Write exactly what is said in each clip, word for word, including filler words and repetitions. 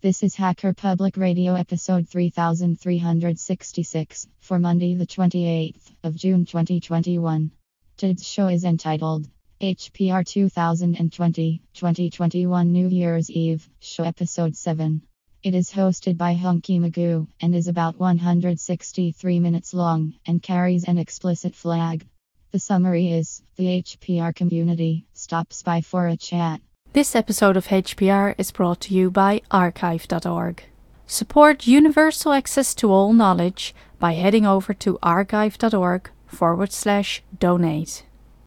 This is Hacker Public Radio episode three thousand three hundred sixty-six for Monday the twenty-eighth of June twenty twenty-one. Today's show is entitled H P R twenty twenty twenty twenty-one New Year's Eve Show Episode seven. It is hosted by Hunky Magoo and is about one hundred sixty-three minutes long and carries an explicit flag. The summary is, the H P R community stops by for a chat. This episode of H P R is brought to you by archive dot org. Support universal access to all knowledge by heading over to archive dot org forward slash donate.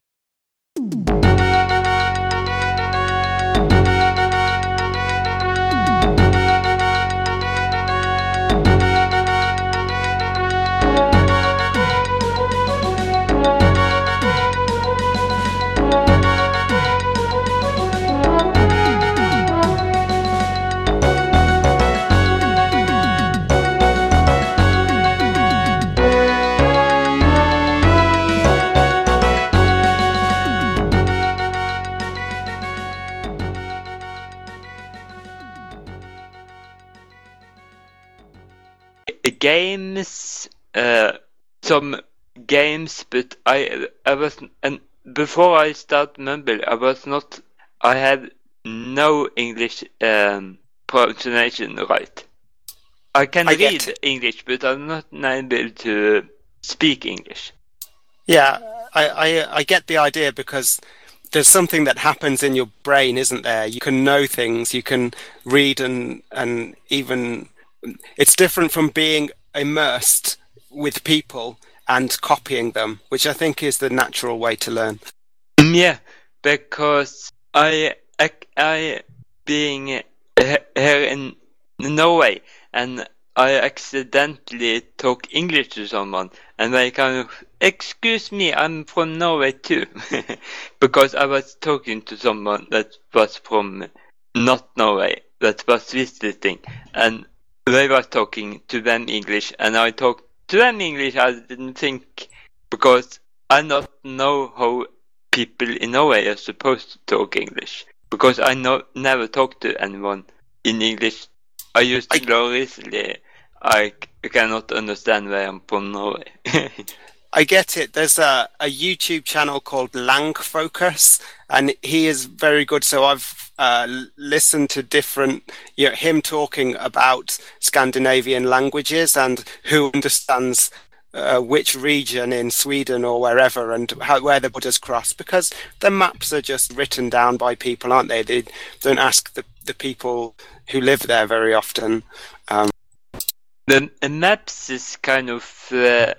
Games, uh, some games, but I, I was, and before I start Mumble, I was not, I had no English um, pronunciation right. I can I read get... English, but I'm not able to speak English. Yeah, I, I, I get the idea because there's something that happens in your brain, isn't there? You can know things, you can read and and even... It's different from being immersed with people and copying them, which I think is the natural way to learn. Yeah, because I, I, I being here in Norway, and I accidentally talk English to someone, and they kind of, excuse me, I'm from Norway too, because I was talking to someone that was from not Norway, that was visiting, and they were talking to them English, and I talked to them English. I didn't think, because I not know how people in Norway are supposed to talk English, because I no, never talked to anyone in English. I used to know recently. I, I cannot understand where I'm from Norway. I get it. There's a, a YouTube channel called Lang Focus, and he is very good. So I've uh, listened to different, you know, him talking about Scandinavian languages and who understands uh, which region in Sweden or wherever, and how, where the borders cross, because the maps are just written down by people, aren't they? They don't ask the, the people who live there very often. Um, the, the maps is kind of... Uh,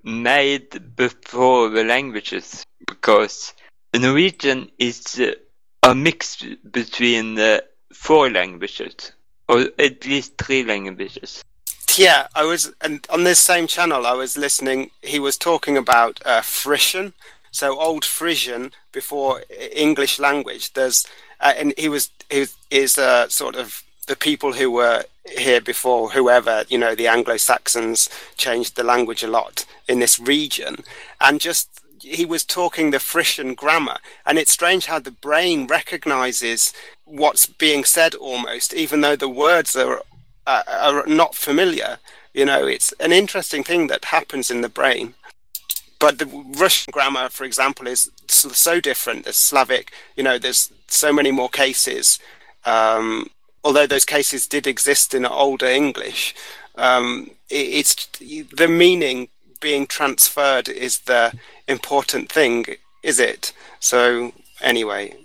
made before the languages, because Norwegian is uh, a mix between uh, four languages, or at least three languages. Yeah, I was, and on this same channel I was listening, he was talking about uh, Frisian, so old Frisian before English language. There's, uh, and he was, he was, is uh, sort of the people who were here before, whoever, you know, the Anglo-Saxons changed the language a lot in this region. And just, he was talking the Frisian grammar. And it's strange how the brain recognizes what's being said almost, even though the words are, uh, are not familiar. You know, it's an interesting thing that happens in the brain. But the Russian grammar, for example, is so different. There's Slavic, you know, there's so many more cases. Um, although those cases did exist in older English, um, it, it's the meaning being transferred is the important thing, is it? So anyway,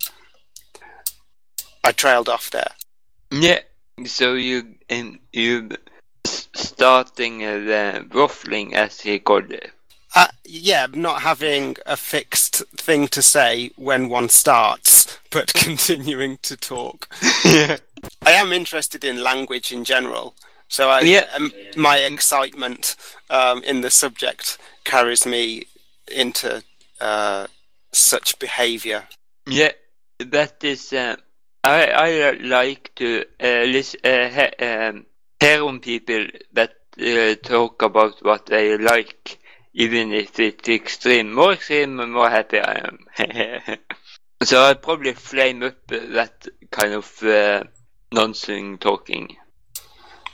I trailed off there. Yeah, so you and you starting uh, the waffling, as he called it. Uh, yeah, not having a fixed thing to say when one starts, but continuing to talk. Yeah. I am interested in language in general, so I, yeah. um, my excitement um, in the subject carries me into uh, such behaviour. Yeah, that is. Uh, I I like to uh, listen, uh, he, um, hear on people that uh, talk about what they like. Even if it's extreme, more extreme, the more happy I am. So I'll probably flame up that kind of uh, nonsense talking.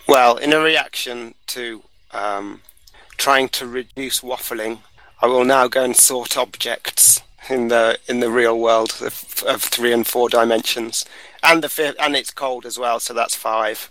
Well, in a reaction to um, trying to reduce waffling, I will now go and sort objects in the in the real world of, of three and four dimensions, and the fifth, and it's cold as well, so that's five.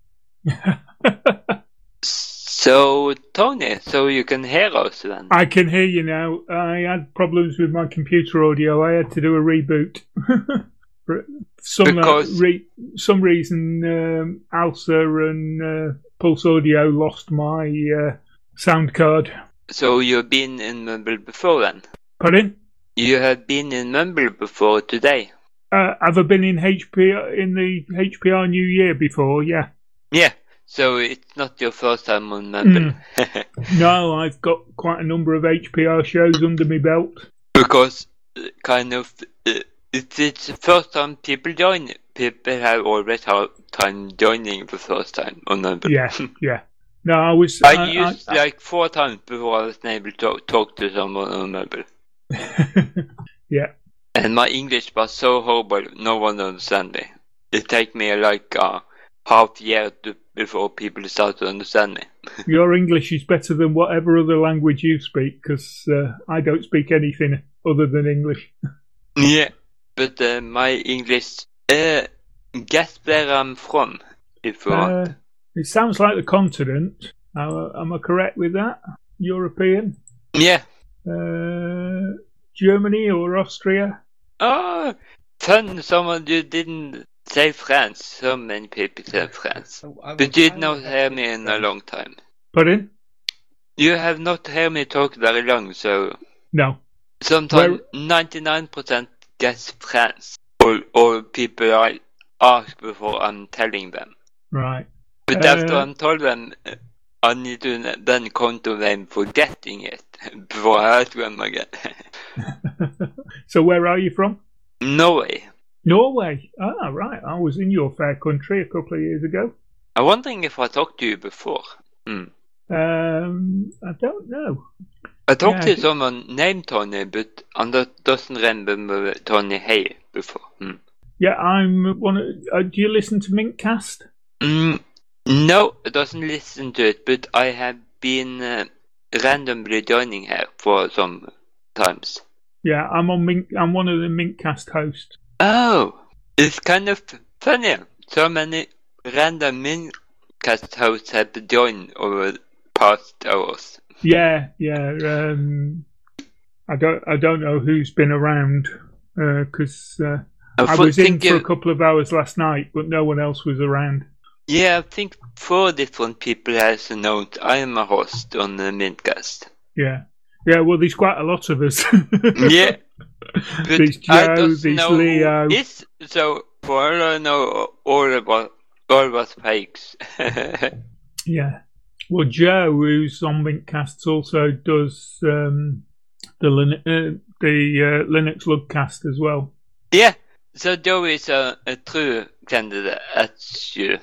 So, Tony, so you can hear us then? I can hear you now. I had problems with my computer audio. I had to do a reboot. For some Because- uh, re- some reason, um, Alsa and uh, Pulse Audio lost my uh, sound card. So you've been in Mumble before then? Pardon? You have been in Mumble before today? Uh, have I been in H P R in the H P R New Year before? Yeah. Yeah, so it's not your first time on Mumble. No, I've got quite a number of H P R shows under my belt. Because, uh, kind of, uh, it's, it's the first time people join. People have always had time joining the first time on Mumble. Yeah, yeah. No, I was. I I- used I- like four times before I was able to talk to someone on Mumble. Yeah. And my English was so horrible, no one understand me. It take me like a half year to, before people start to understand me. Your English is better than whatever other language you speak, because uh, I don't speak anything other than English. Yeah, but uh, my English, uh, guess where I'm from, if you Uh, want. it sounds like the continent. Uh, am I correct with that? European? Yeah. Uh, Germany or Austria? Oh, fun, someone you didn't say France. So many people say France. But you did not hear me in a long time. Pardon? You have not heard me talk very long, so No. sometimes ninety-nine percent guess France. Or, or people I ask before I'm telling them. Right. But Uh, after I'm told them, uh, I need to then come to them forgetting it before I ask them again. So where are you from? Norway. Norway. Ah, right. I was in your fair country a couple of years ago. I'm wondering if I talked to you before. Hmm. Um, I don't know. I talked Yeah, I to someone named Tony, but Anders doesn't remember Tony Hay before. Hmm. Yeah, I'm one. Of, uh, do you listen to Minkcast? Mm, no, I doesn't listen to it, but I have been uh, randomly joining her for some times. Yeah, I'm on Mink. I'm one of the Minkcast hosts. Oh, it's kind of funny. So many random Mincast hosts have joined over the past hours. Yeah, yeah. Um, I don't. I don't know who's been around because uh, I, I thought- was in think for you- a couple of hours last night, but no one else was around. Yeah, I think four different people has announced I am a host on the Mincast. Yeah, yeah. Well, there's quite a lot of us. Yeah. But There's I Joe, don't there's know Leo. who is, so for all I know, all about all was fakes. Yeah. Well, Joe, who's on Minkcasts, also does um, the Lin- uh, the uh, Linux Lugcast as well. Yeah, so Joe is a, a true candidate as you.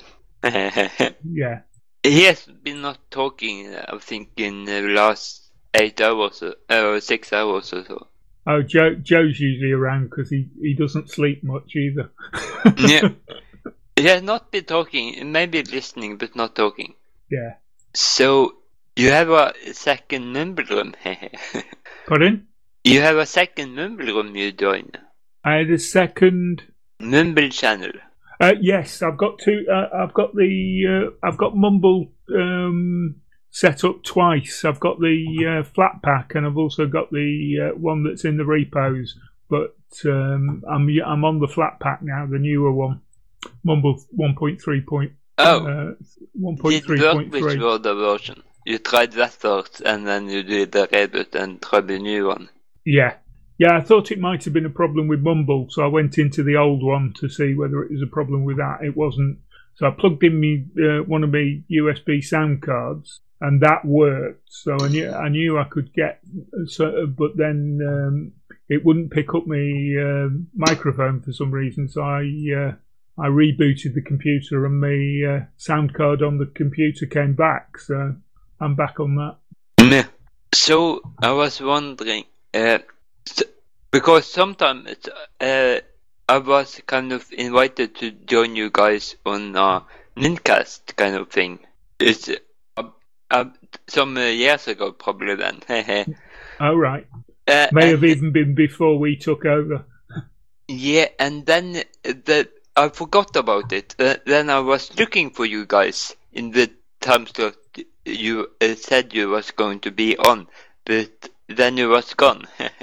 Yeah. He has been not talking, I think, in the last eight hours or uh, six hours or so. Oh, Joe, Joe's usually around because he, he doesn't sleep much either. Yeah. He has not been talking, maybe listening, but not talking. Yeah. So, you have a second Mumble room. Pardon? You have a second Mumble room you join. I had a second. Mumble channel. Uh, yes, I've got two. Uh, I've got the. Uh, I've got Mumble um, set up twice. I've got the uh, flat pack, and I've also got the uh, one that's in the repos. But um, I'm I'm on the flat pack now, the newer one, Mumble one point three point. Oh, Uh, one point did three work point with three. the older version. You tried that first, and then you did the reboot and tried the new one. Yeah. Yeah, I thought it might have been a problem with Mumble, so I went into the old one to see whether it was a problem with that. It wasn't. So I plugged in me uh, one of my U S B sound cards, and that worked. So I knew I knew I could get, so, but then um, it wouldn't pick up my uh, microphone for some reason. So I uh, I rebooted the computer, and my uh, sound card on the computer came back. So I'm back on that. Meh. So I was wondering, uh, s- because sometimes uh, I was kind of invited to join you guys on a Mincast kind of thing, It's uh, uh, some uh, years ago, probably then. Oh, right. Uh, May have and- even been before we took over. Yeah, and then the I forgot about it. Uh, then I was looking for you guys in the time slot you uh, said you was going to be on, but then you was gone.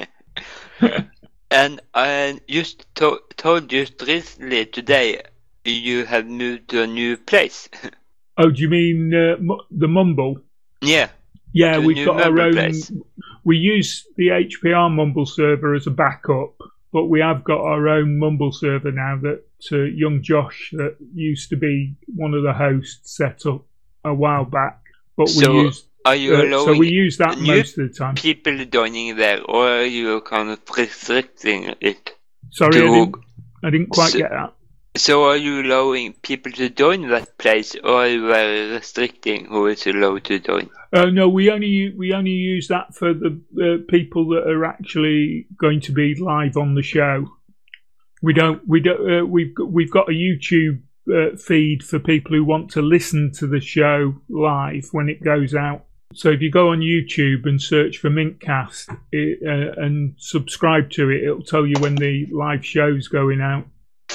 And I just to- told you recently today you have moved to a new place. Oh, do you mean uh, M- the Mumble? Yeah. Yeah, To a we've new got our member own. place. We use the H P R Mumble server as a backup, but we have got our own Mumble server now that uh, young Josh, that used to be one of the hosts, set up a while back. But we So, use Are you uh, allowing so we use that new most of the time. people joining there, or are you kind of restricting it? Sorry, I to- didn't, I didn't quite So- get that. So are you allowing people to join that place, or are you very restricting who is allowed to join? Uh, no, we only we only use that for the uh, people that are actually going to be live on the show. We don't we don't uh, we've got, we've got a YouTube uh, feed for people who want to listen to the show live when it goes out. So if you go on YouTube and search for Mintcast it, uh, and subscribe to it, it'll tell you when the live show's going out.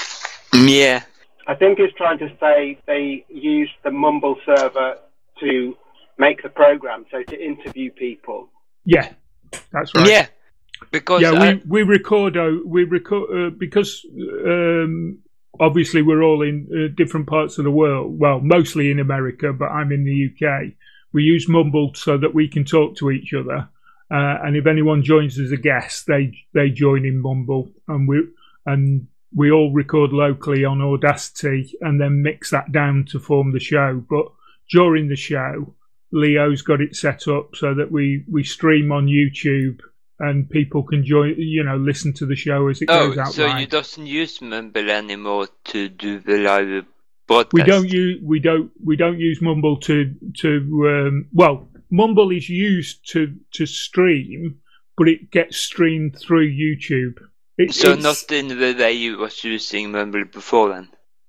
Yeah. I think he's trying to say they use the Mumble server to make the program, so to interview people. Yeah, that's right. Yeah. Because yeah, I, we we record o- we record uh, because um, obviously we're all in uh, different parts of the world. Well, mostly in America, but I'm in the U K. We use Mumble so that we can talk to each other, uh, and if anyone joins as a guest, they they join in Mumble, and we and we all record locally on Audacity, and then mix that down to form the show. But during the show, Leo's got it set up so that we we stream on YouTube. And people can join, you know, listen to the show as it oh, goes out so live. you doesn't use Mumble anymore to do the live broadcast? We don't use we don't we don't use Mumble to to um, well, Mumble is used to to stream, but it gets streamed through YouTube. It, So it's- not in the way you was using Mumble before then?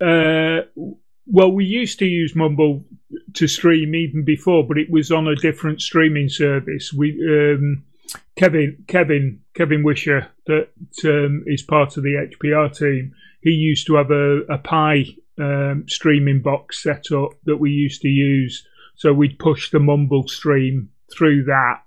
Uh, well, we used to use Mumble to stream even before, but it was on a different streaming service. We um, Kevin Kevin Kevin Wisher, that um, is part of the H P R team. He used to have a, a Pi um, streaming box set up that we used to use. So we'd push the Mumble stream through that,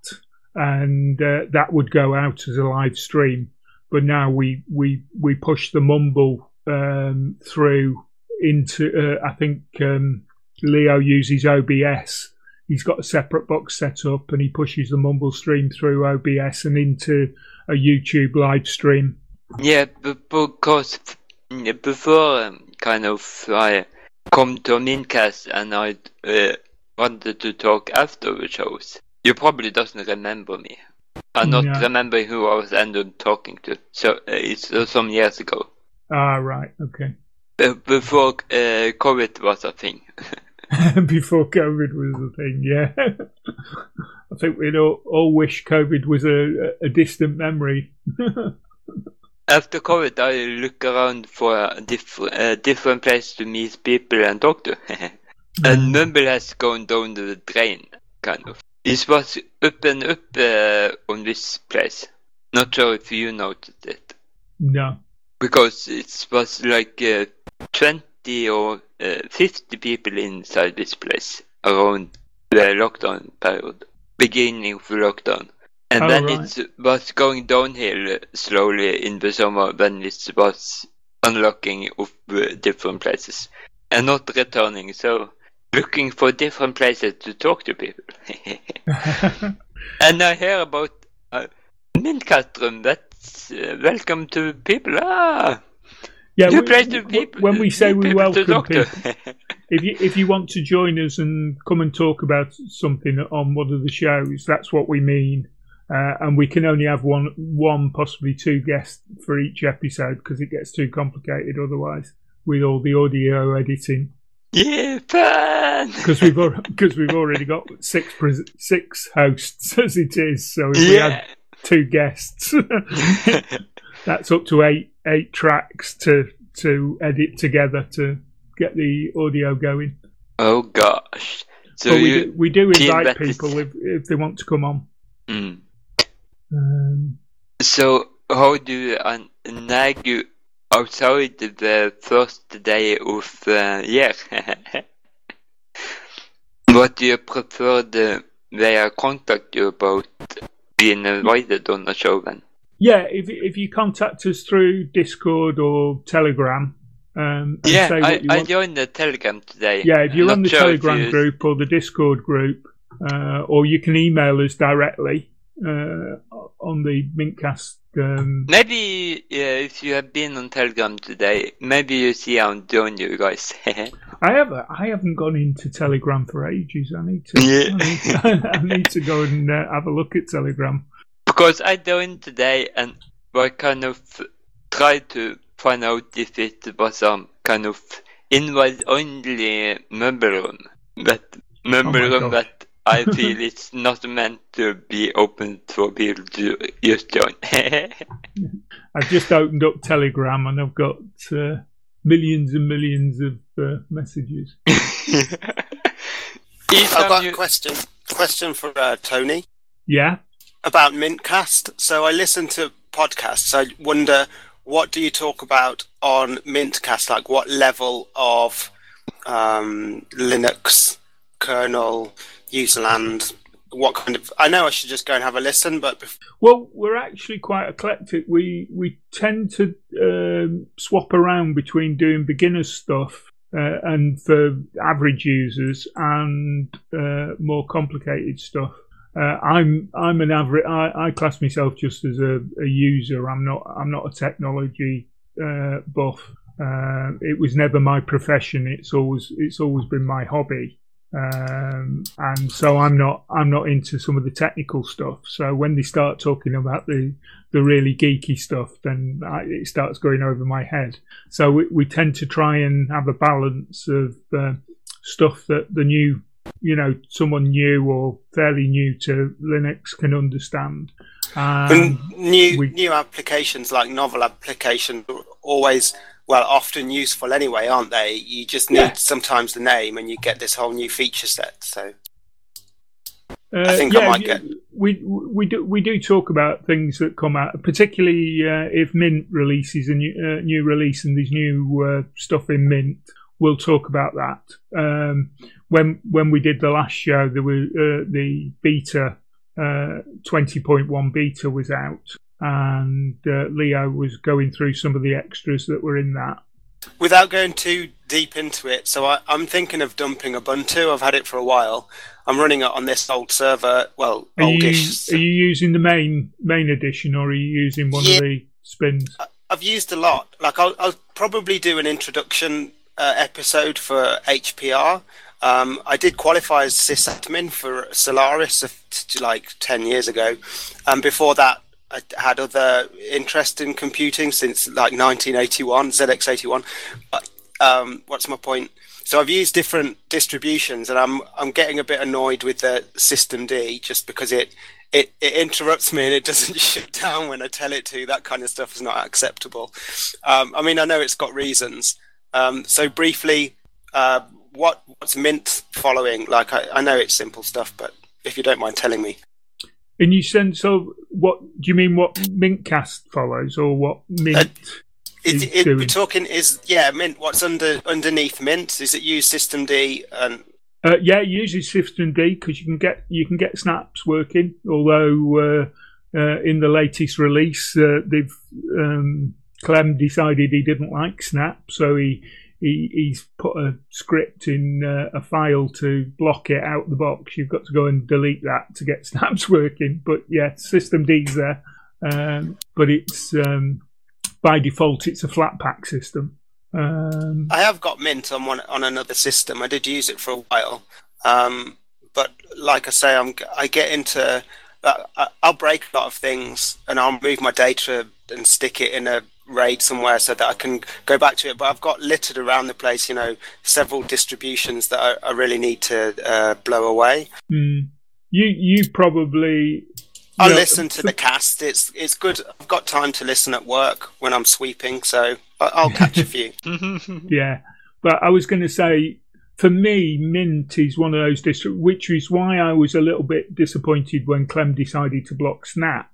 and uh, that would go out as a live stream. But now we we we push the Mumble um, through into. Uh, I think um, Leo uses O B S. He's got a separate box set up, and he pushes the Mumble stream through O B S and into a YouTube live stream. Yeah, but because mm, before um, kind of I come to Mintcast and I uh, wanted to talk after the shows, you probably doesn't remember me. I not No. remember who I was ended up talking to. So uh, it's uh, some years ago. Ah, right, okay. Uh, before uh, COVID was a thing. Before COVID was the thing, yeah. I think we'd all, all wish COVID was a, a distant memory. After COVID, I look around for a different uh, different place to meet people and talk to. And Mumble has gone down the drain, kind of. It was up and up uh, on this place. Not sure if you noticed it. No. Because it was like uh, twenty or uh, fifty people inside this place around the lockdown period. Beginning of the lockdown. And Oh, then right. it was going downhill slowly in the summer when it was unlocking of uh, different places. And not returning, so looking for different places to talk to people. And I hear about uh, Mintcast room, that's uh, welcome to people. Ah, Yeah, new we- place to w- people. when we say new we people to welcome talk people, to. if you if you want to join us and come and talk about something on one of the shows, that's what we mean. Uh, and we can only have one, one possibly two guests for each episode because it gets too complicated otherwise with all the audio editing. Yeah, fun! Because we've because we've already got six pres- six hosts as it is. So if we Yeah. had two guests, that's up to eight eight tracks to to edit together to get the audio going. Oh gosh. So but we you do, we do feel invite that people it's- if if they want to come on. Mm. Um, So how do you uh, nag outside the first day of the year? What do you prefer the way I contact you about being invited on the show then? yeah, if if you contact us through Discord or Telegram, um, and Yeah, say I, what you I want. joined the Telegram today. Yeah, if you're Not on the sure if Telegram you- group or the Discord group, uh, or you can email us directly uh, on the Mintcast. Um, Maybe uh, if you have been on Telegram today, maybe you see how I'm doing you guys. I have I haven't gone into Telegram for ages. I need to. Yeah. I, need to I need to go and uh, have a look at Telegram. Because I joined today and I kind of tried to find out if it was some kind of invite-only member room. But member Oh my room gosh. that I feel it's not meant to be open for people to just join. I've just opened up Telegram and I've got uh, millions and millions of uh, messages. Each I've time got you- a question. Question for uh, Tony Yeah. about Mintcast. So I listen to podcasts. I wonder, what do you talk about on Mintcast? Like, what level of um, Linux kernel, userland? What kind of? I know I should just go and have a listen, but bef- Well, we're actually quite eclectic. We we tend to um, swap around between doing beginner stuff uh, and for average users and uh, more complicated stuff. Uh, I'm I'm an average. I, I class myself just as a, a user. I'm not I'm not a technology uh, buff. Uh, it was never my profession. It's always it's always been my hobby. Um, and so I'm not I'm not into some of the technical stuff. So when they start talking about the the really geeky stuff, then I, it starts going over my head. So we, we tend to try and have a balance of uh, stuff that the new, you know, someone new or fairly new to Linux can understand. Um, and new we- new applications like novel applications are always, well, often useful anyway, aren't they? You just need Yeah. sometimes the name, and you get this whole new feature set. So Uh, I think I yeah, might y- get- We we do we do talk about things that come out, particularly uh, if Mint releases a new, uh, new release and there's new uh, stuff in Mint. We'll talk about that. Um, when when we did the last show, there was uh, the beta uh, twenty point one beta was out, and uh, Leo was going through some of the extras that were in that. without going too deep into it, so I, I'm thinking of dumping Ubuntu. I've had it for a while. I'm running it on this old server. Well, Are you, oldish. are you using the main main edition, or are you using one Yeah. of the spins? I've used a lot. Like I'll, I'll probably do an introduction uh, episode for H P R. Um, I did qualify as sysadmin for Solaris uh, t- like ten years ago, and before that, I had other interest in computing since like nineteen eighty-one, Z X eighty-one. But, um, what's my point? So I've used different distributions, and I'm I'm getting a bit annoyed with the systemd just because it. It, it interrupts me and it doesn't shut down when I tell it to. That kind of stuff is not acceptable. Um, I mean, I know it's got reasons. Um, so briefly, uh, what what's Mint following? Like, I, I know it's simple stuff, but if you don't mind telling me. In your sense of what do you mean? What Mintcast follows, or what Mint? Uh, is It, it, doing? we're talking is, yeah, Mint. What's under underneath Mint? Is it use systemd and Uh, yeah, it uses systemd because you can get you can get snaps working. Although uh, uh, in the latest release, uh, they've um, Clem decided he didn't like snap, so he, he he's put a script in uh, a file to block it out the box. You've got to go and delete that to get snaps working. But yeah, systemd's there, um, but it's um, by default it's a flat pak system. Um, I have got Mint on one on another system. I did use it for a while, um, but like I say, I'm I get into uh, I'll break a lot of things and I'll move my data and stick it in a RAID somewhere so that I can go back to it. But I've got littered around the place, you know, several distributions that I, I really need to uh, blow away. mm, you you probably. I'll yeah, listen to the cast. It's it's good. I've got time to listen at work when I'm sweeping, so I- I'll catch a few. Yeah, but I was going to say for me, Mint is one of those distro, which is why I was a little bit disappointed when Clem decided to block Snap,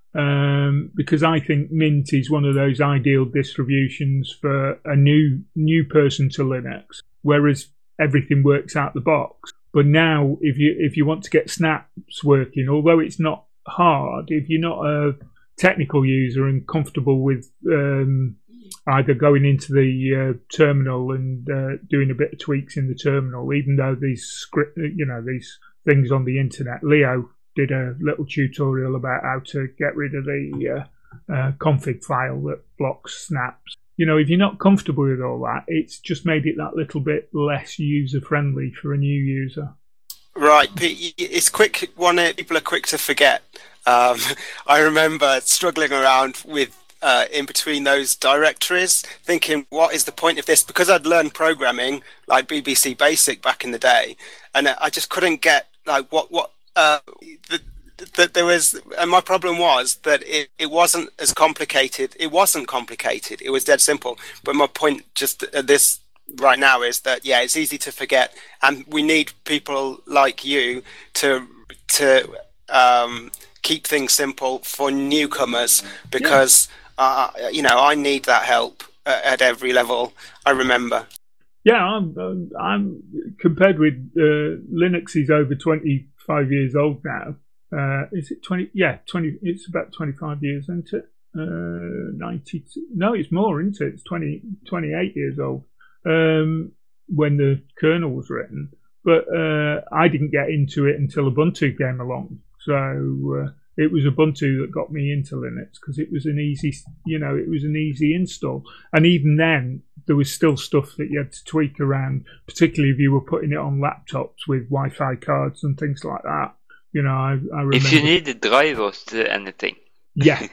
um, because I think Mint is one of those ideal distributions for a new new person to Linux, whereas everything works out the box. But now, if you if you want to get Snaps working, although it's not hard, if you're not a technical user and comfortable with um, either going into the uh, terminal and uh, doing a bit of tweaks in the terminal, even though these script, you know, these things on the internet, Leo did a little tutorial about how to get rid of the uh, uh, config file that blocks snaps. You know, if you're not comfortable with all that, it's just made it that little bit less user friendly for a new user. Right, it's quick. One, people are quick to forget. Um, I remember struggling around with uh, in between those directories, thinking, what is the point of this? Because I'd learned programming like B B C Basic back in the day, and I just couldn't get like what what uh, the, that there was. And my problem was that it, it wasn't as complicated. It wasn't complicated. It was dead simple. But my point just uh, this right now is that yeah, it's easy to forget, and we need people like you to to um, keep things simple for newcomers, because yeah. uh, you know, I need that help uh, at every level. I remember. Yeah, I'm. Uh, I'm compared with uh, Linux is over twenty-five years old now. Uh, is it twenty? Yeah, twenty. It's about twenty-five years, isn't it? Uh, ninety. No, it's more, isn't it? It's twenty, twenty-eight years old. Um, when the kernel was written, but uh, I didn't get into it until Ubuntu came along. So uh, it was Ubuntu that got me into Linux, because it was an easy, you know, it was an easy install. And even then, there was still stuff that you had to tweak around, particularly if you were putting it on laptops with Wi-Fi cards and things like that. You know, I, I remember. If you needed drivers to anything. Yeah.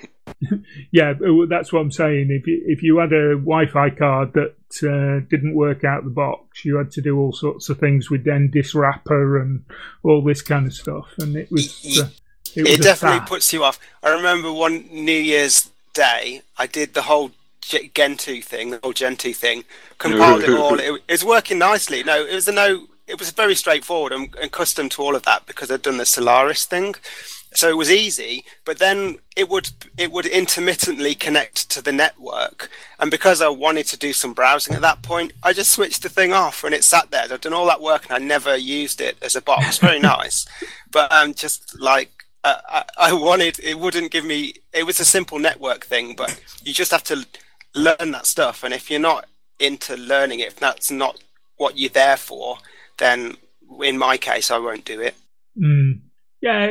Yeah, that's what I'm saying. If you, if you had a Wi-Fi card that uh, didn't work out the box, you had to do all sorts of things with Dendis wrapper and all this kind of stuff. And it was... Uh, it was it definitely puts you off. I remember one New Year's Day, I did the whole Gentoo thing, the whole Gentoo thing, compiled it all. It, it was working nicely. No, it was a no... It was very straightforward and, and custom to all of that, because I'd done the Solaris thing. So it was easy, but then it would it would intermittently connect to the network. And because I wanted to do some browsing at that point, I just switched the thing off, and it sat there. I'd done all that work and I never used it as a box. Very nice. But um, just like uh, I, I wanted, it wouldn't give me, it was a simple network thing, but you just have to learn that stuff. And if you're not into learning it, if that's not what you're there for, then in my case, I won't do it. Mm. Yeah,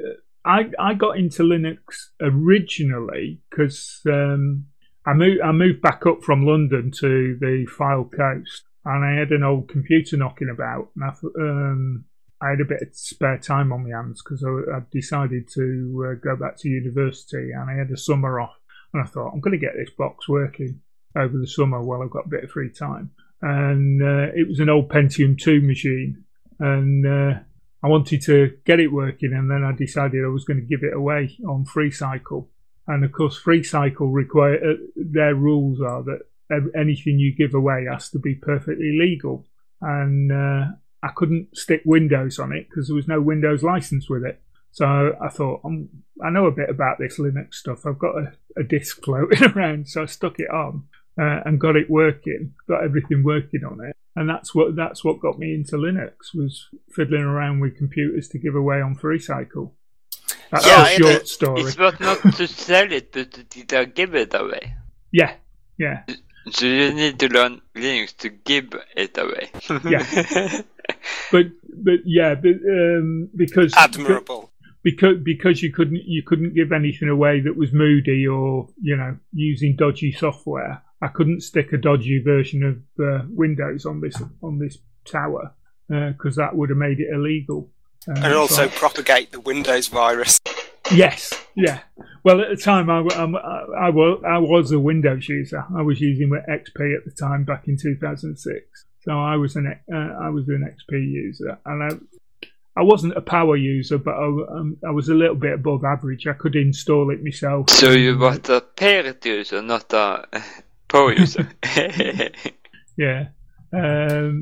I I got into Linux originally because um, I moved I moved back up from London to the Fylde Coast, and I had an old computer knocking about, and I, um, I had a bit of spare time on my hands because I, I decided to uh, go back to university, and I had a summer off, and I thought, I'm going to get this box working over the summer while I've got a bit of free time, and uh, it was an old Pentium two machine, and uh, I wanted to get it working, and then I decided I was going to give it away on FreeCycle. And of course, FreeCycle require uh, their rules are that anything you give away has to be perfectly legal. And uh, I couldn't stick Windows on it because there was no Windows license with it. So I thought, um, I know a bit about this Linux stuff. I've got a, a disk floating around, so I stuck it on uh, and got it working, got everything working on it. And that's what that's what got me into Linux, was fiddling around with computers to give away on FreeCycle. That's yeah, a short story. It's not not to sell it, but to give it away. Yeah, yeah. So you need to learn Linux to give it away. Yeah. But but yeah, but, um, because admirable. Because because you couldn't you couldn't give anything away that was moody or, you know, using dodgy software. I couldn't stick a dodgy version of uh, Windows on this on this tower because uh, that would have made it illegal. Uh, and also so. propagate the Windows virus. Yes, yeah. Well, at the time, I, I, I, was, I was a Windows user. I was using X P at the time, back in two thousand six. So I was an uh, I was an X P user, and I I wasn't a power user, but I, um, I was a little bit above average. I could install it myself. So you were a parent user, not a power user. Yeah. Um,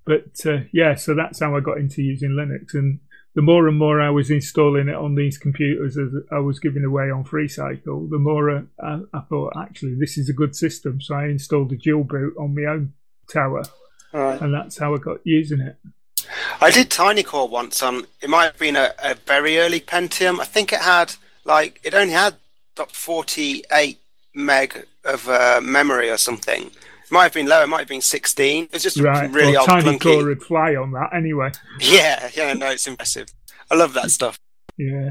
But uh, yeah, so that's how I got into using Linux. And the more and more I was installing it on these computers as I was giving away on FreeCycle, the more uh, I, I thought, actually, this is a good system. So I installed a dual boot on my own tower, Right. and that's how I got using it. I did TinyCore once on, it might have been a, a very early Pentium. I think it had, like, it only had about forty-eight meg of uh, memory or something. It might have been lower, it might have been sixteen. It was just Right, really well, old TinyCore clunky. would fly on that anyway. Yeah, yeah, no, it's impressive. I love that stuff. Yeah.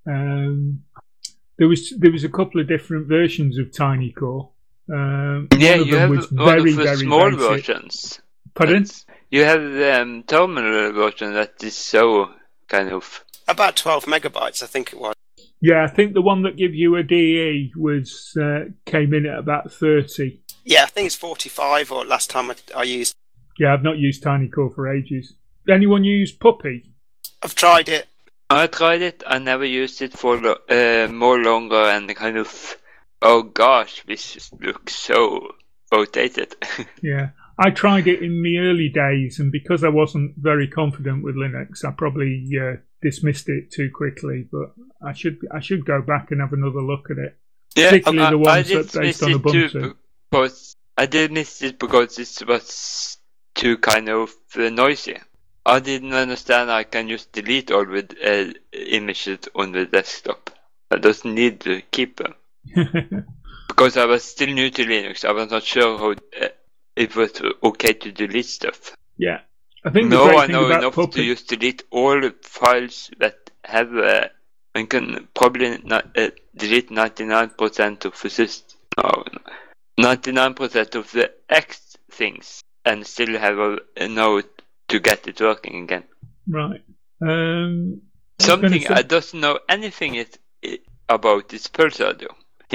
Um, there was there was a couple of different versions of TinyCore. Um, Yeah, one of you them have was one very, of the very small basic. versions. Pardon? That's- You have the um, terminal version that is so kind of. About twelve megabytes, I think it was. Yeah, I think the one that give you a D E was uh, came in at about thirty. Yeah, I think it's forty-five, or last time I, I used. Yeah, I've not used TinyCore for ages. Anyone use Puppy? I've tried it. I tried it. I never used it for lo- uh, more longer, and kind of. Oh gosh, this looks so outdated. Yeah. I tried it in the early days, and because I wasn't very confident with Linux, I probably uh, dismissed it too quickly. But I should I should go back and have another look at it. Yeah, Particularly I, the I ones did that based miss on it too Ubuntu. because I did miss it because it was too kind of uh, noisy. I didn't understand I can just delete all the uh, images on the desktop. I doesn't need to keep them because I was still new to Linux. I was not sure how uh, it was okay to delete stuff. Yeah, I think the No, great I thing know about enough Puppy. to just delete all the files that have. Uh, and can probably not, uh, delete ninety-nine percent of the system. No, ninety-nine percent of the X things, and still have a, a note to get it working again. Right. Um, I was Something gonna say- I doesn't know anything it, it, about is Pulse Audio.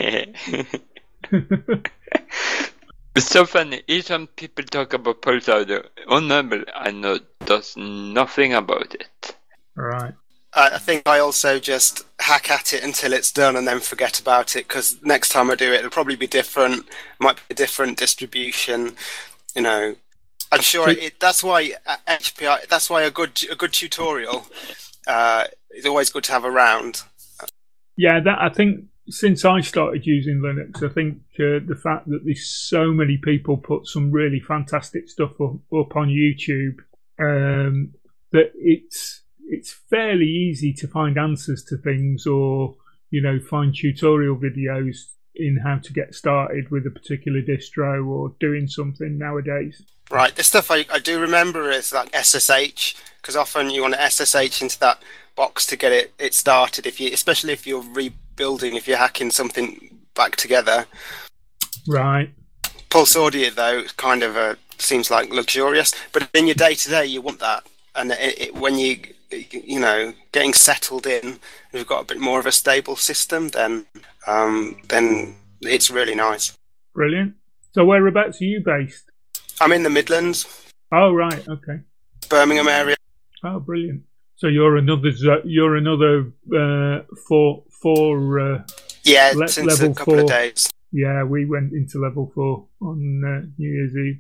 It's so funny. Each time people talk about Pulse Audio on Mumble, I know does nothing about it. Right. I I think I also just hack at it until it's done and then forget about it, because next time I do it, it'll probably be different. Might be a different distribution. You know, I'm sure So- it, that's why uh, H P R. That's why a good a good tutorial uh, is always good to have around. Yeah, that I think since I started using Linux, I think uh, the fact that there's so many people put some really fantastic stuff up, up on YouTube, um, that it's it's fairly easy to find answers to things, or you know, find tutorial videos in how to get started with a particular distro or doing something nowadays. Right, the stuff I, I do remember is like S S H, because often you want to S S H into that box to get it, it started. If you, especially if you're rebuilding, if you're hacking something back together. Right. Pulse Audio though kind of uh, seems like luxurious, but in your day to day you want that, and it, it, when you you know getting settled in, you've got a bit more of a stable system, then um, then it's really nice. Brilliant. So whereabouts are you based? I'm in the Midlands, Oh, right. Okay. Birmingham area. Oh, brilliant. So you're another zo- you're another uh, four four. Uh, Yeah, Le- since a level couple four. of days. yeah, we went into level four on uh, New Year's Eve.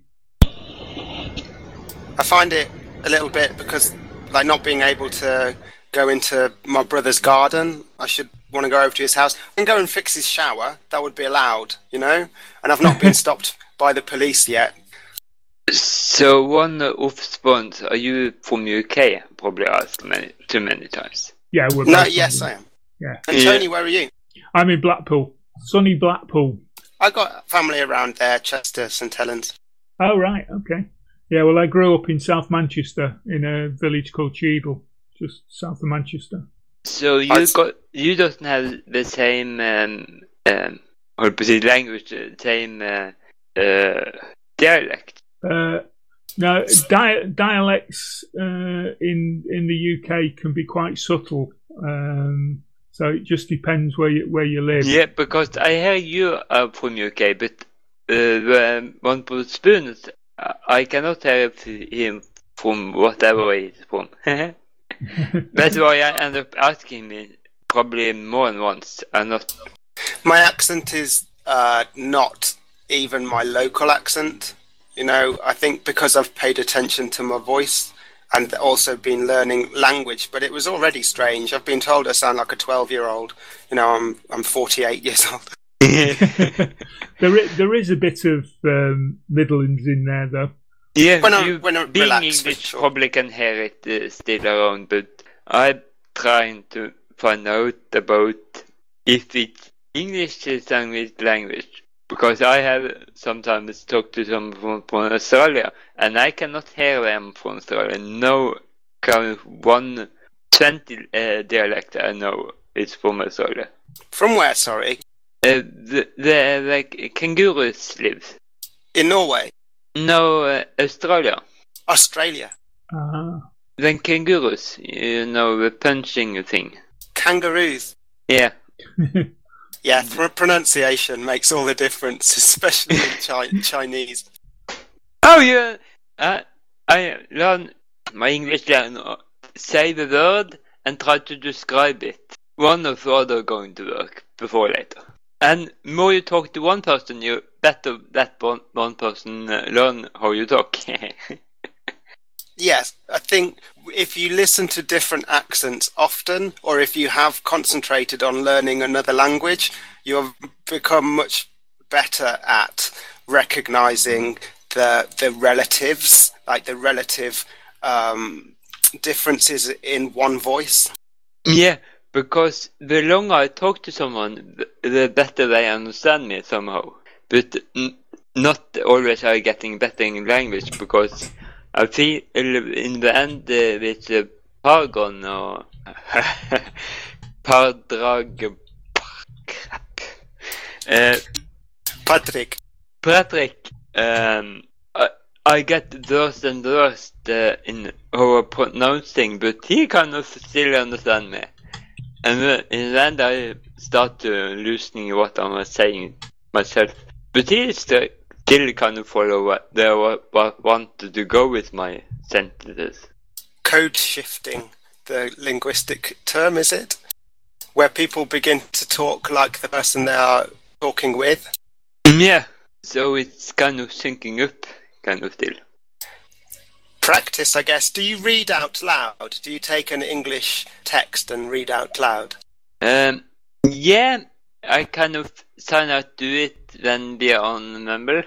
I find it a little bit because, like, not being able to go into my brother's garden, I should want to go over to his house and go and fix his shower. That would be allowed, you know? And I've not been stopped by the police yet. So one of the spawns, are you from U K? Probably asked many, too many times. Yeah, we're No, both yes, on I there. am. Yeah, And Yeah. Tony, where are you? I'm in Blackpool, sunny Blackpool. I got family around there, Chester, St Helens. Oh, right. Okay. Yeah. Well, I grew up in South Manchester in a village called Cheadle, just south of Manchester. So you I'd- got you don't have the same um, um, or the language, the same uh, uh, dialect. Uh, now, di- dialects uh, in in the U K can be quite subtle, um, so it just depends where you where you live. Yeah, because I hear you are from U K, but uh, when one puts spoons, I cannot hear him from whatever he's from. That's why I end up asking me probably more than once. I'm not. My accent is uh, not even my local accent. You know, I think because I've paid attention to my voice and also been learning language, but it was already strange. I've been told I sound like a twelve-year-old. You know, I'm I'm forty-eight years old. there, is, there is a bit of um, Midlands in there, though. Yeah, when you I'm, when I'm being relaxed, English sure. probably can hear it uh, still around, but I'm trying to find out about if it's English is language language, because I have sometimes talked to someone from, from Australia, and I cannot hear them from Australia. No, kind of one twenty uh, dialect I know is from Australia. From where, sorry? Uh, the, the like kangaroos live. In Norway? No, uh, Australia. Australia. Uh-huh. Then kangaroos, you know, the punching thing. Kangaroos. Yeah. Yeah, pr- pronunciation makes all the difference, especially in chi- Chinese. Oh, yeah. Uh, I learn my English learn. Say the word and try to describe it. One of the other going to work before later. And more you talk to one person, you better that one, one person uh, learn how you talk. Yes, I think if you listen to different accents often, or if you have concentrated on learning another language, you have become much better at recognizing the the relatives, like the relative um, differences in one voice. Yeah, because the longer I talk to someone, the better they understand me somehow. But n- not always are getting better in language, because I feel in the end uh, with uh, Paragon or Pardrag crap. Uh, Patrick. Patrick, um, I, I get worse and worse uh, in how I pronounce things, but he kind of still understand me. And uh, in the end I start uh, loosening what I'm saying myself. But he is still, still kind of follow what they wanted to go with my sentences. Code shifting, the linguistic term, is it? Where people begin to talk like the person they are talking with. Yeah, so it's kind of syncing up, kind of still. Practice, I guess. Do you read out loud? Do you take an English text and read out loud? Um, yeah, I kind of sign out to it when we are on a member.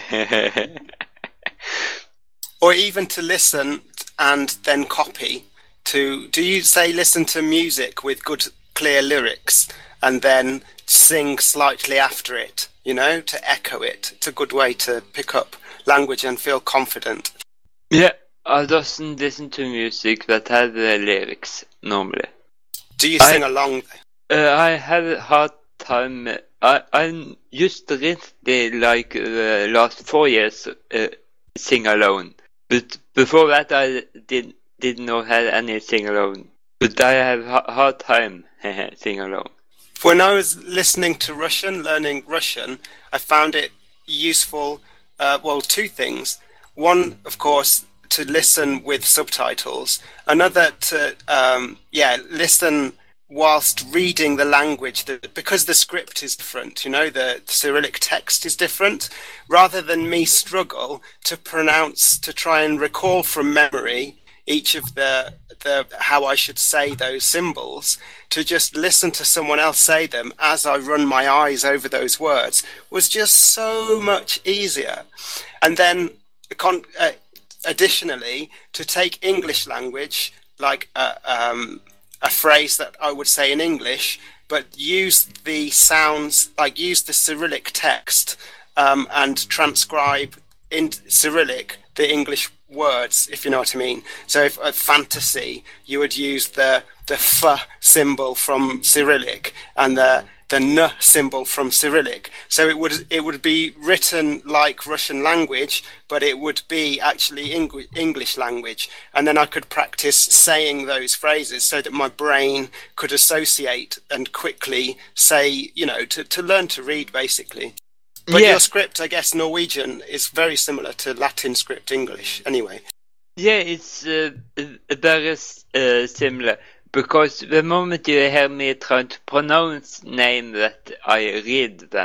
Or even to listen and then copy. To do you say listen to music with good clear lyrics and then sing slightly after it, you know, to echo it? It's a good way to pick up language and feel confident. Yeah, I doesn't listen to music that has the lyrics normally. Do you I, sing along? Uh, I have a hard time. I I just recently, like the uh, last four years, uh, sing alone. But before that, I did did not have any sing alone. But I have a hard time sing alone. When I was listening to Russian, learning Russian, I found it useful. Uh, well, two things. One, of course, to listen with subtitles. Another to um, yeah listen whilst reading the language, that because the script is different, you know, the, the Cyrillic text is different, rather than me struggle to pronounce, to try and recall from memory each of the, the how I should say those symbols, to just listen to someone else say them as I run my eyes over those words was just so much easier. And then con- uh, additionally, to take English language, like uh, um, a phrase that I would say in English, but use the sounds, like use the Cyrillic text um, and transcribe in Cyrillic the English words, if you know what I mean. So if uh, fantasy, you would use the the F symbol from Cyrillic and the the N symbol from Cyrillic. So it would it would be written like Russian language, but it would be actually Eng- English language. And then I could practice saying those phrases so that my brain could associate and quickly say, you know, to, to learn to read, basically. But yeah. Your script, I guess, Norwegian is very similar to Latin script English, anyway. Yeah, it's uh, very uh, similar. Because the moment you hear me trying to pronounce names that I read them,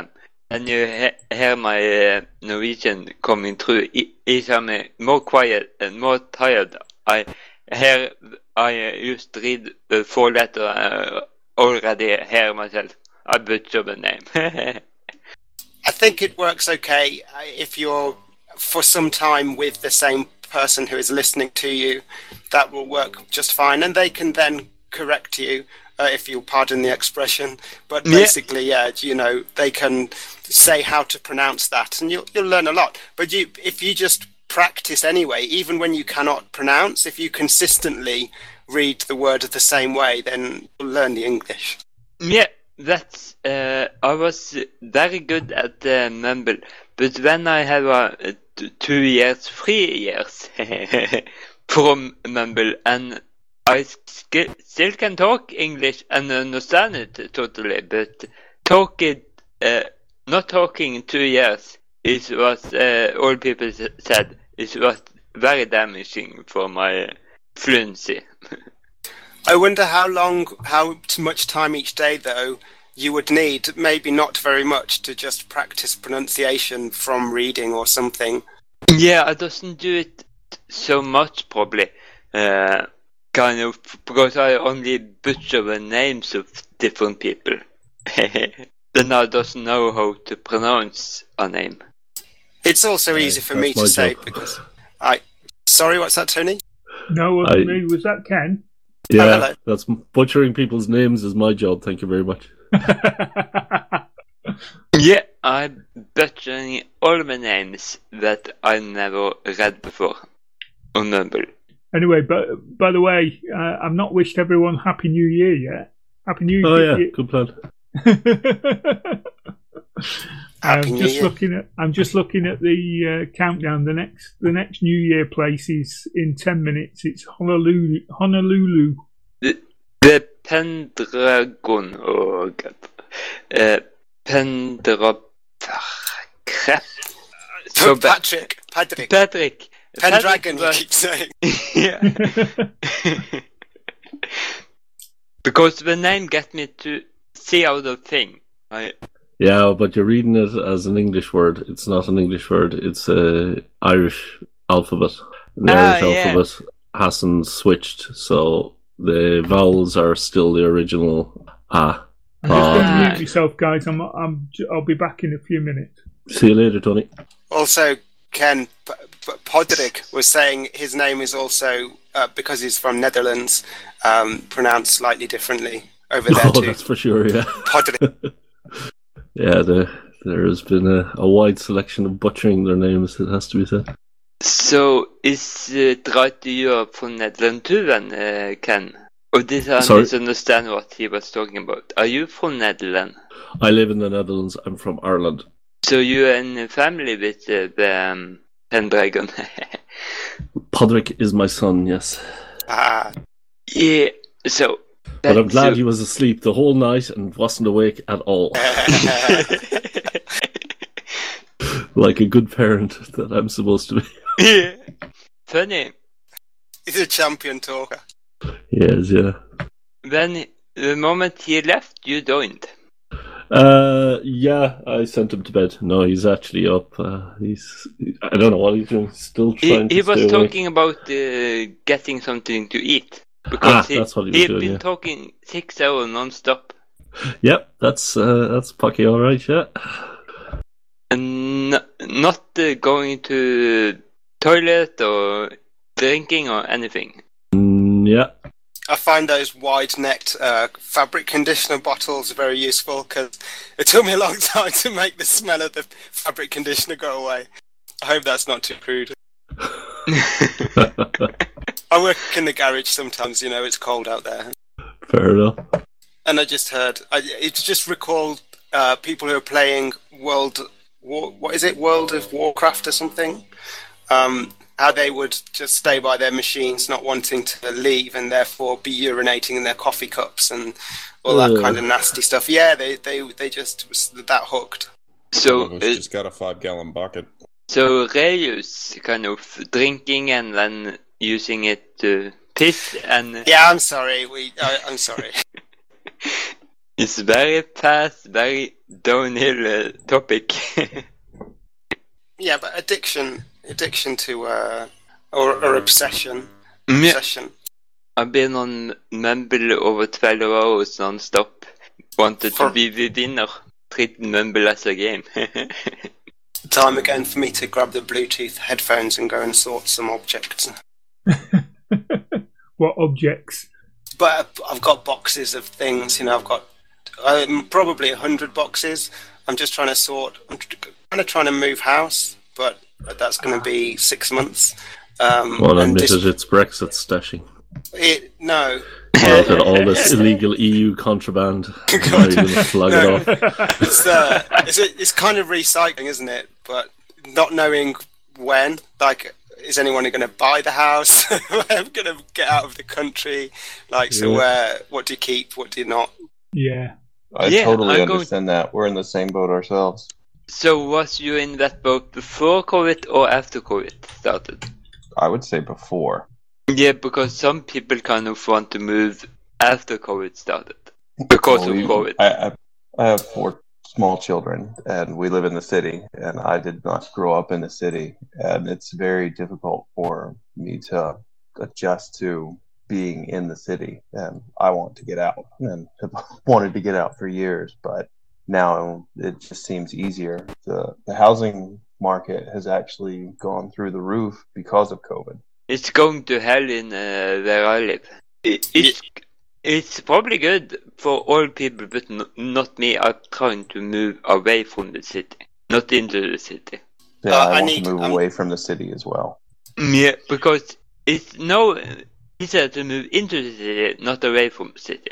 and you he- hear my uh, Norwegian coming through. E- each time I'm more quiet and more tired, I hear I uh, just read the four letter uh, already hear myself. I butcher the name. I think it works okay uh, if you're for some time with the same person who is listening to you. That will work just fine, and they can then correct you uh, if you pardon the expression. But Yeah. basically, yeah, you know, they can say how to pronounce that, and you'll you'll learn a lot. But you, if you just practice anyway, even when you cannot pronounce, if you consistently read the word the same way, then you'll learn the English. Yeah, that's. Uh, I was very good at the mumble, but when I have a t- two years, three years from mumble, and I sk- still can talk English and understand it totally, but talk it, uh, not talking two years is what uh, all people s- said is was very damaging for my fluency. I wonder how long, how much time each day, though, you would need. Maybe not very much to just practice pronunciation from reading or something. Yeah, I doesn't do it so much probably, uh, kind of because I only butcher the names of different people. Then I doesn't know how to pronounce a name. It's also Yeah, easy for me that's my to say job. because I. Sorry, what's that, Tony? No, it wasn't I- me. Was that Ken? Yeah, hello. that's butchering people's names is my job. Thank you very much. Yeah, I'm butchering all the names that I never read before on Mumble. Anyway, but by the way, uh, I've not wished everyone Happy New Year yet. Happy New Oh Year! yeah, good plan. Happy I'm New just Year. looking at. I'm just looking at the uh, countdown. The next, the next New Year place is in ten minutes. It's Honolulu. Honolulu. The Pendragon, oh god. Uh, Pendra... Crap. So bad. Patrick, Patrick, Patrick. Pendragon, you Patrick keep saying. was- Yeah. Because the name get me to see out of thing. I Yeah, but you're reading it as an English word. It's not an English word. It's a Irish alphabet. The Ah, Irish yeah. alphabet hasn't switched, so the vowels are still the original A. I'm just going to Ah. mute myself, guys. I'm. I'm. I'll be back in a few minutes. See you later, Tony. Also, Ken P- P- Podrick was saying his name is also uh, because he's from Netherlands, um, pronounced slightly differently over there Oh, too. that's for sure. Yeah, Podrick. yeah. The, there has been a, a wide selection of butchering their names. It has to be said. So, is it right that you are from Netherlands too then, uh, Ken? Or did I Sorry? misunderstand what he was talking about? Are you from Netherlands? I live in the Netherlands. I'm from Ireland. So you're in a family with uh, the um, Pendragon? Podrick is my son. Yes, Ah, Yeah, so... but I'm that's glad you- he was asleep the whole night and wasn't awake at all, like a good parent that I'm supposed to be. Yeah. Funny. he's a champion talker. Yes, yeah. When the moment he left, you joined. Uh, yeah, I sent him to bed. No, he's actually up. Uh, he's, I don't know what he's doing. Still He, trying to he was stay awake. talking about uh, getting something to eat. Ah, Because he, that's what he was he'd doing, been yeah. talking six hours non-stop. Yep, that's uh, that's Pocky, all right. Yeah. And n- not uh, going to toilet or drinking or anything. Mm, yeah. I find those wide-necked uh, fabric conditioner bottles very useful because it took me a long time to make the smell of the fabric conditioner go away. I hope that's not too crude. I work in the garage sometimes, you know, it's cold out there. Fair enough. And I just heard, I, it's just recalled uh, people who are playing World, War, what is it, World of Warcraft or something? Um, how they would just stay by their machines, not wanting to leave, and therefore be urinating in their coffee cups and all that Ugh. kind of nasty stuff. Yeah, they they they just was that hooked. So, One of us uh, just got a five gallon bucket. so reuse kind of drinking and then using it to piss and Yeah, I'm sorry. We, I, I'm sorry. It's very fast, very downhill uh, topic. Yeah, but addiction, addiction to uh, or, or obsession, Yeah. obsession. I've been on Mumble over twelve hours non-stop. Wanted For- to be the winner. Treated Mumble as a game. Time again for me to grab the Bluetooth headphones and go and sort some objects. What objects? But I've got boxes of things, you know, I've got um, probably a hundred boxes. I'm just trying to sort, I'm kind of trying to move house, but that's going to be six months. Um, Well, and admit dis- it, it's Brexit stashing. it, no. Look at all this illegal E U contraband. Now you're going to slug No. it off. It's, uh, it's, it's kind of recycling, isn't it? But not knowing when, like, is anyone going to buy the house? I'm going to get out of the country. Like, so Yeah. where, what do you keep? What do you not? Yeah. I Yeah, totally I'm going- understand that. We're in the same boat ourselves. So was you in that boat before COVID or after COVID started? I would say before. Yeah, because some people kind of want to move after COVID started. Because Well, of we- COVID. I, I, I have four small children, and we live in the city, and I did not grow up in the city, and it's very difficult for me to adjust to being in the city, and I want to get out, and have wanted to get out for years, but now it just seems easier. The, the housing market has actually gone through the roof because of COVID. It's going to hell in uh, where I live. It, it's it's probably good for all people, but n- not me. I'm trying to move away from the city, not into the city. Yeah, Uh, I, I want need- to move I'm- away from the city as well. Yeah, because it's no easier to move into the city, not away from the city.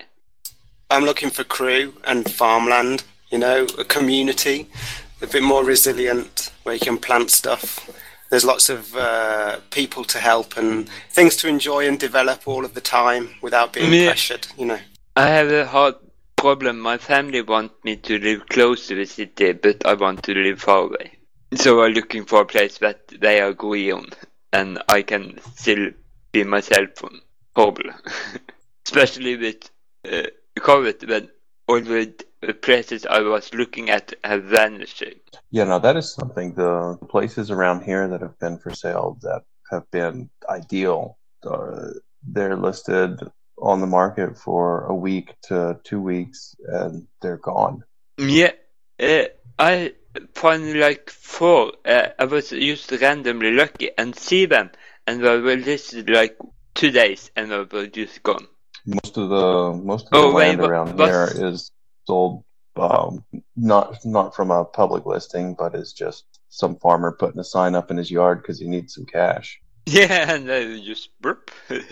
I'm looking for crew and farmland, you know, a community, a bit more resilient, where you can plant stuff. There's lots of uh, people to help and things to enjoy and develop all of the time without being Yeah. pressured, you know. I have a hard problem. My family want me to live close to the city, but I want to live far away. So I'm looking for a place that they agree on, and I can still be myself on. Horrible. Especially with uh, COVID, when all the places I was looking at have vanished. Yeah, no, that is something. The places around here that have been for sale that have been ideal, uh, they're listed on the market for a week to two weeks, and they're gone. Yeah, uh, I found like four. Uh, I was just randomly lucky and see them, and they were listed like two days, and they were just gone. Most of the most of Oh, the wait, land but- around but- here is sold, um, not not from a public listing, but is just some farmer putting a sign up in his yard because he needs some cash. Yeah, and I just burp.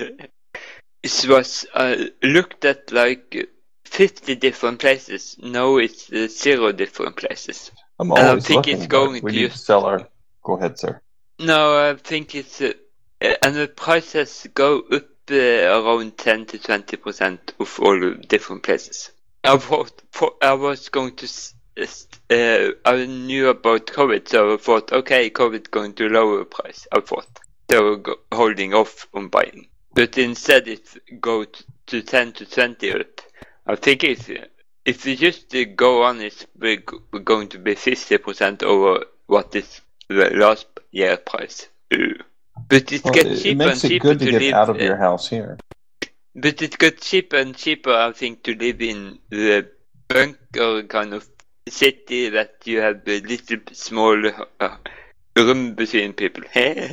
It was uh, looked at like fifty different places. Now it's uh, zero different places. I'm I always think looking, it's but going we to need just- to sell our. Go ahead, sir. No, I think it's uh, uh, and the prices go up uh, around ten to twenty percent of all the different places. I thought for, I was going to. s- s- Uh, I knew about COVID, so I thought, okay, COVID going to lower price. I thought they were go- holding off on buying, but instead it go t- to ten to twenty up. I think if if we just uh, go on, it's we're, g- we're going to be fifty percent over what is the last year price. Uh, But it Well, gets it, it cheaper and makes it cheaper good to to get live. out of uh, your house here. But it got cheaper and cheaper, I think, to live in the bunker kind of city that you have a little small uh, room between people.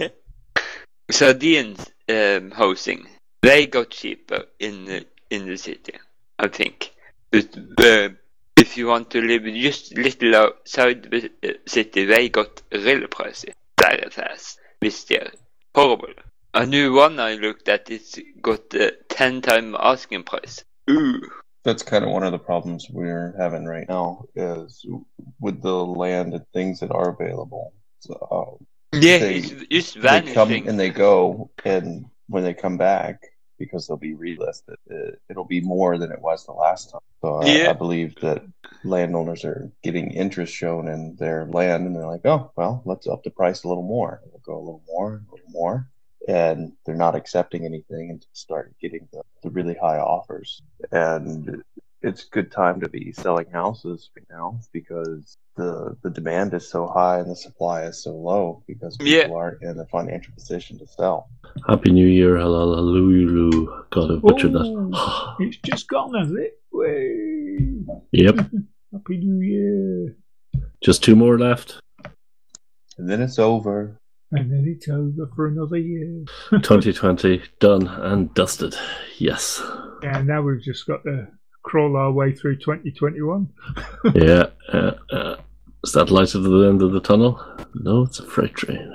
Sardines um, housing, they got cheaper in the, in the city, I think. But uh, if you want to live just little outside the uh, city, they got really pricey very fast this year. Horrible. A new one I looked at, it's got uh, ten time asking price. Ooh. That's kind of one of the problems we're having right now is with the land and things that are available. So, uh, Yeah, They- it's just they come vanishing. and they go, and when they come back, because they'll be relisted, it, it'll be more than it was the last time. So I, Yeah. I believe that landowners are getting interest shown in their land, and they're like, oh, well, let's up the price a little more. We'll go a little more, a little more. And they're not accepting anything and start getting the, the really high offers. And it's a good time to be selling houses right now because the the demand is so high and the supply is so low because people Yeah. aren't in a financial position to sell. Happy New Year, hallelujah. God, I butchered that. Oh, it's just gone, has it? Way. Yep, Happy New Year. just two more left. And then it's over. And then it's over for another year. twenty twenty, done and dusted. Yes. Yeah, now we've just got to crawl our way through twenty twenty-one. Yeah. Uh, uh, is that light at the end of the tunnel? No, it's a freight train.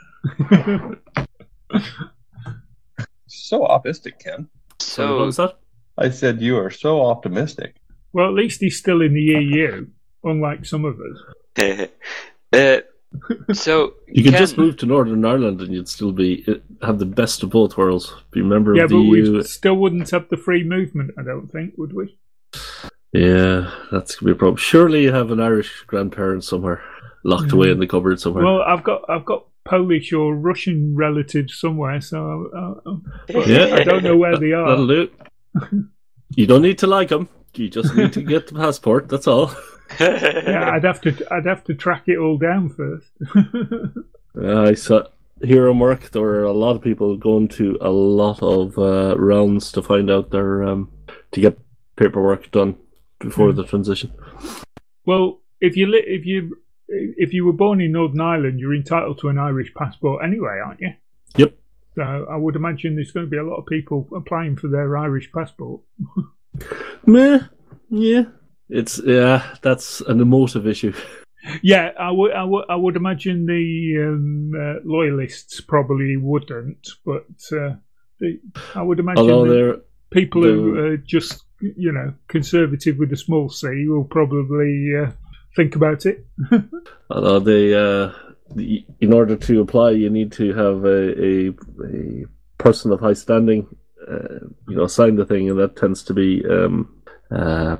So optimistic, Ken. Sorry, what So, was that? I said you are so optimistic. Well, at least he's still in the E U, unlike some of us. uh, so You could Ken, just move to Northern Ireland and you'd still be have the best of both worlds. Be a member Yeah, of the but E U. we still wouldn't have the free movement, I don't think, would we? Yeah, that's gonna be a problem. Surely you have an Irish grandparent somewhere, locked away in the cupboard somewhere. Well, I've got I've got Polish or Russian relatives somewhere, so uh, uh, but Yeah. I don't know where they That'll are. do. You don't need to like them. You just need to get the passport. That's all. Yeah, I'd have to I'd have to track it all down first. Uh, I saw here on work there were a lot of people going to a lot of uh, rounds to find out their um, to get paperwork done before Mm. the transition. Well, if you li- if you if you were born in Northern Ireland, you're entitled to an Irish passport anyway, aren't you? Yep. So I would imagine there's going to be a lot of people applying for their Irish passport. Meh. Yeah. It's yeah. That's an emotive issue. Yeah, I would I would I would imagine the um, uh, loyalists probably wouldn't, but uh, the, I would imagine Although the they're people who the- are just you know conservative with a small c will probably uh, think about it. although they uh, the, in order to apply, you need to have a a, a person of high standing, uh, you know, sign the thing, and that tends to be um, uh,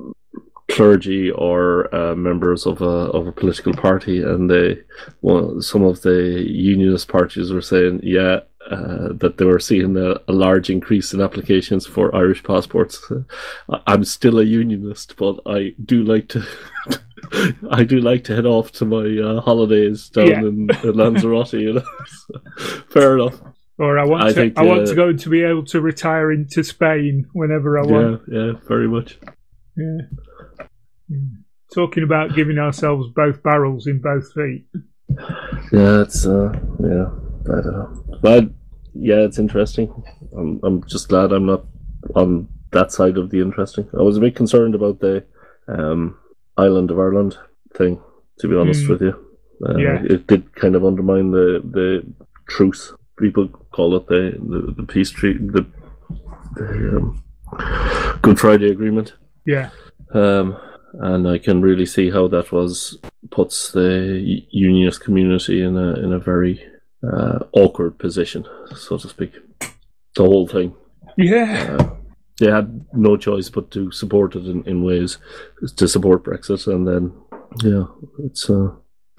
clergy or uh, members of a of a political party, and they well, some of the unionist parties were saying, yeah, uh, that they were seeing a, a large increase in applications for Irish passports. I- I'm still a unionist, but I do like to. I do like to head off to my uh, holidays down Yeah. in, in Lanzarote. You know, So, fair enough. Or I want I to think, I want uh, to go to be able to retire into Spain whenever I Yeah, want. yeah, very much. Yeah. Yeah. Talking about giving ourselves both barrels in both feet. Yeah, it's uh, yeah, I don't know, but yeah, it's interesting. I'm I'm just glad I'm not on that side of the interesting. I was a bit concerned about the um, island of Ireland thing, to be honest Mm. with you. Uh, Yeah. It did kind of undermine the the truce. People call it the the, the peace treaty, the, the um, Good Friday Agreement. Yeah. Um, and I can really see how that was puts the u- unionist community in a in a very uh, awkward position, so to speak. The whole thing. Yeah. Uh, they had no choice but to support it in, in ways to support Brexit, and then yeah, it's uh,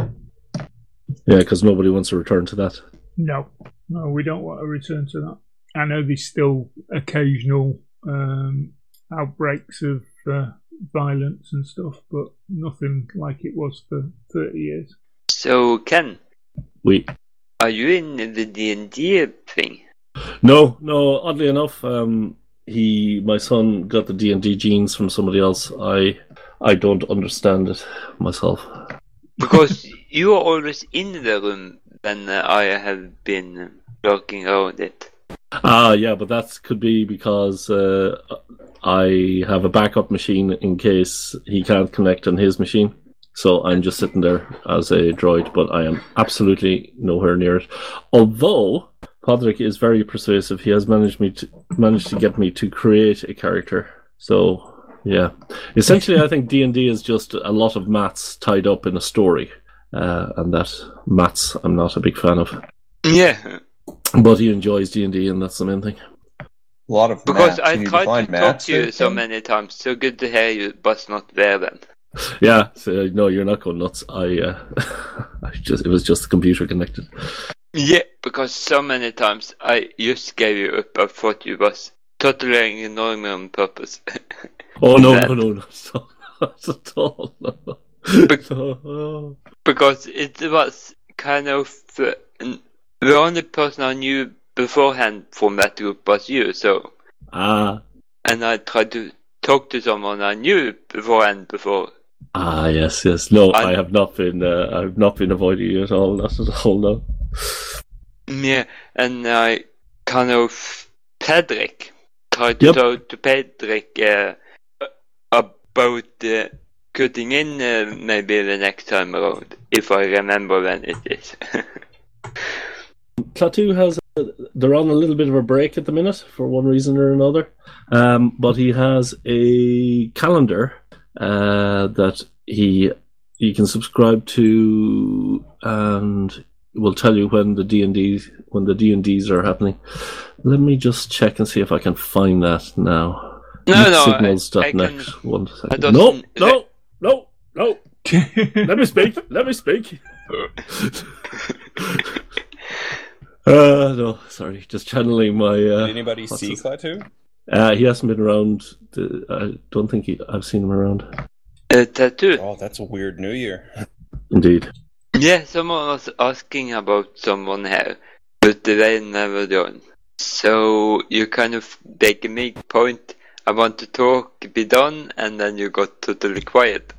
yeah, because nobody wants to return to that. No. No, we don't want to return to that. I know there's still occasional um, outbreaks of uh, violence and stuff, but nothing like it was for thirty years. so Ken, We are you in the D and D thing? no, no. Oddly enough, um, he, my son, got the D and D genes from somebody else. I, I don't understand it myself. Because you are always in the room when uh, I have been lurking around it. Ah, yeah, but that could be because uh, I have a backup machine in case he can't connect on his machine. So I'm just sitting there as a droid, but I am absolutely nowhere near it. Although Podrick is very persuasive, he has managed me to managed to get me to create a character. So yeah, essentially, I think D and D is just a lot of maths tied up in a story, uh, and that maths I'm not a big fan of. Yeah, But he enjoys D and D, and that's the main thing. A lot of because maths. I Can you tried define to talk maths to you there, so Ken? many times. So good to hear you, but not there then. Yeah, so no, you're not going nuts. I, uh, I just it was just the computer connected. Yeah, because so many times I just gave you up. I thought you was totally ignoring me on purpose. Oh no, that. no, no, not at all. Not at all. No. Be- Oh. because it was kind of uh, the only person I knew beforehand from that group was you. So, Ah, and I tried to talk to someone I knew beforehand before. ah, yes, yes. No, I- I have not been. Uh, I've not been avoiding you at all. Not at all. No. Yeah, and I kind of Pedrick tried to Yep. talk to Pedrick uh, about uh, cutting in uh, maybe the next time around, if I remember when it is. Klaatu has. A, they're on a little bit of a break at the minute for one reason or another, um, but he has a calendar uh, that he you can subscribe to, and will tell you when the D and Ds when the D and Ds are happening. Let me just check and see if I can find that now. No, no, Signals I- I dot net. can- One I second. don't- No, no, no, no. Let me speak. Let me speak. uh, no, sorry. Just channeling my. Uh, Did anybody what's see his- Klaatu? Uh, he hasn't been around. The, I don't think he, I've seen him around. A tattoo. Oh, that's a weird New Year. Indeed. Yeah, someone was asking about someone here, but they never joined. So you kind of make a big point. I want to talk, be done, and then you got totally quiet.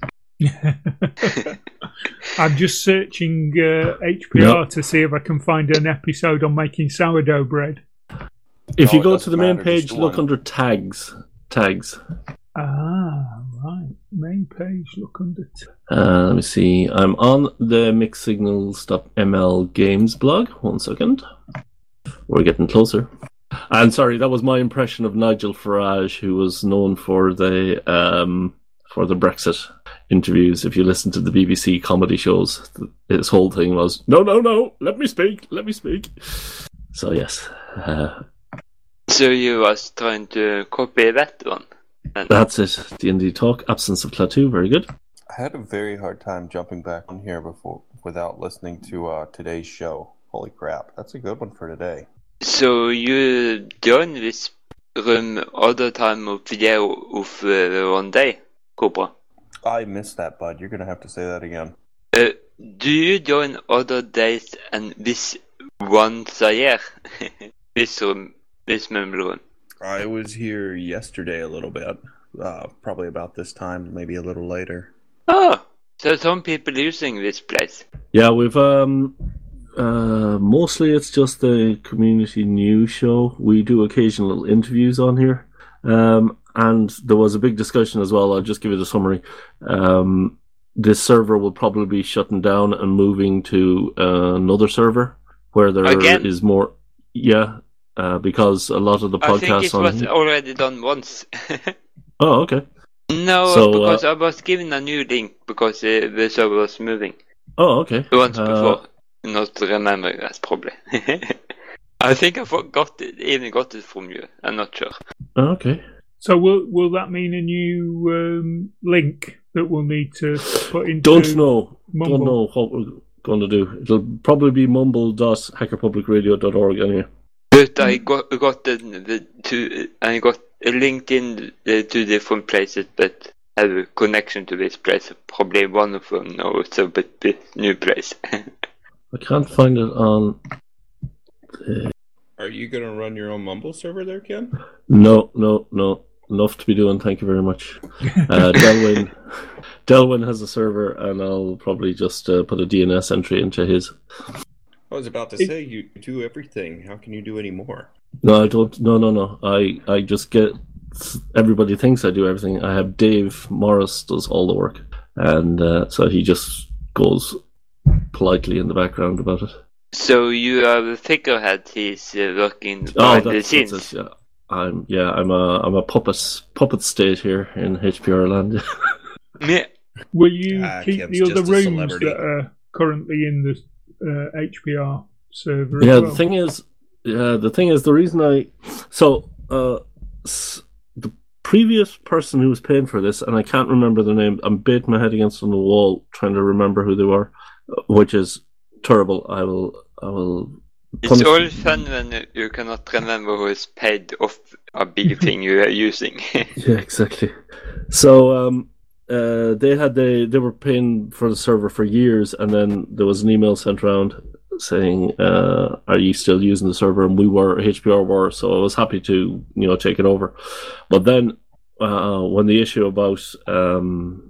I'm just searching uh, H P R Yep. to see if I can find an episode on making sourdough bread. If Oh, you it go to doesn't the main matter, page, just look one. under tags. Tags. Ah, right. Main page, look under. T- Uh, let me see. I'm on the mixedsignals.ml games blog. One second. We're getting closer. And sorry, that was my impression of Nigel Farage, who was known for the um, for the Brexit interviews. If you listen to the B B C comedy shows, his whole thing was, no, no, no, let me speak, let me speak. So yes, uh, So you was trying to copy that one. And that's it. D and D talk. Absence of Klaatu. Very good. I had a very hard time jumping back on here before without listening to uh, today's show. Holy crap, that's a good one for today. so you joined this room other time of the year of uh, one day, Cobra. I missed that, bud. You're gonna have to say that again. Uh, do you join other days and this once a year? this room, this member room. I was here yesterday a little bit, uh, probably about this time, maybe a little later. Oh, so some people using this place. Yeah, we've um uh mostly it's just a community news show. We do occasional interviews on here. Um and there was a big discussion as well. I'll just give you the summary. Um this server will probably be shutting down and moving to uh, another server where there is Again? more yeah, uh, because a lot of the I think podcasts it on was here- already done once. Oh, okay. no, So, because uh, I was given a new link because uh, the server was moving Oh, okay. once Uh, before. Not remembering that probably. I think I forgot it, even got it from you. I'm not sure. Okay. so will will that mean a new um, link that we'll need to put into? Don't know. Mumble. Don't know what we're going to do. It'll probably be mumble dot hacker public radio dot org anyway. But I got got the, the to I got a LinkedIn uh, two different places that have a connection to this place. Probably one of them knows about this new place. I can't find it on. Are you gonna run your own Mumble server there, Ken? No, no, no. Enough to be doing. Thank you very much. Uh, Delwyn, Delwyn has a server, and I'll probably just uh, put a D N S entry into his. I was about to It- say you do everything. How can you do any more? No, I don't. No, no, no. I, I just get. Everybody thinks I do everything. I have Dave Morris does all the work, and uh, so he just goes politely in the background about it. So you are the figurehead. He's uh, working Oh, behind the that's, scenes. that's it, yeah. I'm yeah. I'm a I'm a puppet puppet state here in H P R land. Yeah. Will you Ah, keep Ken's the other just a rooms celebrity. that are currently in the uh, H P R server? Yeah, as the well? thing is, yeah, the thing is, the reason I so uh, s- the previous person who was paying for this, and I can't remember the name. I'm beating my head against on the wall trying to remember who they were, which is terrible. I will, I will It's all fun when you cannot remember who is paid off a big thing you are using. Yeah, exactly. So um, uh, they had the they were paying for the server for years, and then there was an email sent around saying, uh, "Are you still using the server?" And we were, H P R were, so I was happy to you know take it over. But then uh, when the issue about um,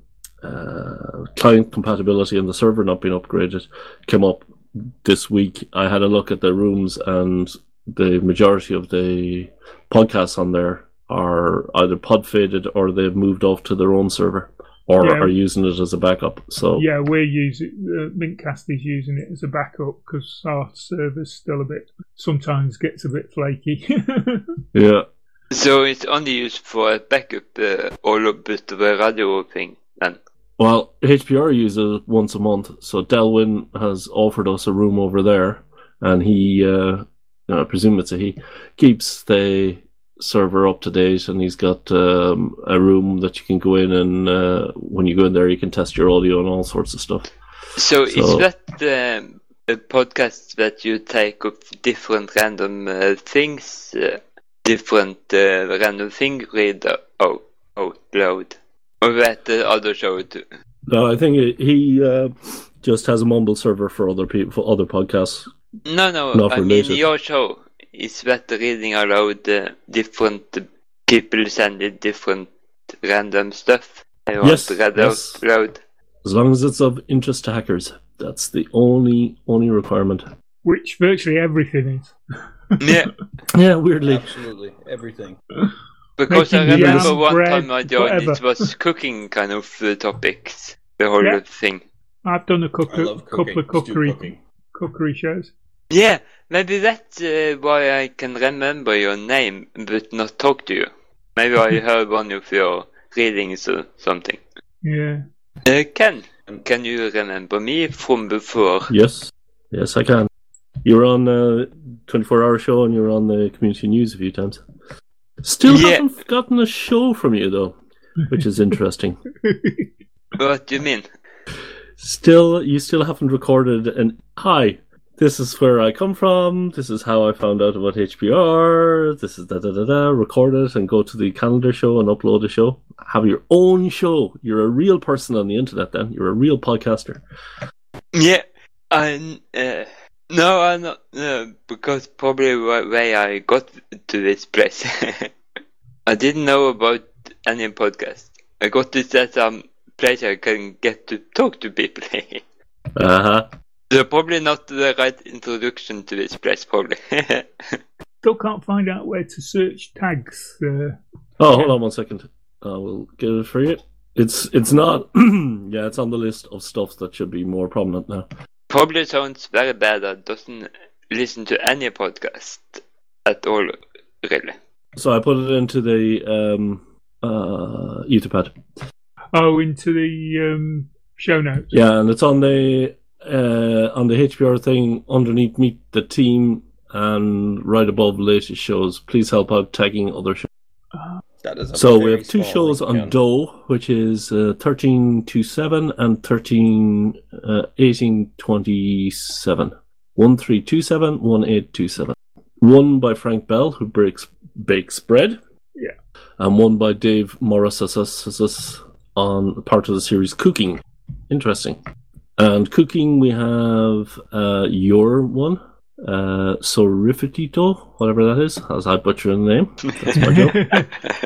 uh, client compatibility and the server not being upgraded came up this week, I had a look at the rooms, and the majority of the podcasts on there are either pod faded or they've moved off to their own server or yeah. are using it as a backup. So yeah, we're using uh, Mintcast is using it as a backup because our server's still a bit sometimes gets a bit flaky. Yeah. So it's only used for a backup uh, all of the radio thing then. Well, H P R uses it once a month, so Delwyn has offered us a room over there, and he, uh, I presume it's a he, keeps the server up to date, and he's got um, a room that you can go in, and uh, when you go in there, you can test your audio and all sorts of stuff. So, so is that um, a podcast that you take of different random uh, things, uh, different uh, random thing read out, out loud? Or that the other show too? No, I think he uh, just has a mumble server for other people, for other podcasts. No, no, not I related. mean your show is that reading aloud uh, different people send different random stuff. I want yes, to read yes. out loud. As long as it's of interest to hackers, that's the only only requirement. Which virtually everything is. Yeah, yeah, weirdly, absolutely everything. Because Making I remember jam, one bread, time I joined, whatever. it was cooking kind of uh, topics, the whole Yeah. thing. I've done a couple, I love cooking. couple of Let's do cookery cooking. cookery shows. Yeah, maybe that's uh, why I can remember your name but not talk to you. Maybe I heard one of your readings or something. Yeah. Uh, Ken, can you remember me from before? Yes, yes, I can. You were on a twenty-four hour show, and you were on the community news a few times. Still Yeah. haven't gotten a show from you though, which is interesting. What do you mean? Still, you still haven't recorded an hi. This is where I come from. This is how I found out about H P R. This is da da da da. Record it and go to the calendar show and upload a show. Have your own show. You're a real person on the internet. Then you're a real podcaster. Yeah, I uh, no, I'm not. No, because probably the way I got to this place, I didn't know about any podcast. I got this at some place I can get to talk to people. Uh huh. So probably not the right introduction to this place, probably. Still can't find out where to search tags. Uh, Oh, hold on one second. I will get it for you. It's it's not. Yeah, it's on the list of stuff that should be more prominent now. Probably sounds very bad that doesn't listen to any podcast at all, really. So I put it into the um, uh, Etherpad. oh, into the um, show notes. Yeah, and it's on the uh, on the H P R thing underneath Meet the Team and right above latest shows. Please help out tagging other shows. That is a So we very have two small shows link on count. Doe, which is uh, thirteen twenty-seven and thirteen uh, eighteen twenty-seven. one three two seven, one eight two seven. One by Frank Bell, who breaks, bakes bread. Yeah. And one by Dave Morris on part of the series Cooking. Interesting. And Cooking, we have uh, your one, uh, Sorifitito, whatever that is, as I butcher the name. That's my job.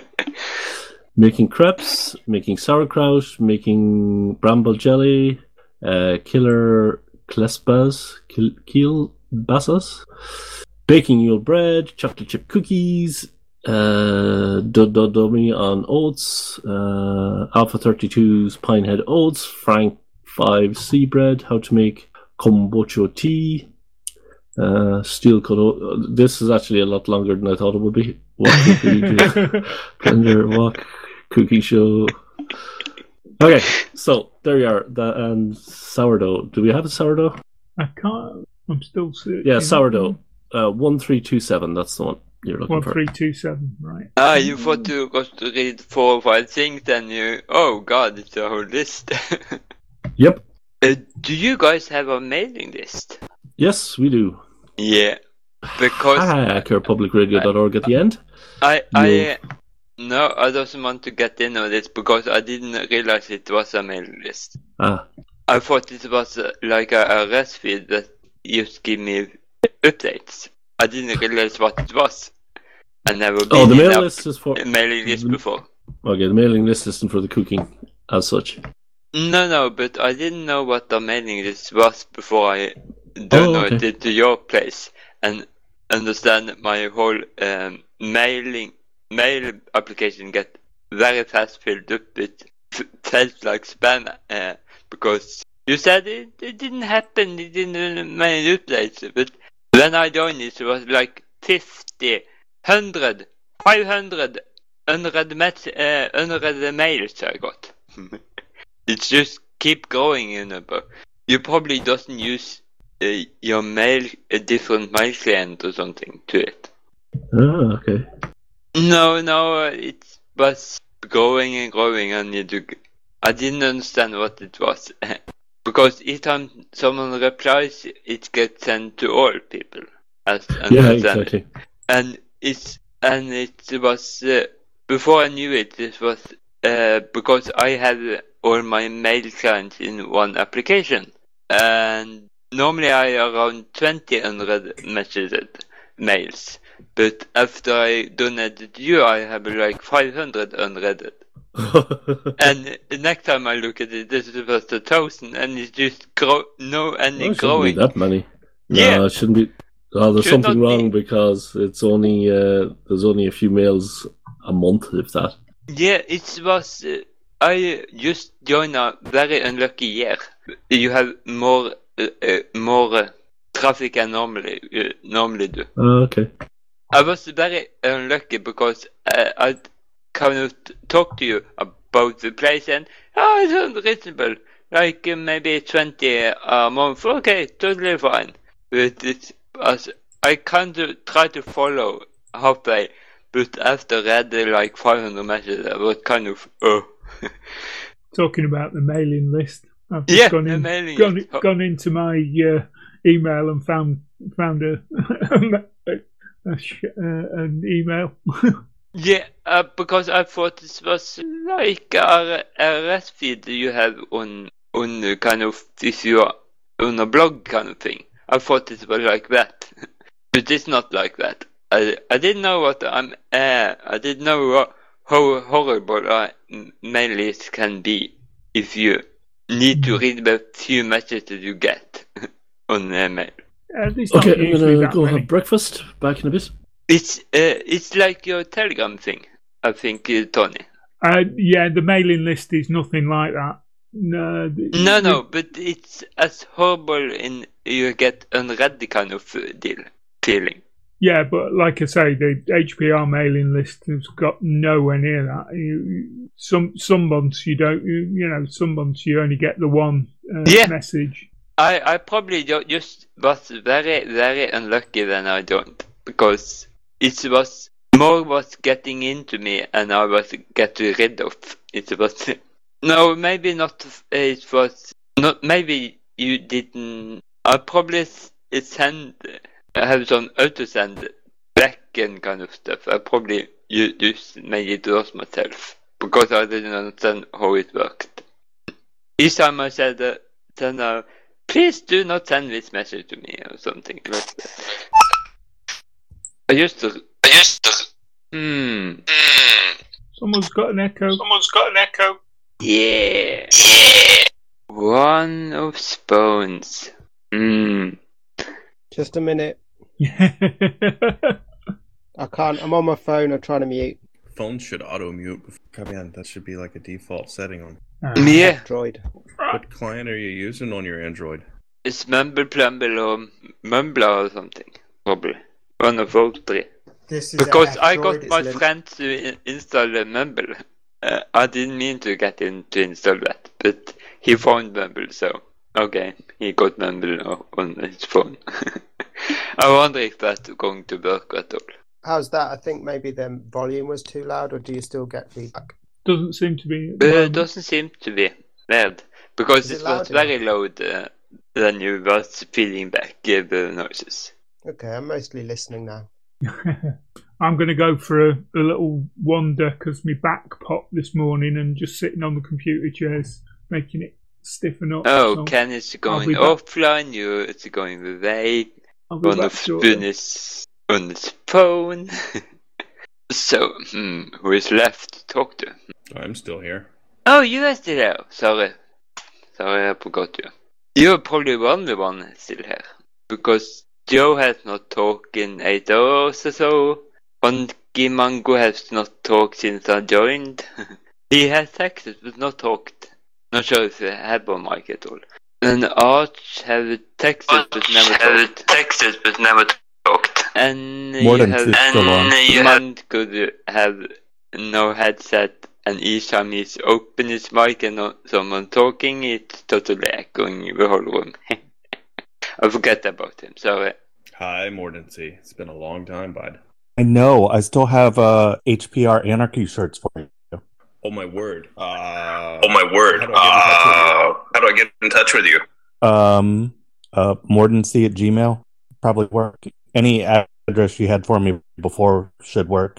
Making crepes, making sauerkraut, making bramble jelly, uh, killer klesbas, kil- kielbasas, baking Yule bread, chocolate chip cookies, uh, Dododomi on oats, uh, Alpha thirty-two's Pinehead oats, Frank five sea bread, how to make kombucha tea, uh, steel cut oat. This is actually a lot longer than I thought it would be. What cookie do? Blender walk cookie show. Okay, so there you are. That and sourdough. Do we have a sourdough? I can't. I'm still searching. Yeah, sourdough. Uh, one three two seven. That's the one you're looking One for. three two seven. Right. Ah, you thought you got to read four or five things, then you... Oh god, it's a whole list. Yep. uh, do you guys have a mailing list? Yes, we do. Yeah, because hacker public radio dot org at the end. I I no, I doesn't want to get in on this because I didn't realize it was a mailing list. Ah. I thought it was uh, like a R S feed that used to give me updates. I didn't realize what it was. I never been oh, the in mail a list is for mailing list before. Okay, the mailing list isn't for the cooking as such. No, no, but I didn't know what the mailing list was before I Oh, downloaded okay. it to your place and understand my whole um, mailing mail application get very fast filled up with f- felt like spam uh, because you said it, it didn't happen, it didn't mail updates, but when I joined it, it was like fifty, one hundred, five hundred unread, met, uh, unread mails I got. It's just keep going, you know, but you probably doesn't use uh, your mail, a different mail client or something to it. Ah, okay. No, no, it was growing and growing, and you do, I didn't understand what it was. Because each time someone replies, it gets sent to all people. As Yeah, exactly. And it's and it was uh, before I knew it. It was uh, because I had all my mail clients in one application, and normally I around twenty unread messages, mails. But after I donated you, I have like five hundred unread. And the next time I look at it, this was a thousand, and it's just grow no any Well, it shouldn't growing. be that many. No, Yeah. it shouldn't be. Oh, there's Should something not wrong be. because it's only uh, there's only a few mails a month, if that. Yeah, it was. Uh, I just joined a very unlucky year. You have more uh, uh, more uh, traffic than normally uh, normally do. Oh, okay. I was very unlucky because uh, I kind of t- talked to you about the place and oh, it's unreasonable. Like uh, maybe twenty a month. Okay, totally fine. But it was, I kind of tried to follow halfway, but after reading like five hundred messages, I was kind of oh. Talking about the mailing list, I've just Yeah, gone, the in, mailing gone, list. gone into my uh, email and found found a, a, a sh- uh, an email. Yeah, uh, because I thought this was like a R S feed you have on on the kind of if you are on a blog kind of thing. I thought it was like that, but it's not like that. I I didn't know what I'm. Uh, I didn't know what, how horrible a mail list can be if you need to read the few messages you get on the mail. Uh, it's not Okay, I'm usually gonna that go many. have breakfast. Back in a bit. It's uh, it's like your Telegram thing, I think, uh, Tony. Uh, yeah, the mailing list is nothing like that. No, th- No, no, but it's as horrible in you get unread kind of uh, deal feeling. Yeah, but like I say, the H P R mailing list has got nowhere near that. You, you- some some months you don't, you, you know, some months you only get the one uh, Yeah. message. I I probably ju- just was very very unlucky when I joined because it was more was getting into me and I was getting rid of. It was no, maybe not. It was not. Maybe you didn't. I probably s- send. I have some auto send back and kind of stuff. I probably you just made it worse myself because I didn't understand how it worked. Each time I said, uh, send a, please do not send this message to me or something. But I used to. I used to. Hmm. Someone's got an echo. Someone's got an echo. Yeah. Yeah. One of spoons. Hmm. Just a minute. I I can't. I'm on my phone. I'm trying to mute. Phone should auto mute. Come on, that should be like a default setting on. Yeah. Droid. What client are you using on your Android? It's Mumble Plumble or Mumbler or something. Probably. One of those three. This is Because a I Droid, got it's my Lin- friend to in- install the Mumble. Uh, I didn't mean to get him to install that, but he found Mumble, so okay, he got Mumble o- on his phone. I wonder if that's going to work at all. How's that? I think maybe the volume was too loud, or do you still get feedback? Doesn't seem to be. at Uh, the it moment. doesn't seem to be weird, because Is it it loud was very loud uh, when you was feeding back uh, the noises. Okay, I'm mostly listening now. I'm going to go for a, a little wander because my back popped this morning and just sitting on the computer chairs making it stiffen up. Oh, so Ken is I'll going be back. offline, you it's going away. I'll be One back of shortly. Spoon is on his phone. So, hmm, who is left to talk to? I'm still here. Oh, you are still here. Sorry. Sorry, I forgot you. You're probably the only one still here. Because Joe has not talked in eight hours or so. Funky Mango has not talked since I joined. He has texted but not talked. Not sure if he had one mic at all. And Arch have texted but never talked. texted but never talked. And More you than have, two still on. and you have, could have no headset, and each time he's open his mic and no, someone talking, it's totally echoing the whole room. I forget about him, sorry. Hi, Mordency. It's been a long time, bud. I know. I still have uh, H P R Anarchy shirts for you. Oh my word. Uh, oh my word. How do I Uh, how do I get in touch with you? Um, uh, Mordency at Gmail probably work. Any address you had for me before should work.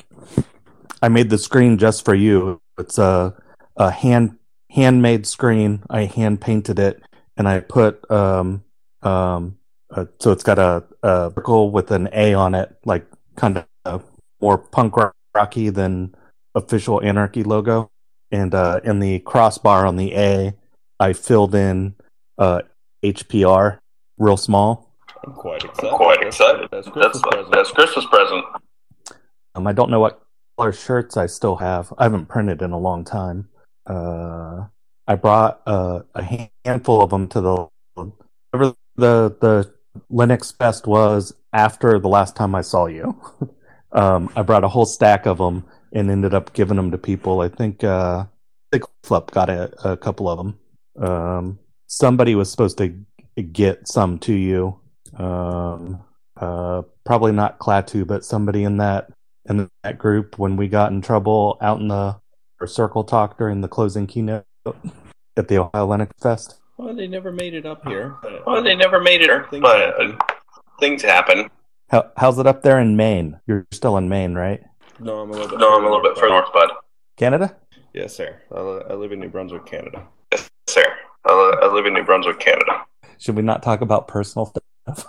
I made the screen just for you. It's a a hand handmade screen. I hand painted it, and I put um um uh, so it's got a, a circle with an A on it, like kind of more punk rocky than official Anarchy logo. And uh, in the crossbar on the A, I filled in uh, H P R real small. I'm quite excited. I'm quite excited. That's Christmas That's the present. best Christmas present. Um, I don't know what color shirts I still have. I haven't printed in a long time. Uh, I brought uh, a handful of them to the whatever the the Linux Fest was after the last time I saw you. um, I brought a whole stack of them and ended up giving them to people. I think uh, I think Flip got a, a couple of them. Um, somebody was supposed to get some to you. Um, uh, probably not Klaatu, but somebody in that in that group when we got in trouble out in the or circle talk during the closing keynote at the Ohio Linux Fest. Well, they never made it up here. But, Well, they never made it, Things but happen. uh, things happen. How, how's it up there in Maine? You're still in Maine, right? No, I'm a little bit. No, I'm a little bit further north, bud. Canada? Yes, sir. I, li- I live in New Brunswick, Canada. Yes, sir. I, li- I live in New Brunswick, Canada. Should we not talk about personal stuff?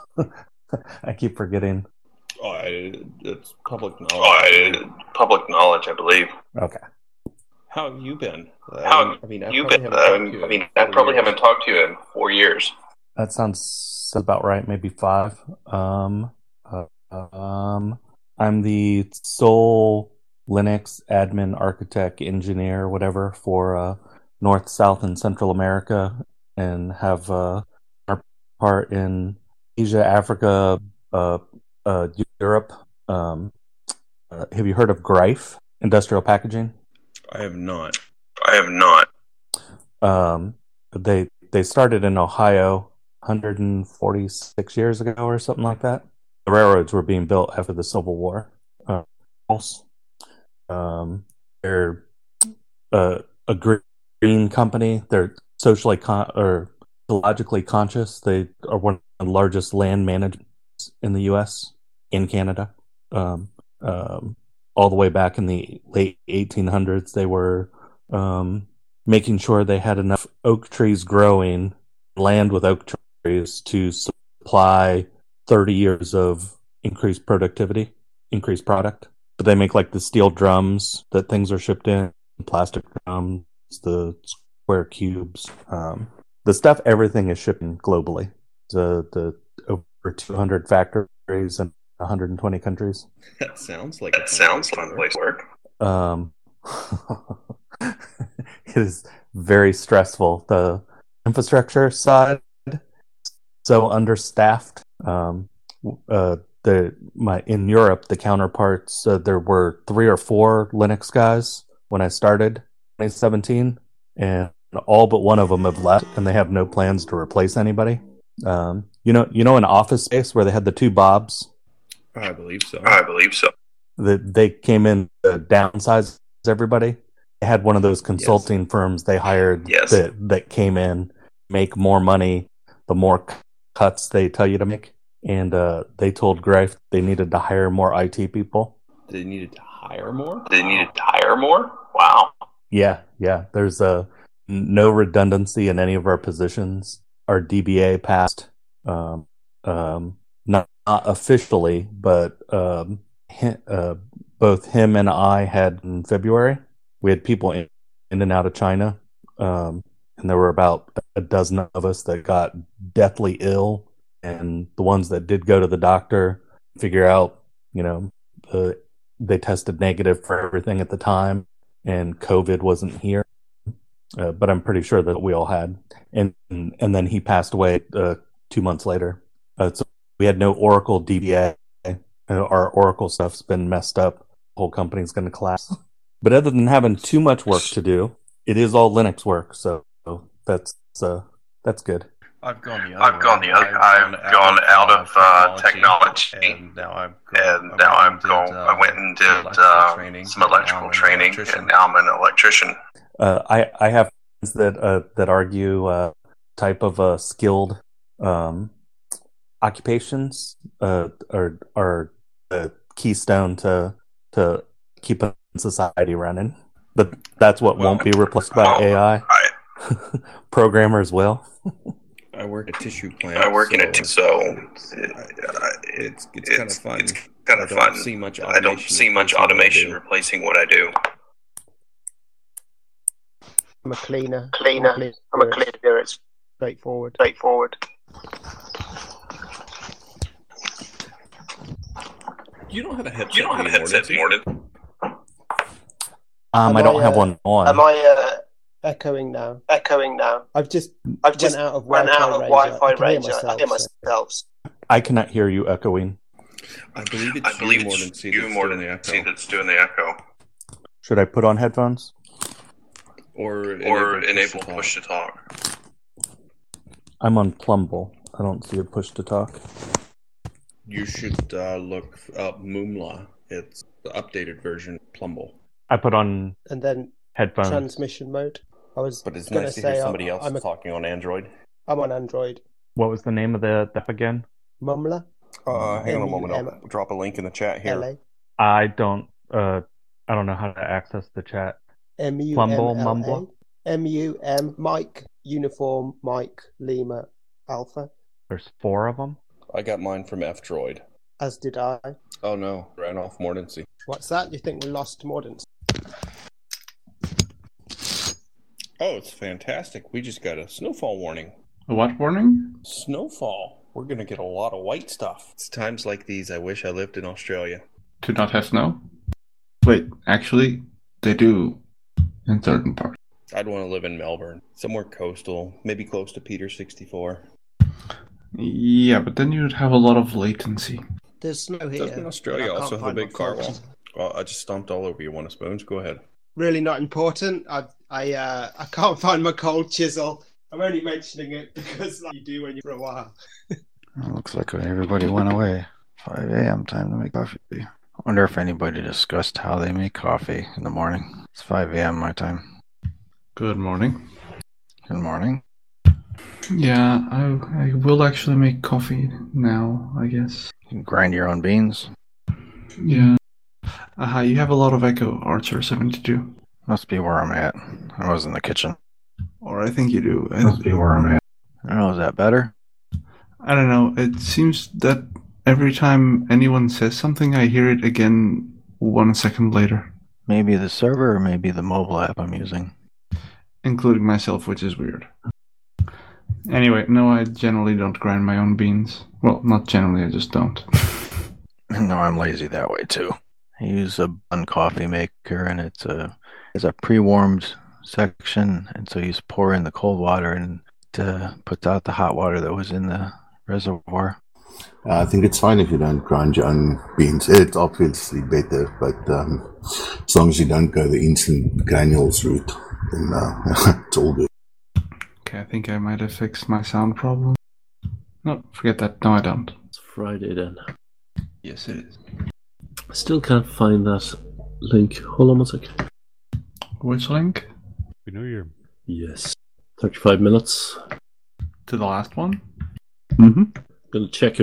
I keep forgetting. Oh, I, it's public knowledge. Oh, I, public knowledge, I believe. Okay. How have you been? How I mean, I you probably been? haven't talked Um, to you I in mean, I four probably years. haven't talked to you in four years. That sounds about right. Maybe five. Um, uh, um, I'm the sole Linux admin, architect, engineer, whatever for uh, North, South, and Central America, and have uh, our part in Asia, Africa, uh, uh, Europe. Um, uh, have you heard of Greif Industrial Packaging? I have not. I have not. Um, they they started in Ohio one hundred forty-six years ago or something like that. The railroads were being built after the Civil War. Uh, um, they're uh, a green company. They're socially con- or ecologically conscious. They are one of the largest land managers in the U S, in Canada. Um, um, all the way back in the late eighteen hundreds, they were um, making sure they had enough oak trees growing, land with oak trees to supply thirty years of increased productivity, increased product. But they make like the steel drums that things are shipped in, plastic drums, the square cubes, um, the stuff. Everything is shipping globally. The the over two hundred factories in one hundred twenty countries. That sounds like That a fun sounds place to fun work. place to work. Um, it is very stressful. The infrastructure side, so understaffed. Um, uh, the my in Europe, the counterparts, uh, there were three or four Linux guys when I started in twenty seventeen, and all but one of them have left, and they have no plans to replace anybody. Um, you know, you know, an Office Space where they had the two Bobs. I believe so. I believe so. That they came in to downsize everybody. They had one of those consulting yes. firms they hired yes. that that came in, make more money the more cuts they tell you to make. and uh, they told Greif they needed to hire more I T people. They needed to hire more? They needed to hire more? Wow. Yeah, yeah. There's uh, no redundancy in any of our positions. Our D B A passed, um, um, not, not officially, but um, hi, uh, both him and I had in February. We had people in, in and out of China, um, and there were about a dozen of us that got deathly ill. And the ones that did go to the doctor figure out, you know, uh, they tested negative for everything at the time, and COVID wasn't here. Uh, but I'm pretty sure that we all had. And and then he passed away uh, two months later. Uh, so we had no Oracle D B A. Uh, our Oracle stuff's been messed up. The whole company's going to collapse. But other than having too much work to do, it is all Linux work. So that's uh, that's good. I've gone the other I've way. gone the other. I've, I've gone out of uh, technology, and now I've gone, and now I I'm going. I went and did uh, some electrical training, and now I'm an electrician. Uh, I I have friends that uh, that argue uh, type of uh, skilled um, occupations uh, are are the keystone to to keep a society running. But that's what well, won't be replaced by well, A I. I Programmers will. I work at a tissue plant. I work so in a t- so it's it's, it's kind of fun. It's kind of I fun. Don't see much I don't see much automation replacing what I do. I'm a cleaner. Cleaner. I'm a, I'm a cleaner. It's straightforward. straightforward. You don't have a headset. You don't have a headset, Morton. Um, I don't I, have uh, one on. Am I uh, echoing now? Echoing now. I've just I've just went out of went Wi-Fi out of range. Wi-Fi I can range. hear myself, I hear so. myself. I cannot hear you echoing. I believe it's I believe you more it's than C you that's more doing than the echo. C that's doing the echo. Should I put on headphones? Or or enable, enable push, to push to talk. I'm on Plumble. I don't see a push to talk. You should uh, look up Moomla. It's the updated version of Plumble. I put on and then headphones. Transmission mode. I was but it's gonna nice to say hear somebody else I'm a, talking on Android. I'm on Android. What was the name of the app again? Mumla. Uh, hang on a moment. I'll drop a link in the chat here. L A. I don't. Uh, I don't know how to access the chat. M U M Plumble, L A. Mumble. M U M Mike Uniform Mike Lima Alpha. There's four of them. I got mine from F-Droid. As did I. Oh no, ran off Mordency. What's that? You think we lost Mordency? Oh, it's fantastic. We just got a snowfall warning. A what warning? Snowfall. We're going to get a lot of white stuff. It's times like these I wish I lived in Australia. To not have snow? Wait, actually, they do in certain parts. I'd want to live in Melbourne. Somewhere coastal, maybe close to Peter sixty-four. Yeah, but then you'd have a lot of latency. There's snow here. Doesn't Australia also have a big car wall? Well, I just stomped all over you. Want a spoons? Go ahead. Really not important. I I uh, I can't find my cold chisel. I'm only mentioning it because like you do when you're for a while. It looks like everybody went away. five a.m. time to make coffee. I wonder if anybody discussed how they make coffee in the morning. It's five a.m. my time. Good morning. Good morning. Yeah, I, I will actually make coffee now, I guess. You can grind your own beans. Yeah. Uh, you have a lot of echo, Archer seventy-two. Must be where I'm at. I was in the kitchen. Or I think you do. Must be where I'm at. I don't know, is that better? I don't know. It seems that every time anyone says something, I hear it again one second later. Maybe the server or maybe the mobile app I'm using. Including myself, which is weird. Anyway, no, I generally don't grind my own beans. Well, not generally, I just don't. No, I'm lazy that way too. I use a bun coffee maker, and it's a it's a pre-warmed section, and so you just pour in the cold water and it puts out the hot water that was in the reservoir. Uh, I think it's fine if you don't grind your own beans. It's obviously better, but um, as long as you don't go the instant granules route, then uh, it's all good. Okay, I think I might have fixed my sound problem. No, forget that. No, I don't. It's Friday then. Yes, it is. I still can't find that link. Hold on a sec. Which link? Happy New Year. Yes. thirty-five minutes. To the last one? Mm-hmm. Gonna check if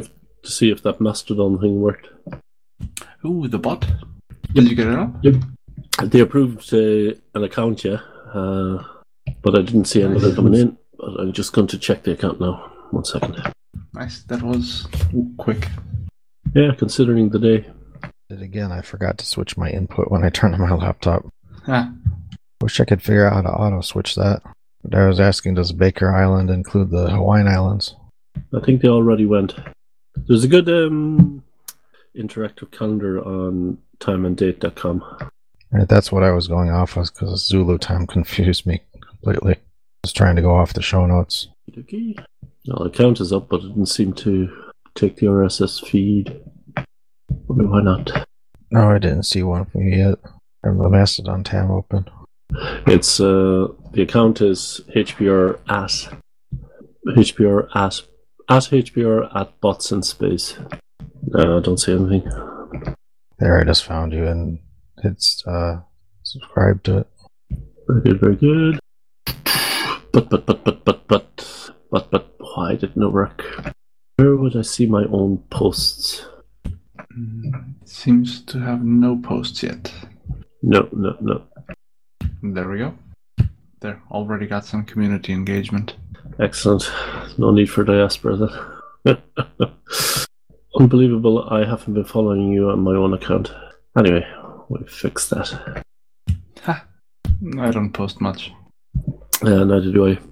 to see if that Mastodon thing worked. Ooh, the bot. Did you get it up? Yep. They approved uh, an account, yeah, uh, but I didn't see anything Nice. coming in. But I'm just going to check the account now. One second. Nice. That was quick. Yeah, considering the day. Did again, I forgot to switch my input when I turned on my laptop. Ah. Wish I could figure out how to auto switch that. But I was asking, does Baker Island include the Hawaiian Islands? I think they already went. There's a good um, interactive calendar on time and date dot com. Right, that's what I was going off of because Zulu time confused me completely. I was trying to go off the show notes. Okay. No, the account is up, but it didn't seem to take the R S S feed. Wonder why not? No, I didn't see one from you yet. I have the Mastodon tab open. It's uh, the account is H P R at H P R at at H P R at bots in space. No, I don't see anything. There, I just found you, and it's uh, subscribe to it. Very good, very good. But but but but but but but but why didn't it work? Where would I see my own posts? It seems to have no posts yet. No, no, no. There we go. There, already got some community engagement. Excellent. No need for diaspora then. Unbelievable, I haven't been following you on my own account. Anyway, we've fixed that. Ha! I don't post much. Yeah, neither do I.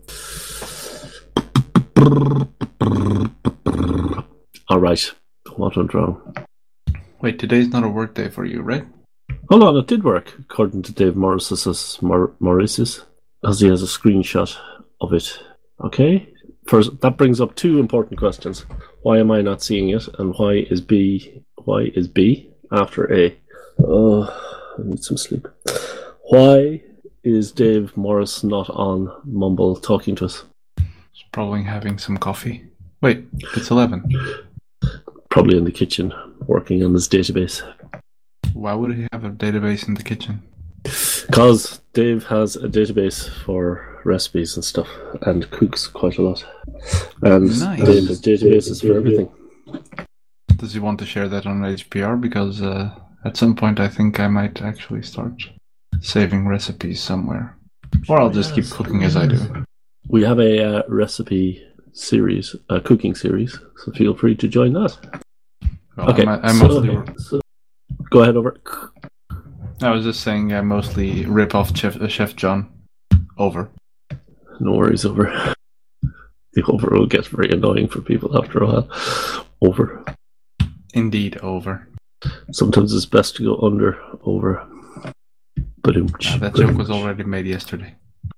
Alright, what went wrong? Wait, today's not a work day for you, right? Hold on, it did work, according to Dave Morris's, Mor- Morris's, as he has a screenshot of it. Okay, first, that brings up two important questions. Why am I not seeing it, and why is B, why is B after A? Oh, I need some sleep. Why is Dave Morris not on Mumble talking to us? He's probably having some coffee. Wait, it's eleven. Probably in the kitchen, working on his database. Why would he have a database in the kitchen? Because Dave has a database for recipes and stuff, and cooks quite a lot. And Nice. Dave has databases for everything. Does he want to share that on H P R? Because uh, at some point I think I might actually start saving recipes somewhere. Or I'll just keep cooking as I do. We have a uh, recipe series, a cooking series, so feel free to join that. Well, okay, I, I so, mostly... so go ahead over. I was just saying I mostly rip off Chef, uh, Chef John. Over. No worries, over. The over will get very annoying for people after a while. Over. Indeed, over. Sometimes it's best to go under, over. But Ah, that joke was already made yesterday.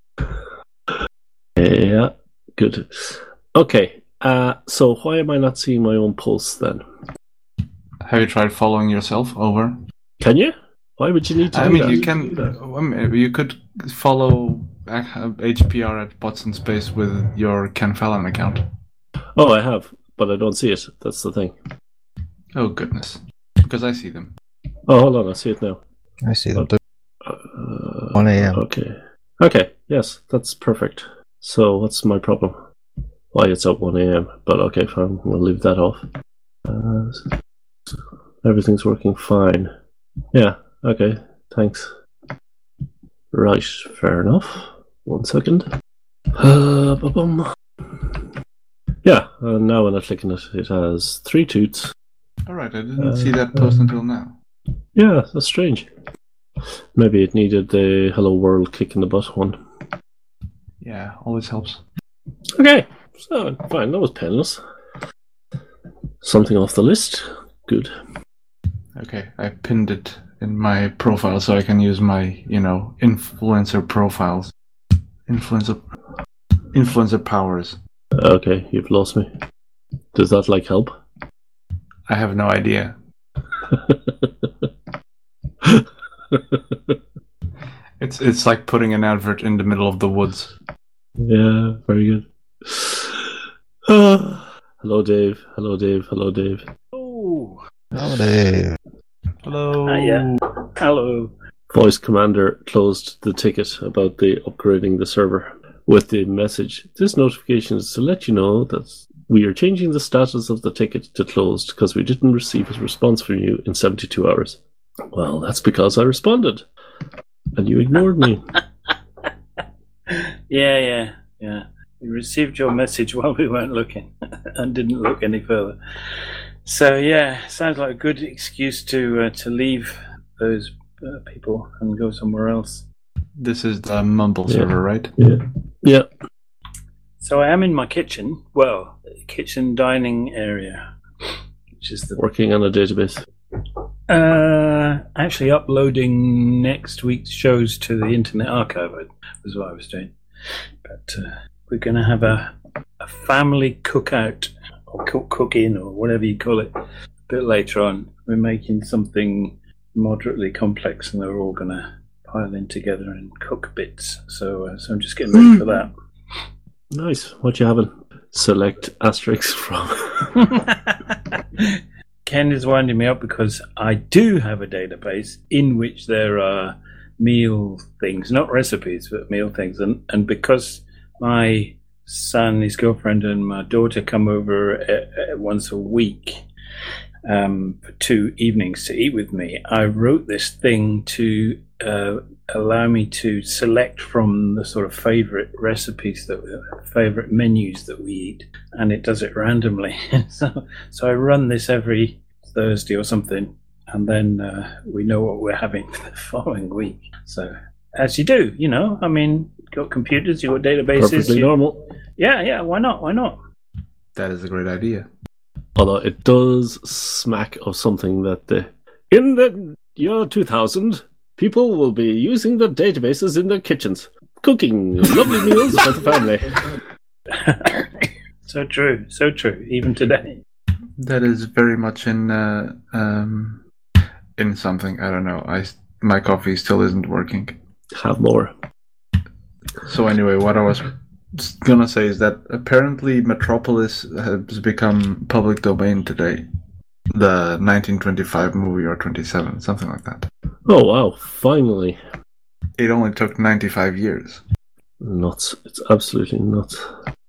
Yeah, good. Okay, uh, so why am I not seeing my own posts then? Have you tried following yourself? Over. Can you? Why would you need to I do mean, that? you can. I mean, you could follow H P R at Bots in Space with your Ken Fallon account. Oh, I have, but I don't see it. That's the thing. Oh goodness, because I see them. Oh, hold on, I see it now. I see them too. Uh, one a.m. Okay. Okay, yes, that's perfect. So what's my problem? Why it's at one a.m. But okay, fine, we'll leave that off. Uh, everything's working fine. Yeah, okay, thanks. Right, fair enough. One second. Uh, ba-bum. Yeah, uh, now when I click on it, it has three toots. Alright, I didn't Uh, see that post until now. Yeah, that's strange. Maybe it needed the Hello World kick in the butt one. Yeah, always helps. Okay, so fine, that was painless. Something off the list. Good. Okay, I pinned it in my profile so I can use my, you know, influencer profiles. Influencer influencer powers. Okay, you've lost me. Does that like help? I have no idea. It's it's like putting an advert in the middle of the woods. Yeah, very good. Uh, hello, Dave. Hello, Dave. Hello, Dave. Oh, hello, Dave. Hello. Uh, yeah. Hello. Voice Commander closed the ticket about the upgrading the server with the message. This notification is to let you know that We are changing the status of the ticket to closed because we didn't receive a response from you in seventy-two hours. Well, that's because I responded. And you ignored me. Yeah, yeah, yeah. We received your message while we weren't looking and didn't look any further. So, yeah, sounds like a good excuse to uh, to leave those uh, people and go somewhere else. This is the Mumble Yeah. server, right? Yeah. Yeah. So I am in my kitchen. Well, kitchen dining area, which is the Working on a database. Uh, actually uploading next week's shows to the Internet Archive was what I was doing. But uh, we're going to have a, a family cookout, or cook cook-in, or whatever you call it, a bit later on. We're making something moderately complex, and they're all going to pile in together and cook bits. So, uh, so I'm just getting ready for that. Nice. What you having? Select asterisks from. Ken is winding me up because I do have a database in which there are meal things, not recipes, but meal things. And, and because my son, his girlfriend, and my daughter come over uh, uh, once a week um, for two evenings to eat with me, I wrote this thing to uh, allow me to select from the sort of favorite recipes, that favorite menus that we eat, and it does it randomly. so, so I run this every Thursday or something, and then uh, we know what we're having for the following week. So, as you do, you know, I mean, you've got computers, you've got databases. Perfectly you- normal. Yeah, yeah, why not? Why not? That is a great idea. Although it does smack of something that the, in the year two thousand, people will be using the databases in their kitchens, cooking lovely meals for the family. So true, so true, even today. That is very much in uh, um, in something. I don't know. I my coffee still isn't working. Have more. So anyway, what I was gonna say is that apparently Metropolis has become public domain today. The nineteen twenty-five movie, or twenty-seven, something like that. Oh wow! Finally. It only took ninety-five years. Nuts! It's absolutely nuts.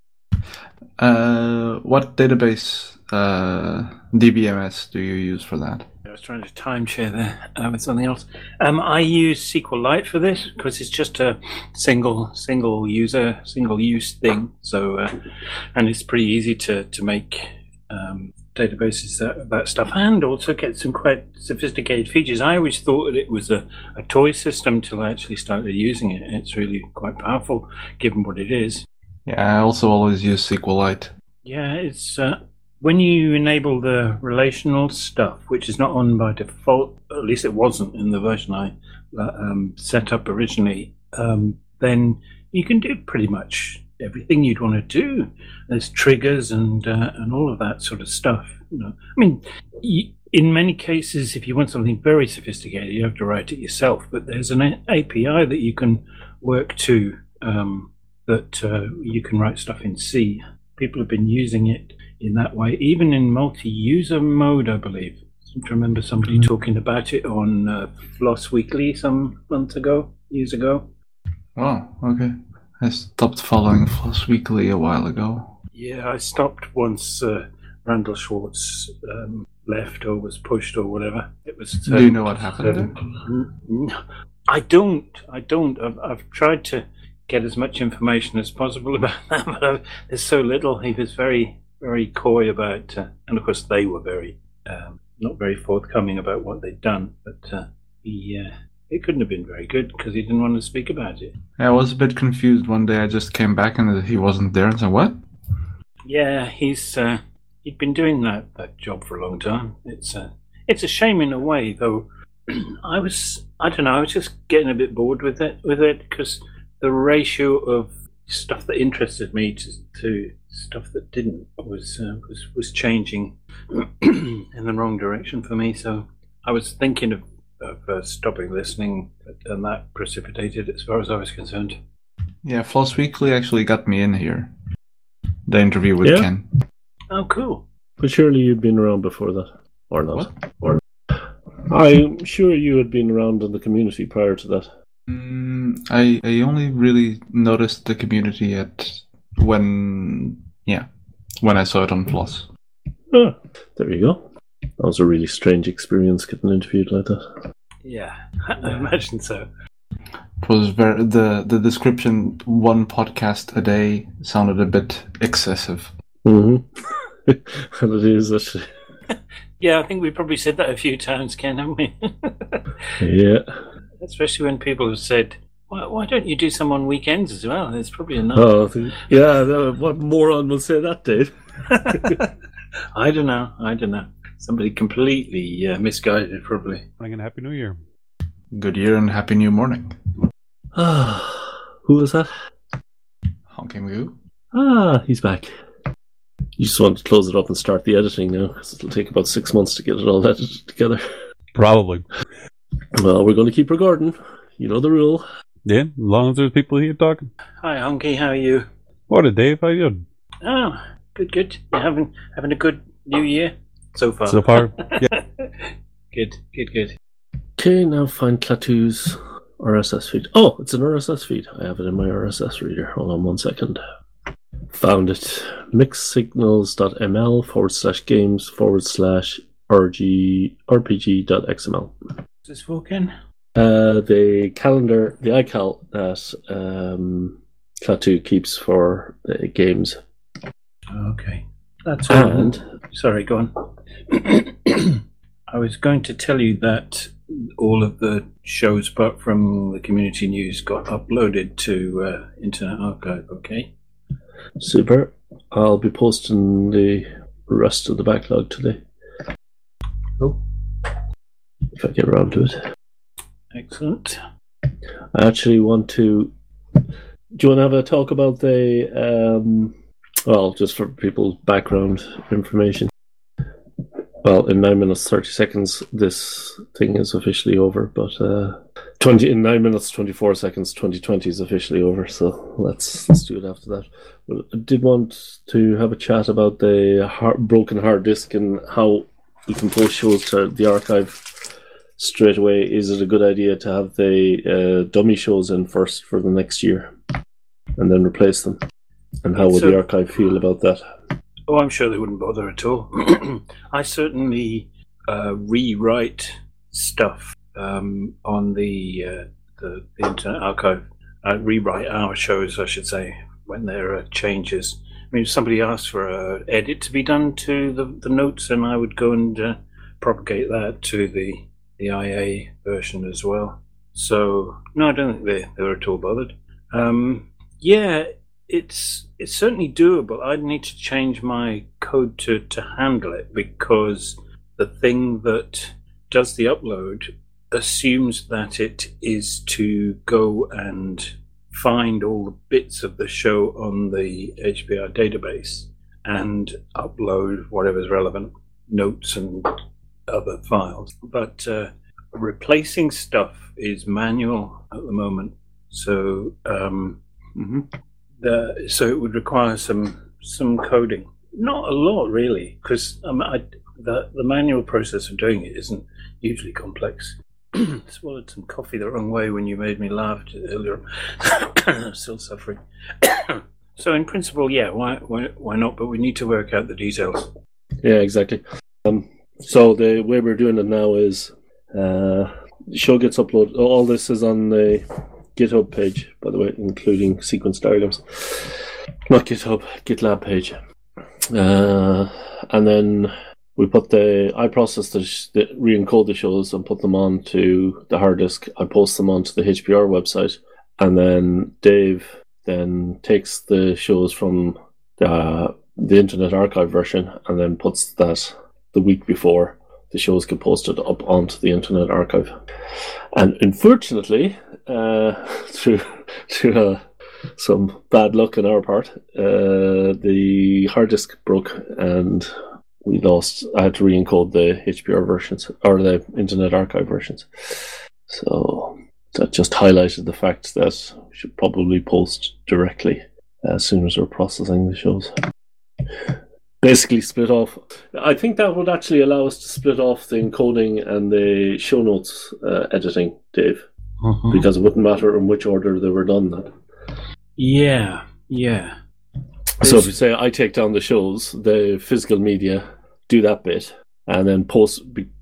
Uh, what database uh, D B M S do you use for that? I was trying to timeshare there uh, with something else. Um, I use SQLite for this because it's just a single single user, single use thing. So, uh, and it's pretty easy to to make um, databases that, that stuff, and also get some quite sophisticated features. I always thought that it was a, a toy system till I actually started using it. It's really quite powerful, given what it is. Yeah, I also always use SQLite. Yeah, it's uh, when you enable the relational stuff, which is not on by default, at least it wasn't in the version I uh, um, set up originally, um, then you can do pretty much everything you'd want to do. There's triggers and uh, and all of that sort of stuff. You know, I mean, y- in many cases, if you want something very sophisticated, you have to write it yourself. But there's an A P I that you can work to. Um, that uh, you can write stuff in C. People have been using it in that way, even in multi-user mode, I believe. I seem to remember somebody mm-hmm. talking about it on uh, Floss Weekly some months ago, years ago. Oh, okay. I stopped following Floss Weekly a while ago. Yeah, I stopped once uh, Randall Schwartz um, left or was pushed or whatever. It was. Do you know what happened? Um, I don't. I don't. I've, I've tried to get as much information as possible about that, but I've, there's so little. He was very, very coy about, uh, and of course they were very, um, not very forthcoming about what they'd done. But uh, he, uh, it couldn't have been very good because he didn't want to speak about it. I was a bit confused. One day I just came back and he wasn't there, and said, "What?" Yeah, he's uh, he'd been doing that, that job for a long time. It's uh, it's a shame in a way, though. I was, I don't know, I was just getting a bit bored with it, with it because the ratio of stuff that interested me to, to stuff that didn't was uh, was was changing in the wrong direction for me. So I was thinking of, of uh, stopping listening, and that precipitated as far as I was concerned. Yeah, Floss Weekly actually got me in here. The interview with Yeah. Ken. Oh, cool. But surely you'd been around before that, or not? What? Or I'm sure you had been around in the community prior to that. Mm, I I only really noticed the community at when yeah when I saw it on Plus. Oh, there you go. That was a really strange experience getting interviewed like that. Yeah, I imagine so. It was very the the description one podcast a day sounded a bit excessive. Mm-hmm. And it is actually. Yeah, I think we probably said that a few times, Ken, haven't we? Yeah. Especially when people have said, why, why don't you do some on weekends as well? There's probably enough. Oh, I think, yeah, no, what moron will say that, Dave? I don't know. I don't know. Somebody completely uh, misguided, probably. And Happy New Year. Good year and happy new morning. Who was that? Honky Magoo. Ah, he's back. You just want to close it up and start the editing now, because it'll take about six months to get it all edited together. Probably. Well, we're going to keep recording. You know the rule. Yeah, as long as there's people here talking. Hi, Honky. How are you? What, Dave? How you doing? Oh, good, good. You having having a good New Year so far? So far, yeah. Good, good, good. Okay, now find Klaatu's R S S feed. Oh, it's an R S S feed. I have it in my R S S reader. Hold on one second. Found it. Mixedsignals.ml forward slash games forward slash rg rpg.xml. Is this for, Ken? Uh, the calendar, the iCal that um, Klaatu keeps for the games. Okay. That's all. And sorry, go on. I was going to tell you that all of the shows, apart from the community news, got uploaded to uh, Internet Archive. Okay. Super. I'll be posting the rest of the backlog today. Oh. If I get around to it. Excellent. I actually want to. Do you want to have a talk about the? Um, well, just for people's background information. Well, in nine minutes thirty seconds, this thing is officially over. But uh, twenty in nine minutes twenty four seconds, twenty twenty is officially over. So let's let's do it after that. But I did want to have a chat about the hard, broken hard disk and how we can post shows to the archive straight away. Is it a good idea to have the uh, dummy shows in first for the next year, and then replace them? And how would So- the archive feel about that? Oh, I'm sure they wouldn't bother at all. I certainly uh, rewrite stuff um, on the, uh, the the Internet Archive. I rewrite our shows, I should say, when there are changes. I mean, if somebody asks for an edit to be done to the, the notes, and I would go and uh, propagate that to the the I A version as well. So no, I don't think they they're at all bothered. Um, yeah, it's it's certainly doable. I'd need to change my code to to handle it, because the thing that does the upload assumes that it is to go and find all the bits of the show on the H P R database and upload whatever's relevant, notes and other files. But uh, replacing stuff is manual at the moment, so um, the, so it would require some some coding. Not a lot, really, because um, I, the the manual process of doing it isn't hugely complex. Swallowed some coffee the wrong way when you made me laugh earlier. I'm still suffering. So in principle, yeah, why, why why not? But we need to work out the details. Yeah, exactly. Um, so the way we're doing it now is uh, the show gets uploaded. All this is on the GitHub page, by the way, including sequence diagrams. Not GitHub, GitLab page. Uh, and then we put the, I process the, sh- the re-encode the shows and put them onto the hard disk. I post them onto the H P R website, and then Dave then takes the shows from the, the Internet Archive version and then puts that the week before the shows get posted up onto the Internet Archive. And unfortunately, uh, through through uh, some bad luck on our part, uh, the hard disk broke and we lost. I had to re-encode the H P R versions or the Internet Archive versions. So that just highlighted the fact that we should probably post directly as soon as we're processing the shows. Basically split off. I think that would actually allow us to split off the encoding and the show notes uh, editing, Dave, Mhm. because it wouldn't matter in which order they were done. Then. Yeah, yeah. So if you say I take down the shows, the physical media do that bit, and then post.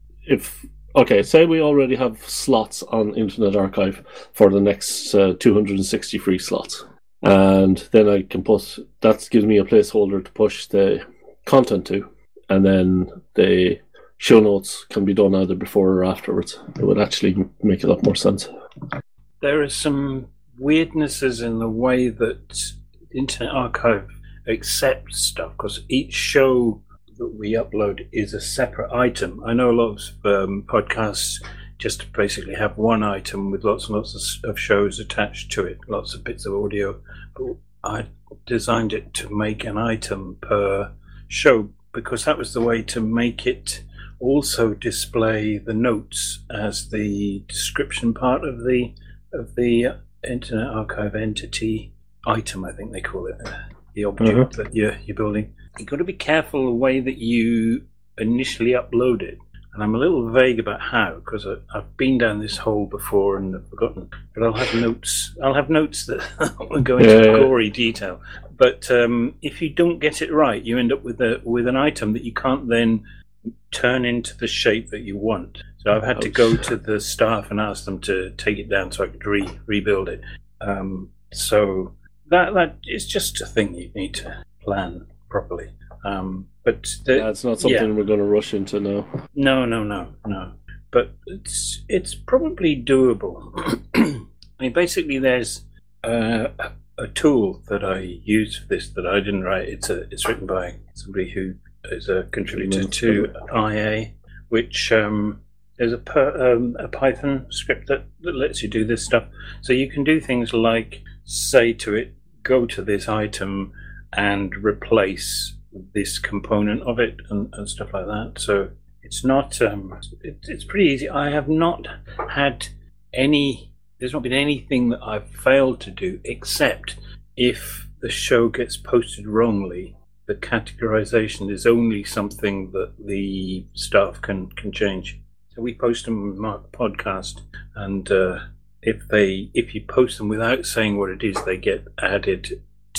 If okay, say we already have slots on Internet Archive for the next uh, two hundred sixty free slots, and then I can put that gives me a placeholder to push the content to, and then the show notes can be done either before or afterwards. It would actually make a lot more sense. There are some weirdnesses in the way that Internet Archive accepts stuff, because each show that we upload is a separate item. I know a lot of um, podcasts just basically have one item with lots and lots of, of shows attached to it, lots of bits of audio. But I designed it to make an item per show, because that was the way to make it also display the notes as the description part of the of the Internet Archive entity item, I think they call it, uh, the object Mm-hmm. that you're, you're building. You've got to be careful the way that you initially upload it. And I'm a little vague about how, because I've been down this hole before and I've forgotten. But I'll have notes. I'll have notes that will go into Yeah. gory detail. But um, if you don't get it right, you end up with a with an item that you can't then turn into the shape that you want. So I've had to go to the staff and ask them to take it down so I could re rebuild it. Um, so that that is just a thing you need to plan properly. Um, but the, Yeah, it's not something yeah. we're going to rush into now. No, no, no, no. But it's it's probably doable. I mean, basically, there's uh, a tool that I use for this that I didn't write. It's a it's written by somebody who is a contributor to I A, which um, there's a per, um, a Python script that, that lets you do this stuff. So you can do things like say to it, go to this item and replace this component of it and, and stuff like that. So it's not um it, it's pretty easy. I have not had any there's not been anything that I've failed to do, except if the show gets posted wrongly, the categorization is only something that the staff can can change. So we post them on Mark Podcast, and uh, if they if you post them without saying what it is, they get added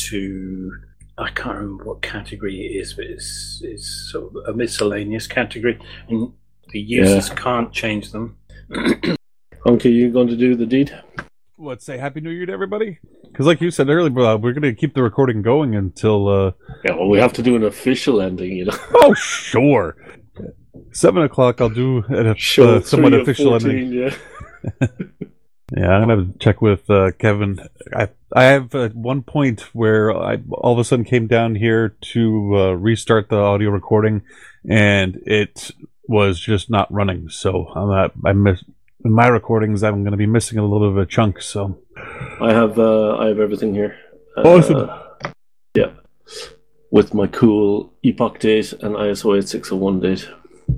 to, I can't remember what category it is, but it's, it's sort of a miscellaneous category, and the users Yeah. can't change them. Uncle, you going to do the deed? What, say Happy New Year to everybody? Because like you said earlier, uh, we're going to keep the recording going until... Uh... Yeah, well, we have to do an official ending, you know. Oh, sure. Seven o'clock, I'll do a Show uh, somewhat three of official fourteen, ending. yeah. Yeah, I'm gonna have to check with uh, Kevin. I I have uh, one point where I all of a sudden came down here to uh, restart the audio recording, and it was just not running. So I'm not, I miss in my recordings. I'm going to be missing a little bit of a chunk. So I have uh, I have everything here. Awesome. Uh, yeah, with my cool epoch date and I S O eight six oh one date.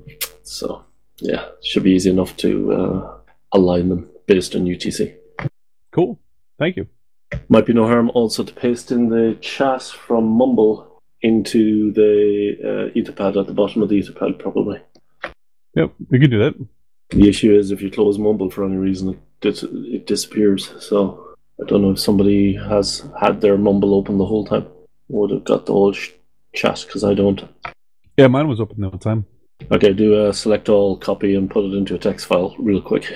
So yeah, should be easy enough to uh, align them based on U T C. Cool. Thank you. Might be no harm also to paste in the chat from Mumble into the uh, Etherpad at the bottom of the Etherpad, probably. Yep, we can do that. The issue is if you close Mumble for any reason, it, dis- it disappears. So I don't know if somebody has had their Mumble open the whole time. Would have got the whole sh- chat, because I don't. Yeah, mine was open the whole time. Okay, do a select all, copy, and put it into a text file real quick.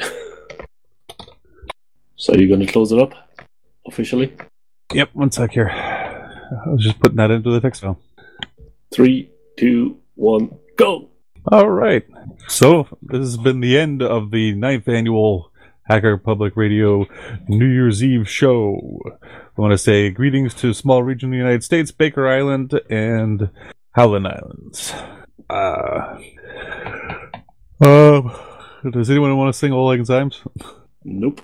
So you're going to close it up officially? Yep, one sec here. I was just putting that into the text file. Three, two, one, go! All right. So this has been the end of the ninth annual Hacker Public Radio New Year's Eve show. I want to say greetings to small region of the United States, Baker Island, and Howland Islands. Uh, um, does anyone want to sing Old Lang Symes? Nope.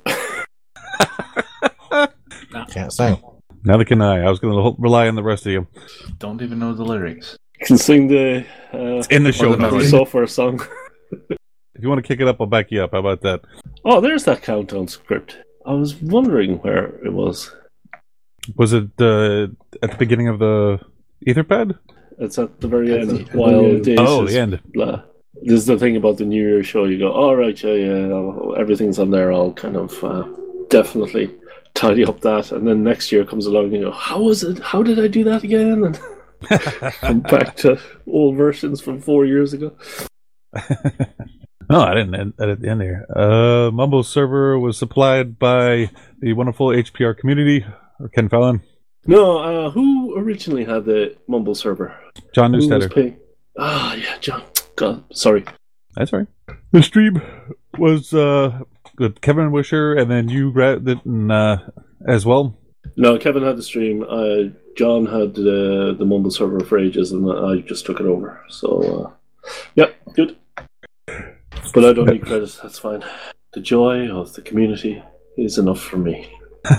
Can't sing. Neither can I. I was going to rely on the rest of you. Don't even know the lyrics. You can sing the uh, in the show the software song. If you want to kick it up, I'll back you up. How about that? Oh, there's that countdown script. I was wondering where it was. Was it uh, at the beginning of the Etherpad? It's at the very end. the- While Days Oh, is the end. Blah. This is the thing about the New Year show. You go, all right, yeah, yeah, everything's on there, all kind of uh, definitely tidy up that, and then next year comes along and you go, how was it? How did I do that again? And come back to old versions from four years ago. No, I didn't edit the end there. Uh, Mumble server was supplied by the wonderful H P R community, or Ken Fallon. No, uh, who originally had the Mumble server? John Who was Newstetter. paying? Ah, yeah, John. God, sorry. That's right. The stream was uh, with Kevin Wisher, and then you read it in, uh, as well. No, Kevin had the stream. Uh, John had the the Mumble server for ages, and I just took it over. So, uh, yeah, good. But I don't need credit. That's fine. The joy of the community is enough for me.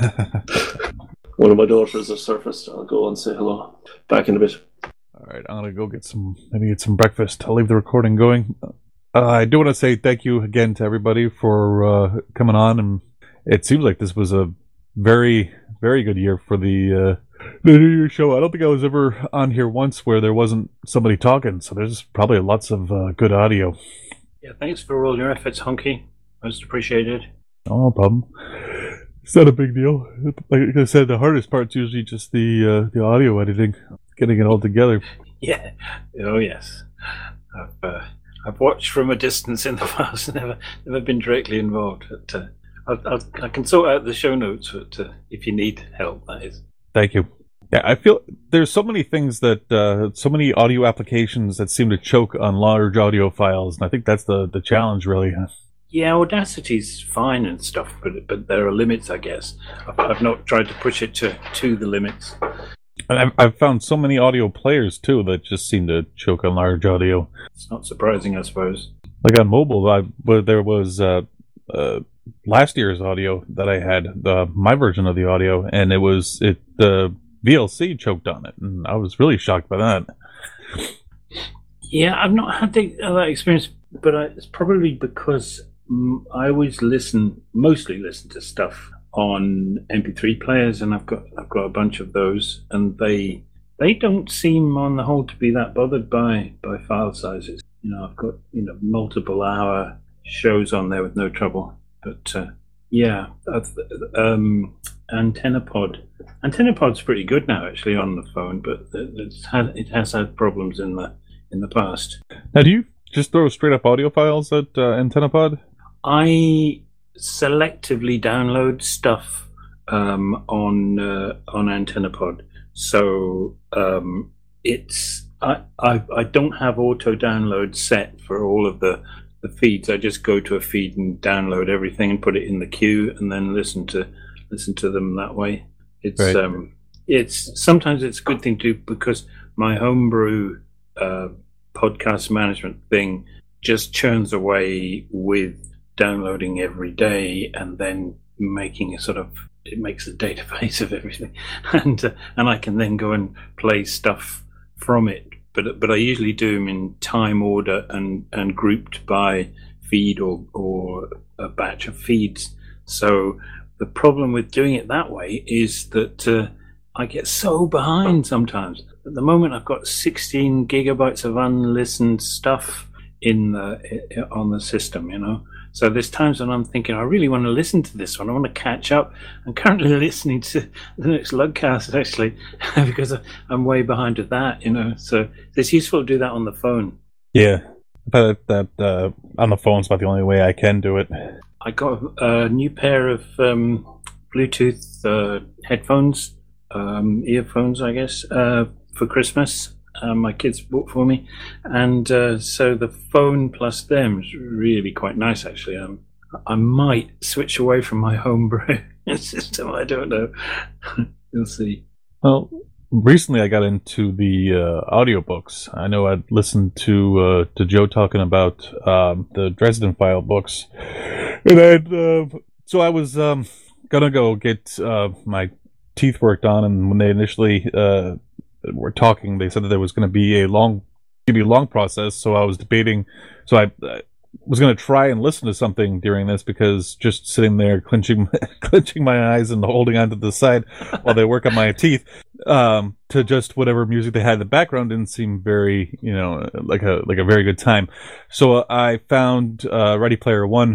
One of my daughters has surfaced. I'll go and say hello. Back in a bit. All right, I'm gonna go get some, maybe get some breakfast. I'll leave the recording going. Uh, I do want to say thank you again to everybody for uh, coming on, and it seems like this was a very, very good year for the uh, the New Year's show. I don't think I was ever on here once where there wasn't somebody talking, so there's probably lots of uh, good audio. Yeah, thanks for all your efforts, Honky. Most appreciated. Oh, no problem. It's not a big deal. Like I said, the hardest part's usually just the uh, the audio editing, getting it all together. Yeah. Oh, yes. I've uh, I've watched from a distance in the past. Never never been directly involved. But, uh, I'll, I'll, I can sort out the show notes, but uh, if you need help, that is. Thank you. Yeah, I feel there's so many things that, uh, so many audio applications that seem to choke on large audio files, and I think that's the, the challenge, really. Yeah, Audacity's fine and stuff, but but there are limits, I guess. I've, I've not tried to push it to, to the limits. And I've, I've found so many audio players, too, that just seem to choke on large audio. It's not surprising, I suppose. Like on mobile, I, where there was uh, uh, last year's audio that I had, the, my version of the audio, and it was, it the V L C choked on it, and I was really shocked by that. Yeah, I've not had the, uh, that experience, but I, it's probably because mm, I always listen, mostly listen to stuff on M P three players, and I've got I've got a bunch of those, and they they don't seem, on the whole, to be that bothered by by file sizes. You know, I've got you know multiple hour shows on there with no trouble. But uh, yeah, I've, um, AntennaPod. AntennaPod's pretty good now, actually, on the phone, but it's had it has had problems in the in the past. Now, do you just throw straight up audio files at uh, AntennaPod? I selectively download stuff um, on uh, on AntennaPod, so um, it's I, I I don't have auto download set for all of the the feeds. I just go to a feed and download everything and put it in the queue, and then listen to listen to them that way. It's Right. um it's sometimes it's a good thing to do because my homebrew uh, podcast management thing just churns away with downloading every day and then making a sort of it makes a database of everything, and uh, and I can then go and play stuff from it. But but I usually do them in time order and and grouped by feed or or a batch of feeds. So the problem with doing it that way is that uh, I get so behind sometimes. At the moment, I've got sixteen gigabytes of unlistened stuff in the on the system, you know. So there's times when I'm thinking, I really want to listen to this one. I want to catch up. I'm currently listening to the next Lugcast, actually, because I'm way behind with that, you know. So it's useful to do that on the phone. Yeah, but that uh, on the phone's about the only way I can do it. I got a new pair of um, Bluetooth uh, headphones, um, earphones, I guess, uh, for Christmas. Uh, my kids bought for me, and uh, so the phone plus them is really quite nice, actually. Um, I might switch away from my homebrew system. I don't know. You'll see. Well, recently I got into the uh, audiobooks. I know I'd listened to uh, to Joe talking about um, the Dresden File books, and I'd uh, so I was um, gonna go get uh, my teeth worked on, and when they initially uh, were talking, they said that there was going to be a long, be a long process. So I was debating. So I. I was going to try and listen to something during this, because just sitting there clenching clenching my eyes and holding onto the side while they work on my teeth um, to just whatever music they had in the background didn't seem very, you know, like a like a very good time. So I found uh, Ready Player One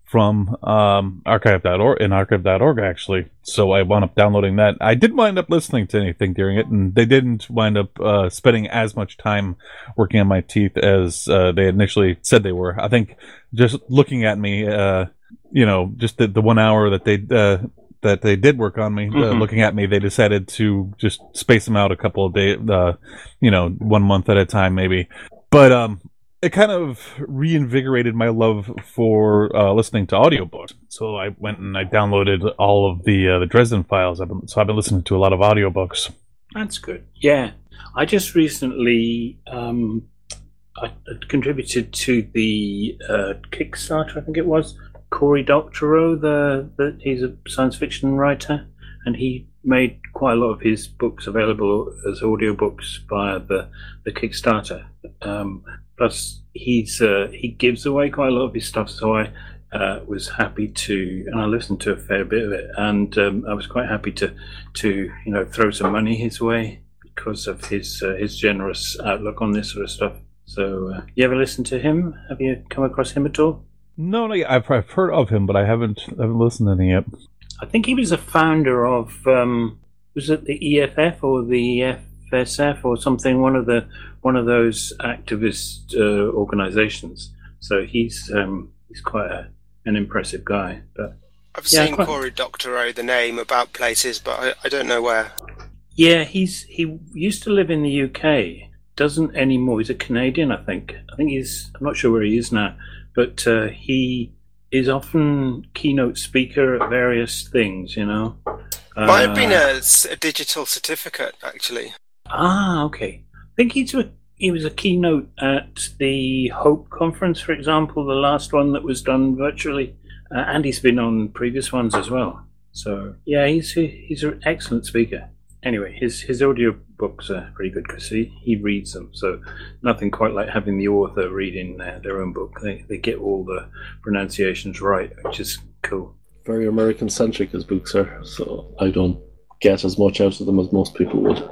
from um, archive dot org in archive dot org actually. So I wound up downloading that. I didn't wind up listening to anything during it, and they didn't wind up uh, spending as much time working on my teeth as uh, they initially said they were. I think just looking at me, uh, you know, just the, the one hour that they uh, that they did work on me, mm-hmm. uh, looking at me, they decided to just space them out a couple of days, uh, you know, one month at a time maybe. But um. It kind of reinvigorated my love for uh, listening to audiobooks. So I went and I downloaded all of the uh, the Dresden Files. I've been, so I've been listening to a lot of audiobooks. That's good. Yeah. I just recently um, I, I contributed to the uh, Kickstarter, I think it was. Cory Doctorow, the, the, he's a science fiction writer, and he made quite a lot of his books available as audiobooks via the, the Kickstarter. Um, Plus, he's uh, he gives away quite a lot of his stuff, so I uh, was happy to, and I listened to a fair bit of it, and um, I was quite happy to, to you know, throw some money his way because of his uh, his generous outlook on this sort of stuff. So, uh, you ever listen to him? Have you come across him at all? No, no, I've I've heard of him, but I haven't I haven't listened to any yet. I think he was a founder of um, was it the E F F or the F S F or something? One of the one of those activist uh, organizations. So he's um, he's quite a, an impressive guy. But I've yeah, seen quite... Cory Doctorow, the name, about places, but I, I don't know where. Yeah, he's he used to live in the U K. Doesn't anymore. He's a Canadian, I think. I think he's. I'm not sure where he is now, but uh, he is often keynote speaker at various things. You know, might have uh, been a, a digital certificate, actually. Ah, okay. I think he's a, he was a keynote at the Hope Conference, for example, the last one that was done virtually, uh, and he's been on previous ones as well. So yeah, he's he's an excellent speaker. Anyway, his his audio books are pretty good because he, he reads them. So nothing quite like having the author reading their, their own book. They they get all the pronunciations right, which is cool. Very American centric his books are, so I don't get as much out of them as most people would.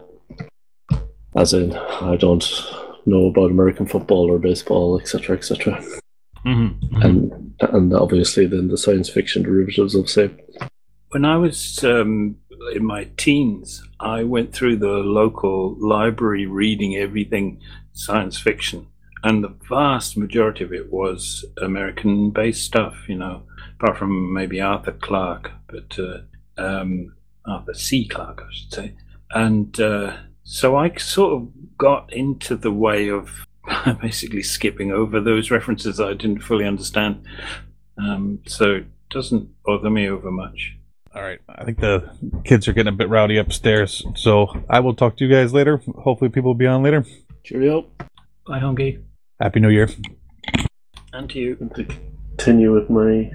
As in, I don't know about American football or baseball, et cetera, et cetera. Mm-hmm, mm-hmm. And and obviously then the science fiction derivatives of same. When I was um, in my teens, I went through the local library reading everything science fiction, and the vast majority of it was American-based stuff, you know, apart from maybe Arthur Clarke, but uh, um, Arthur C. Clarke, I should say. And uh, so I sort of got into the way of basically skipping over those references I didn't fully understand. Um, so it doesn't bother me over much. All right. I think the kids are getting a bit rowdy upstairs, so I will talk to you guys later. Hopefully people will be on later. Cheerio. Bye, Hongi. Happy New Year. And to you. To continue with my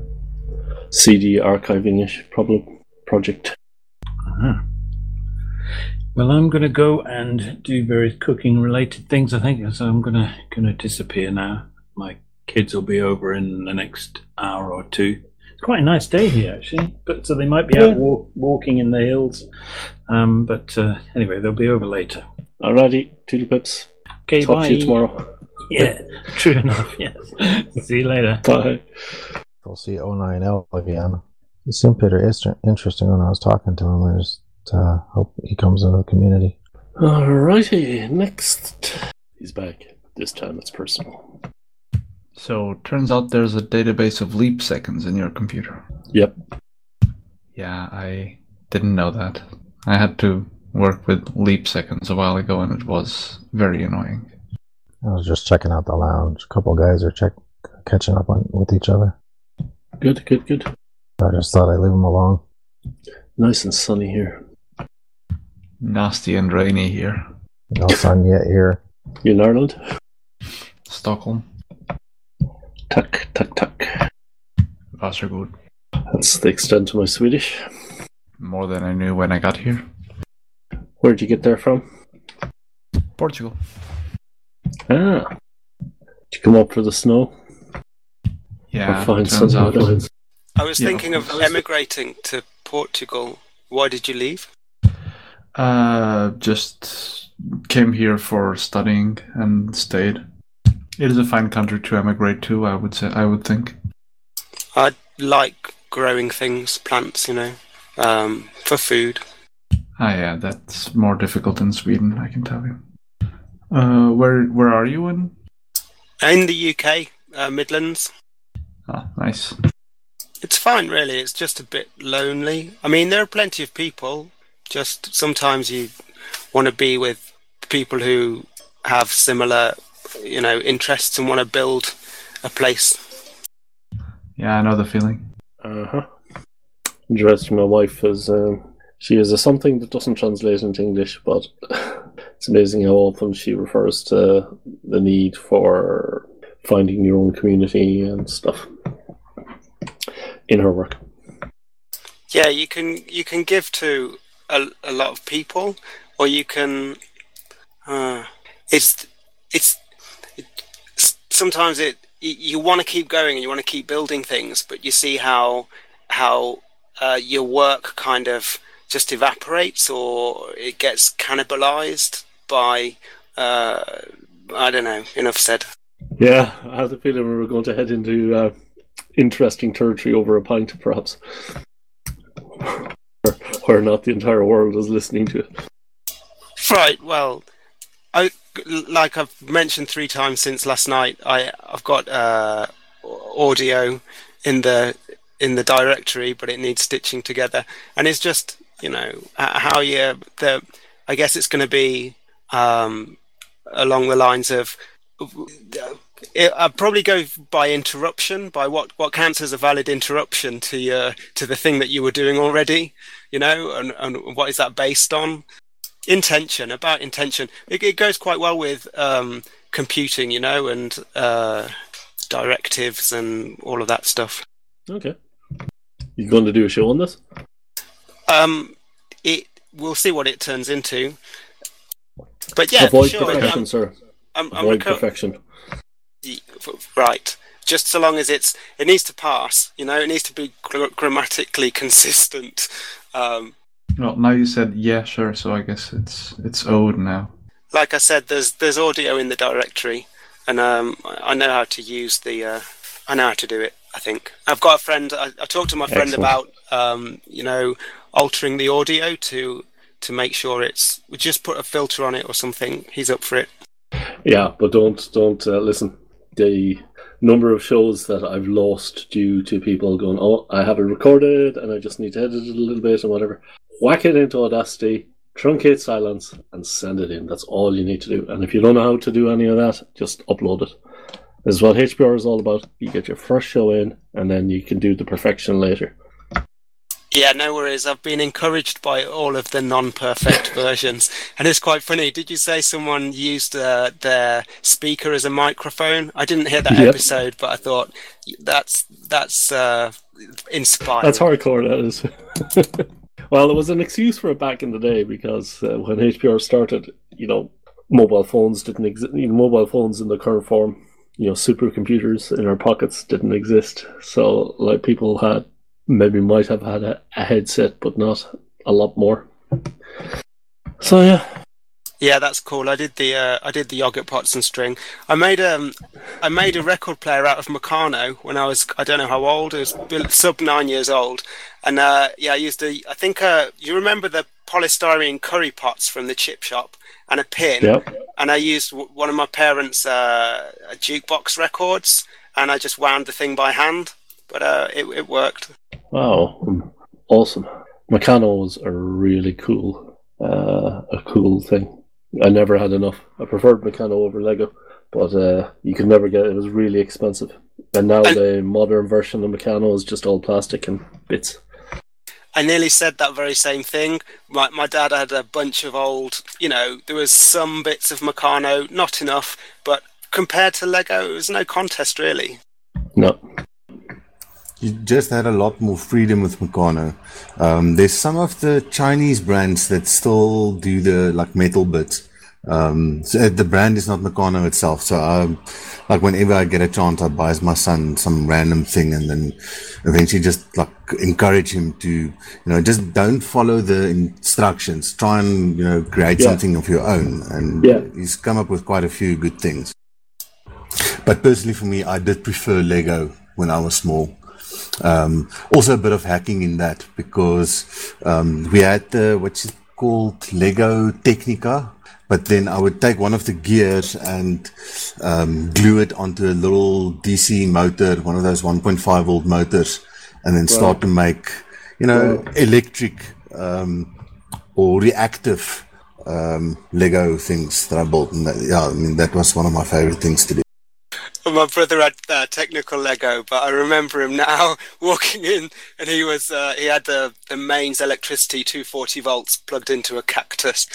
C D archiving-ish problem project. Uh-huh. Well, I'm going to go and do various cooking-related things, I think, so I'm going to going to disappear now. My kids will be over in the next hour or two. It's quite a nice day here, actually, but so they might be out walk, walking in the hills. Um, but uh, anyway, they'll be over later. Alrighty, toodle pips. Okay, Talk bye. to you tomorrow. Yeah, true enough, yes. See you later. Bye. We'll see O nine L again. He seemed pretty interesting when I was talking to him. I just uh, hope he comes into the community. Alrighty, next. He's back. This time it's personal. So, turns out there's a database of leap seconds in your computer. Yep. Yeah, I didn't know that. I had to work with leap seconds a while ago, and it was very annoying. I was just checking out the lounge. A couple guys are check catching up on with each other. Good, good, good. I just thought I'd leave them alone. Nice and sunny here. Nasty and rainy here. No sun yet here. You in Ireland? Stockholm. Tack, tack, tack. Varsågod. That's the extent of my Swedish. More than I knew when I got here. Where'd you get there from? Portugal. Ah. Did you come up for the snow? Yeah. Or find turns some out. lines? I was Yeah. thinking of emigrating to Portugal. Why did you leave? Uh, just came here for studying and stayed. It is a fine country to emigrate to, I would say. I would think. I like growing things, plants, you know, um, for food. Ah, yeah, that's more difficult in Sweden, I can tell you. Uh, where where are you in? In the U K, uh, Midlands. Oh, nice. It's fine, really. It's just a bit lonely. I mean, there are plenty of people. Just sometimes you want to be with people who have similar, you know, interests and want to build a place. Yeah, I know the feeling. Uh-huh. Interesting. My wife is, um, she is a something that doesn't translate into English, but it's amazing how often she refers to the need for finding your own community and stuff in her work. Yeah, you can you can give to a, a lot of people, or you can. Uh, it's it's it, sometimes it you want to keep going and you want to keep building things, but you see how how uh, your work kind of just evaporates, or it gets cannibalized by uh, I don't know. Enough said. Yeah, I have the feeling we were going to head into uh, interesting territory over a pint, perhaps, where not the entire world is listening to it. Right. Well, I like I've mentioned three times since last night. I I've got uh, audio in the in the directory, but it needs stitching together, and it's just you know how you the. I guess it's going to be um, along the lines of. It, I'd probably go by interruption, by what, what counts as a valid interruption to your to the thing that you were doing already, you know, and, and what is that based on? Intention, about intention. It, it goes quite well with um, computing, you know, and uh, directives and all of that stuff. Okay. You going to do a show on this? Um, it we'll see what it turns into. But yeah, avoid sure, perfection, I'm, sir. I'm, I'm avoid reco- perfection. Right. Just so long as it's, it needs to pass, you know, it needs to be gr- grammatically consistent. Um, well, now you said yeah, sure, so I guess it's it's owed now. Like I said, there's there's audio in the directory, and um, I know how to use the, uh, I know how to do it, I think. I've got a friend, I, I talked to my friend Excellent. about, um, you know, altering the audio to to make sure it's, we just put a filter on it or something. He's up for it. Yeah, but don't don't uh, listen. The number of shows that I've lost due to people going, oh, I have it recorded and I just need to edit it a little bit and whatever. Whack it into Audacity, truncate silence, and send it in. That's all you need to do. And if you don't know how to do any of that, just upload it. This is what H P R is all about. You get your first show in, and then you can do the perfection later. Yeah, no worries. I've been encouraged by all of the non-perfect versions. And it's quite funny. Did you say someone used uh, their speaker as a microphone? I didn't hear that Yep. episode, but I thought that's that's uh, inspiring. That's hardcore, that is. Well, there was an excuse for it back in the day because uh, when H P R started, you know, mobile phones didn't exist. Mobile phones in the current form, you know, supercomputers in our pockets didn't exist. So, like, people had maybe might have had a, a headset, but not a lot more. So yeah, Yeah, that's cool. I did the uh, I did the yogurt pots and string. I made um I made a record player out of Meccano when I was, I don't know how old. It was built sub nine years old, and uh, yeah, I used the I think uh, you remember the polystyrene curry pots from the chip shop and a pin, Yep. and I used w- one of my parents' uh, jukebox records, and I just wound the thing by hand, but uh, it it worked. wow, um, awesome. Meccano's are really cool, uh, a cool thing. I never had enough. I preferred Meccano over Lego, but uh, you could never get it. It was really expensive. And now the modern version of Meccano is just all plastic and bits. I nearly said that very same thing. My my dad had a bunch of old, you know, there was some bits of Meccano, not enough, but compared to Lego, it was no contest really. No. You just had a lot more freedom with Meccano. Um, there's some of the Chinese brands that still do the like metal bits. Um, so the brand is not Meccano itself. So, um, like whenever I get a chance, I buy my son some random thing, and then eventually just like encourage him to, you know, just don't follow the instructions. Try and, you know, create Yeah. something of your own. And Yeah. he's come up with quite a few good things. But personally, for me, I did prefer Lego when I was small. Um, also a bit of hacking in that because um, we had uh, what's it called Lego Technica, but then I would take one of the gears and um, glue it onto a little D C motor, one of those one point five volt motors, and then start Right. to make, you know, Right. electric um, or reactive um, Lego things that I built. And that, yeah, I mean, that was one of my favorite things to do. Well, my brother had uh, technical Lego, but I remember him now walking in, and he was uh, he had the the mains electricity two hundred forty volts plugged into a cactus.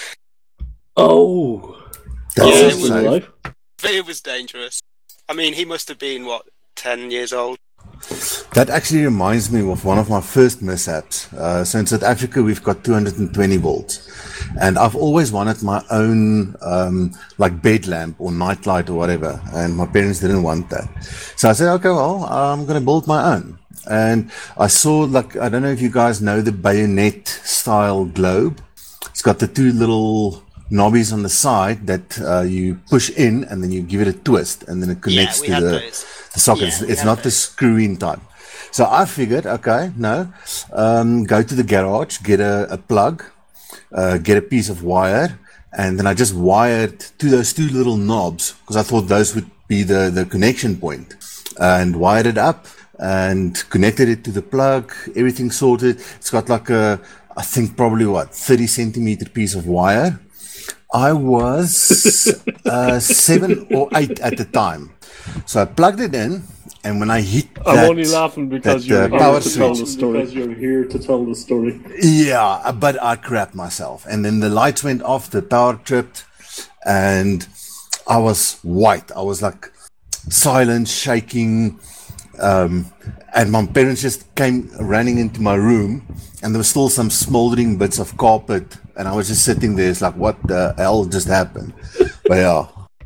Oh, That's Yeah, it it was- was, It was dangerous. I mean, he must have been what ten years old. That actually reminds me of one of my first mishaps. Uh, so in South Africa, we've got two hundred twenty volts. And I've always wanted my own, um, like bed lamp or night light or whatever. And my parents didn't want that. So I said, okay, well, I'm going to build my own. And I saw, like, I don't know if you guys know the bayonet style globe. It's got the two little knobbies on the side that uh, you push in and then you give it a twist and then it connects we to had the, those. the socket. Yeah, it's we it's had not the screw-in type. So I figured, okay, no, um, go to the garage, get a, a plug, uh, get a piece of wire, and then I just wired to those two little knobs because I thought those would be the, the connection point, and wired it up and connected it to the plug, everything sorted. It's got like a, I think probably what, thirty centimeter piece of wire. I was uh, seven or eight at the time. So I plugged it in, and when I hit I'm that, only laughing because that, you're uh, here power to tell switch, the story. Because you're here to tell the story. yeah, but I crapped myself. And then the lights went off, the power tripped, and I was white. I was like silent, shaking. Um, and my parents just came running into my room, and there was still some smoldering bits of carpet. And I was just sitting there. It's like, what the hell just happened? But yeah.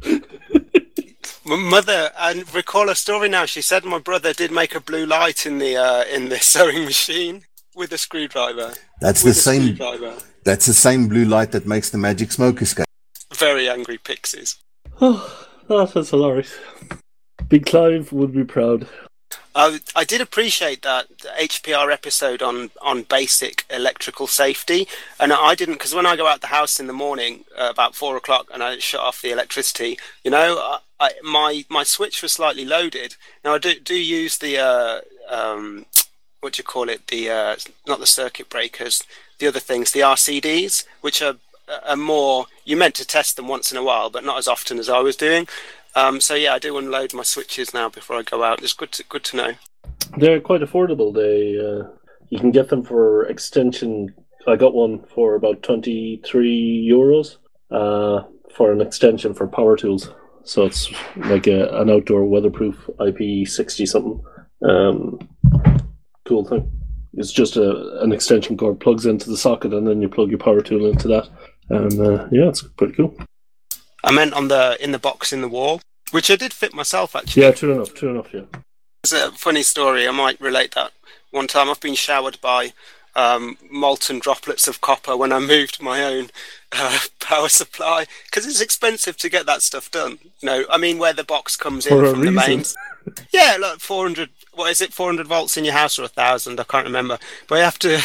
My mother, I recall a story now. She said my brother did make a blue light in the uh, in the sewing machine with a screwdriver. That's With the a same. screwdriver. That's the same blue light that makes the magic smoke escape. Very angry pixies. Oh, that is hilarious. Big Clive would be proud. Uh, I did appreciate that H P R episode on, on basic electrical safety, and I didn't, because when I go out the house in the morning uh, about four o'clock and I shut off the electricity, you know, I, I, my my switch was slightly loaded. Now I do do use the uh, um, what do you call it? The uh, not the circuit breakers, the other things, the R C Ds, which are are more. You meant to test them once in a while, but not as often as I was doing. Um, so yeah, I do unload my switches now before I go out. It's good to good to know. They're quite affordable. They uh, you can get them for extension. I got one for about twenty-three euros uh, for an extension for power tools. So it's like a, an outdoor weatherproof I P sixty something. Um, cool thing. It's just a, an extension cord plugs into the socket, and then you plug your power tool into that. And uh, yeah, it's pretty cool. I meant on the in the box in the wall, which I did fit myself actually. Yeah, true enough, true enough, yeah. It's a funny story. I might relate that. One time I've been showered by um, molten droplets of copper when I moved my own uh, power supply, because it's expensive to get that stuff done. You know, I mean, where the box comes in For a from the reason. mains. Yeah, like four hundred. What is it? four hundred volts in your house, or a thousand? I can't remember. But you have to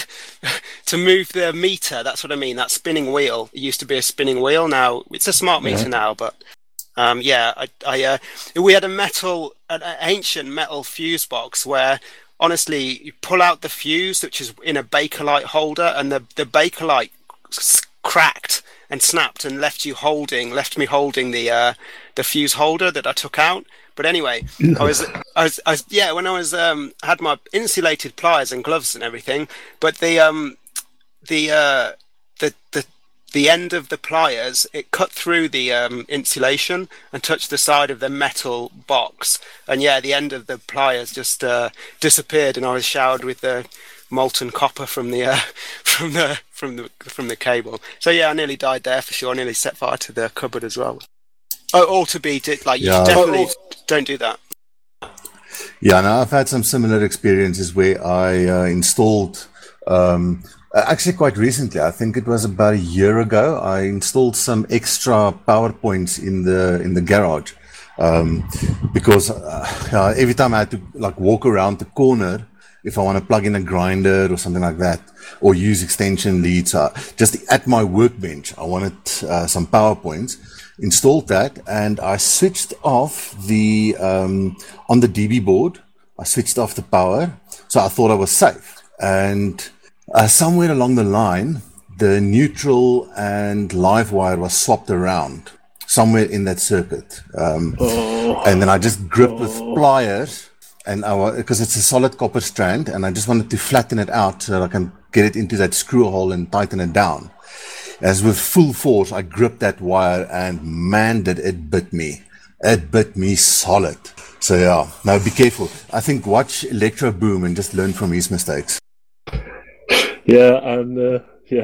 to move the meter. That's what I mean. That spinning wheel. It used to be a spinning wheel. Now it's a smart meter Yeah. now. But um, yeah, I, I uh, we had a metal, an ancient metal fuse box where, honestly, you pull out the fuse, which is in a Bakelite holder, and the the Bakelite s- cracked and snapped and left you holding, left me holding the uh, the fuse holder that I took out. But anyway, I was, I was, I was, yeah, when I was, um, had my insulated pliers and gloves and everything, but the, um, the, uh, the, the, the end of the pliers, it cut through the, um, insulation and touched the side of the metal box. And yeah, the end of the pliers just, uh, disappeared, and I was showered with the molten copper from the, uh, from the, from the, from the cable. So yeah, I nearly died there for sure. I nearly set fire to the cupboard as well. Oh, all to be did like you Yeah. definitely don't do that. Yeah, no, I've had some similar experiences where I uh, installed, um, uh, actually quite recently, I think it was about a year ago, I installed some extra power points in the in the garage, um, because uh, uh, every time I had to like walk around the corner if I want to plug in a grinder or something like that, or use extension leads. Uh, just at my workbench, I wanted uh, some power points. Installed that, and I switched off the um, on the D B board. I switched off the power, so I thought I was safe. And uh, somewhere along the line, the neutral and live wire was swapped around somewhere in that circuit. Um, oh. And then I just gripped oh. with pliers, and I because it's a solid copper strand, and I just wanted to flatten it out so that I can get it into that screw hole and tighten it down. As with full force, I gripped that wire, and man, did it bit me. It bit me solid. So yeah, now be careful. I think watch Electro Boom and just learn from his mistakes. Yeah, and uh, yeah.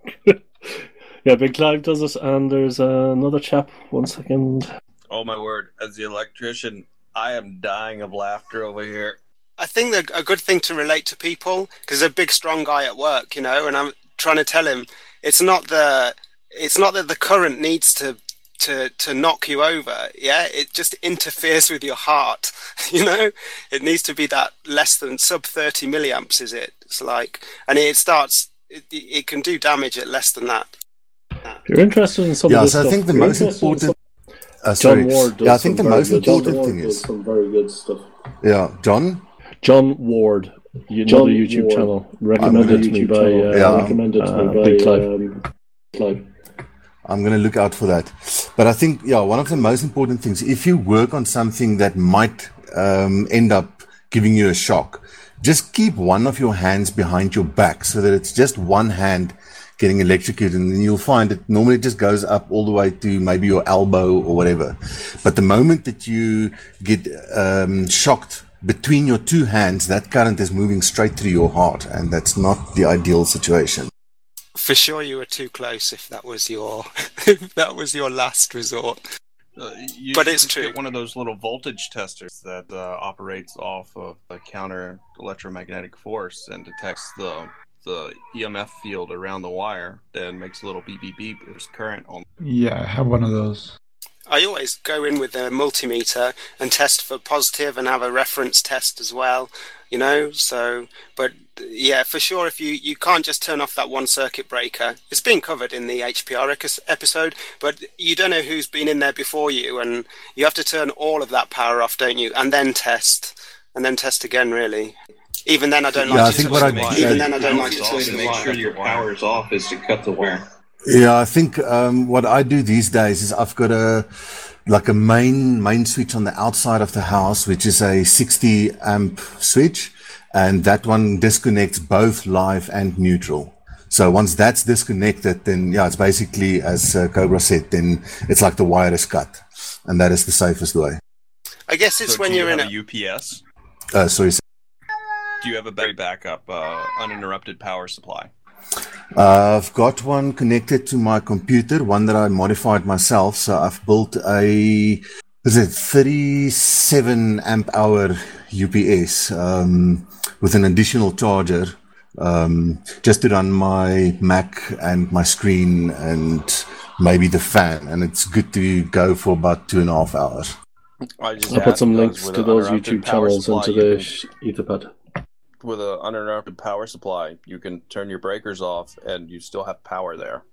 Yeah, Big Clive does it, and there's uh, another chap. One second. Oh my word, as the electrician, I am dying of laughter over here. I think that a good thing to relate to people, because there's a big, strong guy at work, you know, and I'm trying to tell him, It's not the. It's not that the current needs to, to to knock you over. Yeah, it just interferes with your heart. You know, it needs to be that less than sub thirty milliamps. Is it? It's like, and it starts. It, it can do damage at less than that. If you're interested in some yeah, of this so stuff, I think the most important. Uh, John Ward does yeah, I think the most good, important John thing Ward is does some very good stuff. Yeah, John. John Ward. Another John YouTube Ward. channel recommended to me by uh, yeah. recommended to me Uh, by Big Clive. um, Clive. I'm going to look out for that. But I think, yeah, one of the most important things, if you work on something that might um, end up giving you a shock, just keep one of your hands behind your back so that it's just one hand getting electrocuted, and then you'll find it normally just goes up all the way to maybe your elbow or whatever. But the moment that you get um, shocked between your two hands, that current is moving straight through your heart, and that's not the ideal situation. For sure, you were too close. If that was your, if that was your last resort. Uh, you But should it's just true. Get one of those little voltage testers that uh, operates off of a counter electromagnetic force and detects the the E M F field around the wire. Then makes a little beep beep beep. There's current on. Yeah, I have one of those. I always go in with a multimeter and test for positive and have a reference test as well, you know, so, but yeah, for sure, if you, you can't just turn off that one circuit breaker. It's been covered in the H P R episode, but you don't know who's been in there before you, and you have to turn all of that power off, don't you, and then test, and then test again, really. Even then, I don't Yeah, like I to think touch what the I- wire. yeah. Even then, I don't like to The touch way the to make wire. sure your power is off is to cut the wire. Yeah, I think um, what I do these days is I've got a like a main main switch on the outside of the house, which is a sixty amp switch, and that one disconnects both live and neutral. So once that's disconnected, then yeah, it's basically, as uh, Cobra said, then it's like the wire is cut, and that is the safest way. I guess it's So when do you you're in have a... a U P S? Uh, sorry. Do you have a battery backup, uh, uninterrupted power supply? Uh, I've got one connected to my computer, one that I modified myself. So I've built a, is it thirty-seven amp hour U P S um, with an additional charger um, just to run my Mac and my screen and maybe the fan. And it's good to go for about two and a half hours. I just I'll put asked some because links with to an those uninterrupted YouTube power channels supply, into you the can- sh- Etherpad. With an uninterrupted power supply, you can turn your breakers off and you still have power there.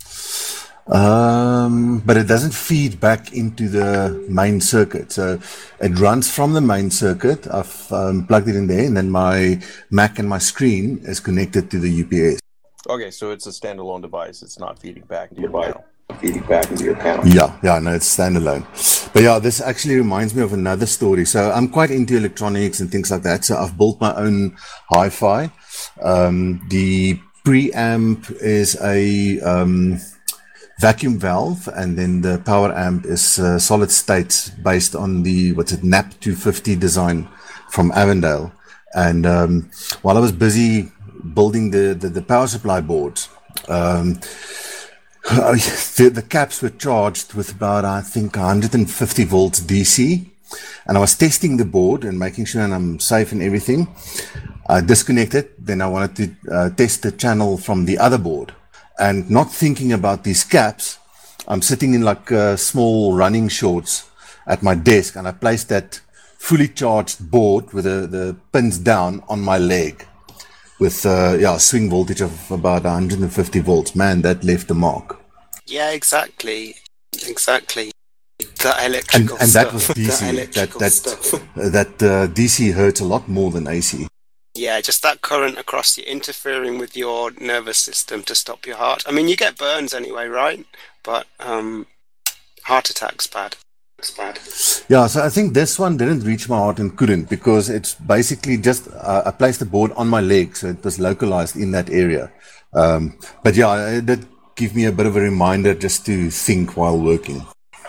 Um, but it doesn't feed back into the main circuit. So it runs from the main circuit. I've um, plugged it in there, and then my Mac and my screen is connected to the U P S. Okay, so it's a standalone device. It's not feeding back into your panel. Feeding back into your panel. Yeah, yeah, no, it's standalone. But yeah, this actually reminds me of another story. So I'm quite into electronics and things like that. So I've built my own hi-fi. Um, the preamp is a um, vacuum valve, and then the power amp is uh, solid state based on the, what's it, N A P two fifty design from Avondale. And um, while I was busy building the, the, the power supply boards, um, the, the caps were charged with about, I think, one hundred fifty volts D C. And I was testing the board and making sure I'm safe and everything. I disconnected. Then I wanted to uh, test the channel from the other board. And not thinking about these caps, I'm sitting in like uh, small running shorts at my desk, and I placed that fully charged board with the, the pins down on my leg with uh, yeah swing voltage of about one hundred fifty volts. Man, that left a mark. Yeah, exactly, exactly. That And, electrical and stuff. that was D C. That That electrical that stuff. uh, that uh, D C hurts a lot more than A C. Yeah, just that current across you interfering with your nervous system to stop your heart. I mean, you get burns anyway, right? But um, heart attack's bad. It's bad. Yeah, so I think this one didn't reach my heart and couldn't because it's basically just uh, I placed the board on my leg, so it was localized in that area. Um, but yeah, it did give me a bit of a reminder just to think while working.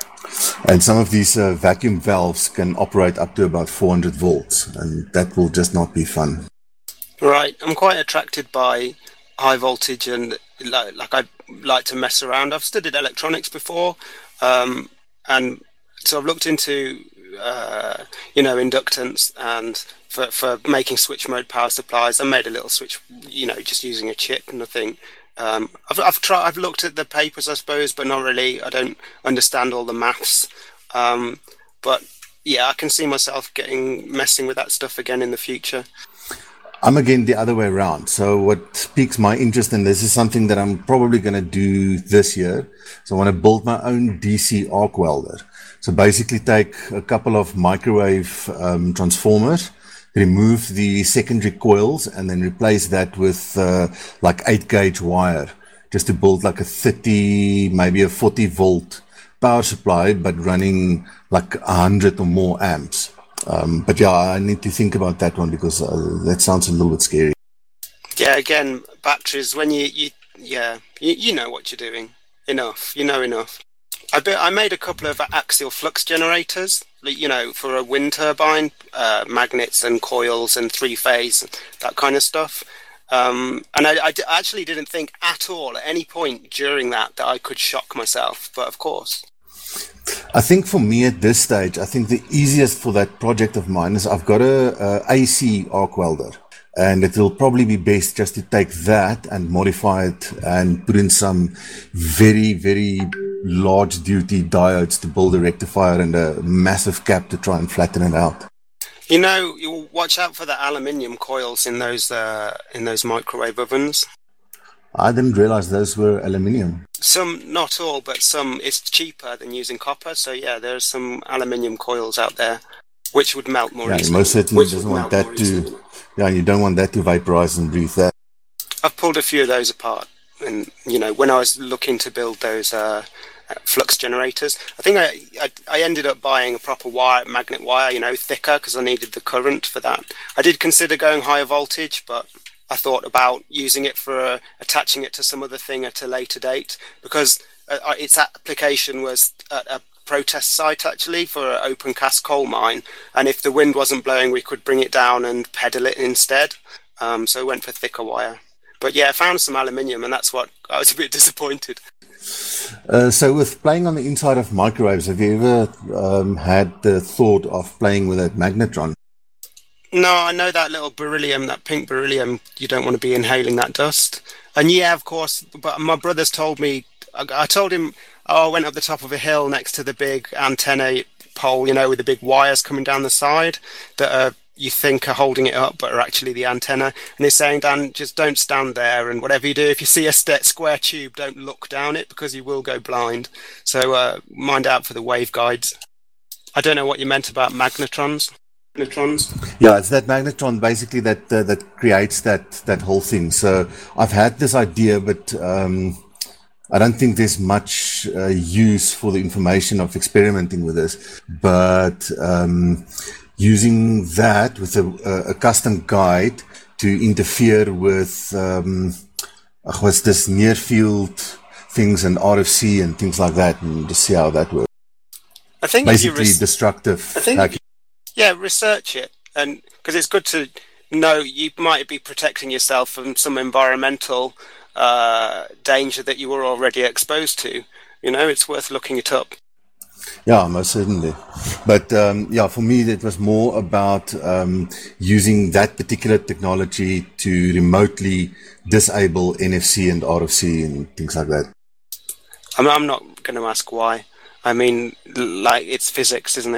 And some of these uh, vacuum valves can operate up to about four hundred volts, and that will just not be fun. Right, I'm quite attracted by high voltage and like, like I like to mess around. I've studied electronics before, um, and so I've looked into uh, you know inductance and for for making switch mode power supplies. I made a little switch, you know, just using a chip, nothing. Um, I've I've tried. I've looked at the papers, I suppose, but not really. I don't understand all the maths. Um, but yeah, I can see myself getting messing with that stuff again in the future. I'm again the other way around. So what piques my interest in this is something that I'm probably going to do this year. So I want to build my own D C arc welder. So basically take a couple of microwave um, transformers, remove the secondary coils, and then replace that with uh, like eight gauge wire, just to build like a thirty, maybe a forty volt power supply, but running like a hundred or more amps. Um, but yeah, I need to think about that one because uh, that sounds a little bit scary. Yeah, again, batteries. When you, you yeah, you, you know what you're doing. Enough, you know enough. I be, I made a couple of axial flux generators, you know, for a wind turbine, uh, magnets and coils and three phase, that kind of stuff. Um, and I, I d- actually didn't think at all at any point during that that I could shock myself, but of course. I think for me at this stage, I think the easiest for that project of mine is I've got a, a AC arc welder, and it will probably be best just to take that and modify it and put in some very, very large duty diodes to build a rectifier and a massive cap to try and flatten it out. You know, you watch out for the aluminium coils in those uh, in those microwave ovens. I didn't realize those were aluminium. Some, not all, but some. It's cheaper than using copper. So yeah, there's some aluminium coils out there which would melt more Yeah, easily. most certainly Which doesn't would want melt that more to. easily. Yeah, you don't want that to vaporize and breathe that. I've pulled a few of those apart, and you know, when I was looking to build those uh, flux generators, I think I, I I ended up buying a proper wire, magnet wire, you know, thicker because I needed the current for that. I did consider going higher voltage, but I thought about using it for uh, attaching it to some other thing at a later date because uh, its application was at a protest site actually for an open cast coal mine, and if the wind wasn't blowing, we could bring it down and pedal it instead. Um, so I went for thicker wire. But yeah, I found some aluminium, and that's what I was a bit disappointed. Uh, so with playing on the inside of microwaves, have you ever um, had the thought of playing with a magnetron? No, I know that little beryllium, that pink beryllium, you don't want to be inhaling that dust. And yeah, of course, but my brother's told me, I, I told him, oh, I went up the top of a hill next to the big antenna pole, you know, with the big wires coming down the side that are, you think are holding it up, but are actually the antenna. And he's saying, Dan, just don't stand there, and whatever you do, if you see a st- square tube, don't look down it because you will go blind. So uh, mind out for the waveguides. I don't know what you meant about magnetrons. Magnetrons. Yeah, it's that magnetron basically that uh, that creates that that whole thing. So I've had this idea, but um, I don't think there's much uh, use for the information of experimenting with this. But um, using that with a, a custom guide to interfere with um, what's this near field things and R F C and things like that, and just see how that works. I think if you basically res- destructive. I think hacking. Yeah, research it, and because it's good to know you might be protecting yourself from some environmental uh, danger that you were already exposed to. You know, it's worth looking it up. Yeah, most certainly. But um, yeah, for me, it was more about um, using that particular technology to remotely disable N F C and R F C and things like that. I'm, I'm not going to ask why. I mean, like, it's physics, isn't it?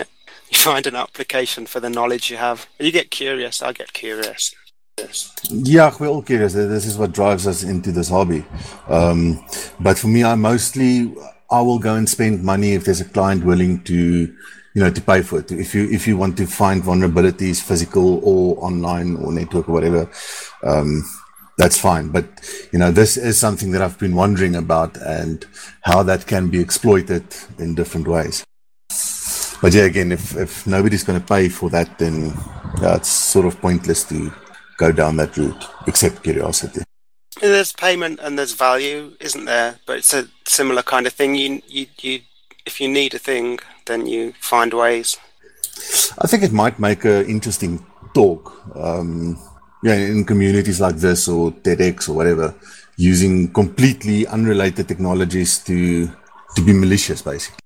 you find an application for the knowledge you have. You get curious. I get curious. Yeah, we're all curious. This is what drives us into this hobby. Um, but for me, I mostly, I will go and spend money if there's a client willing to, you know, to pay for it. If you, if you want to find vulnerabilities, physical or online or network or whatever, um, that's fine. But, you know, this is something that I've been wondering about and how that can be exploited in different ways. But yeah, again, if, if nobody's going to pay for that, then yeah, it's sort of pointless to go down that route, except curiosity. There's payment and there's value, isn't there? But it's a similar kind of thing. You, you, you, if you need a thing, then you find ways. I think it might make an interesting talk, um, yeah, in communities like this or TEDx or whatever, using completely unrelated technologies to to be malicious, basically.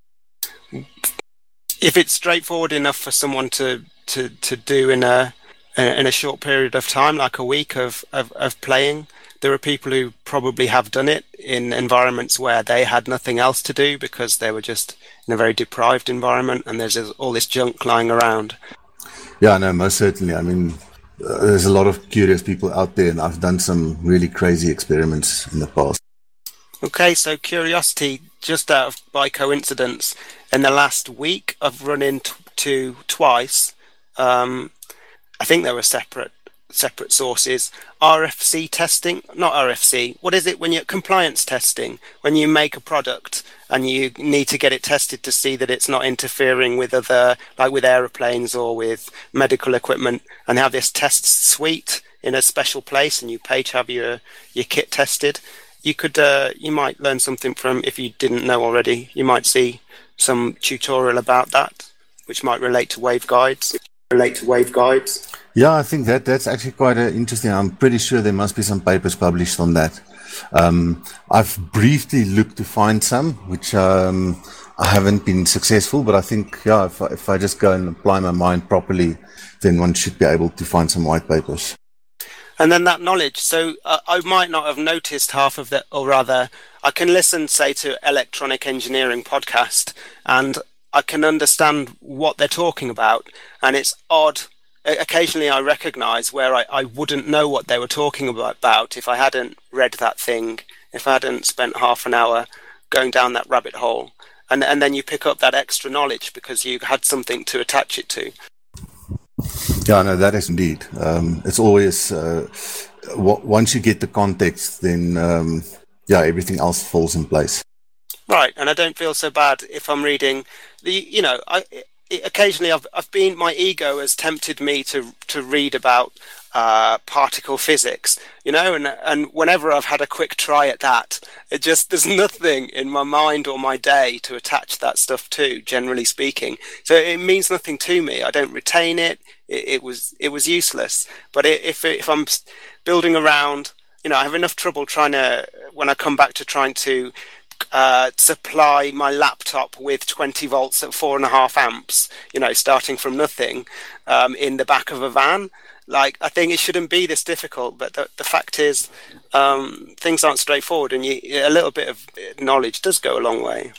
If it's straightforward enough for someone to, to, to do in a in a short period of time, like a week of, of, of playing, there are people who probably have done it in environments where they had nothing else to do because they were just in a very deprived environment and there's all this junk lying around. Yeah, no, most certainly. I mean, uh, there's a lot of curious people out there and I've done some really crazy experiments in the past. Okay, so curiosity, just out of by coincidence, in the last week I've run into twice, um, I think they were separate separate sources. R F C testing, not R F C. What is it when you're compliance testing? When you make a product and you need to get it tested to see that it's not interfering with other, like with aeroplanes or with medical equipment, and they have this test suite in a special place, and you pay to have your your kit tested. You could, uh, you might learn something from, if you didn't know already. You might see some tutorial about that, which might relate to waveguides. Relate to waveguides. Yeah, I think that that's actually quite uh, interesting. I'm pretty sure there must be some papers published on that. Um, I've briefly looked to find some, which um, I haven't been successful, but I think, yeah, if I, if I just go and apply my mind properly, then one should be able to find some white papers. And then that knowledge. So uh, I might not have noticed half of that, or rather, I can listen, say, to electronic engineering podcast, and I can understand what they're talking about. And it's odd. Occasionally I recognize where I, I wouldn't know what they were talking about if I hadn't read that thing, if I hadn't spent half an hour going down that rabbit hole. And, and then you pick up that extra knowledge because you had something to attach it to. Yeah, no, that is indeed. Um, it's always, uh, w- once you get the context, then, um, yeah, everything else falls in place. Right, and I don't feel so bad if I'm reading the, you know, I it, occasionally I've I've been, my ego has tempted me to to read about uh, particle physics, you know, and and whenever I've had a quick try at that, it just, there's nothing in my mind or my day to attach that stuff to, generally speaking. So it means nothing to me. I don't retain it. It, it was it was useless. But if if I'm building around, you know, I have enough trouble trying to, when I come back to trying to uh, supply my laptop with twenty volts at four and a half amps, you know, starting from nothing, um, in the back of a van. Like, I think it shouldn't be this difficult, but the, the fact is, um, things aren't straightforward, and you, a little bit of knowledge does go a long way.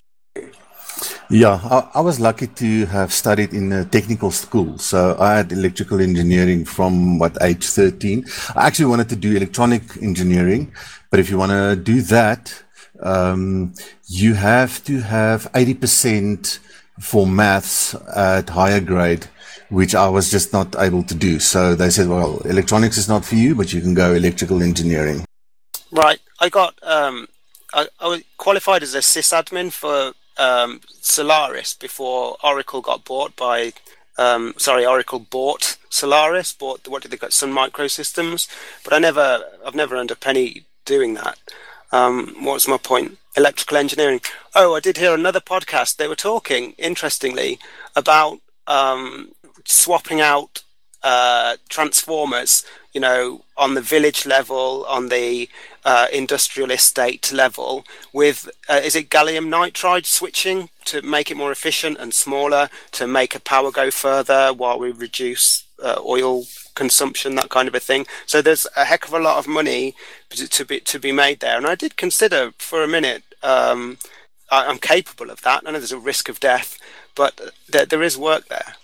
Yeah, I, I was lucky to have studied in a technical school. So I had electrical engineering from, what, age thirteen. I actually wanted to do electronic engineering, but if you want to do that, um, you have to have eighty percent for maths at higher grade, which I was just not able to do. So they said, well, electronics is not for you, but you can go electrical engineering. Right. I got, um, I, I was qualified as a sysadmin for um, Solaris before Oracle got bought by, um, sorry, Oracle bought Solaris, bought, what did they got, Sun Microsystems. But I never, I've never earned a penny doing that. Um, what was my point? Electrical engineering. Oh, I did hear another podcast. They were talking, interestingly, about um, swapping out uh, transformers, you know, on the village level, on the uh, industrial estate level, with, uh, is it gallium nitride switching to make it more efficient and smaller, to make a power go further while we reduce uh, oil consumption, that kind of a thing. So there's a heck of a lot of money to be to be made there. And I did consider for a minute, um, I, I'm capable of that. I know there's a risk of death, but there, there is work there.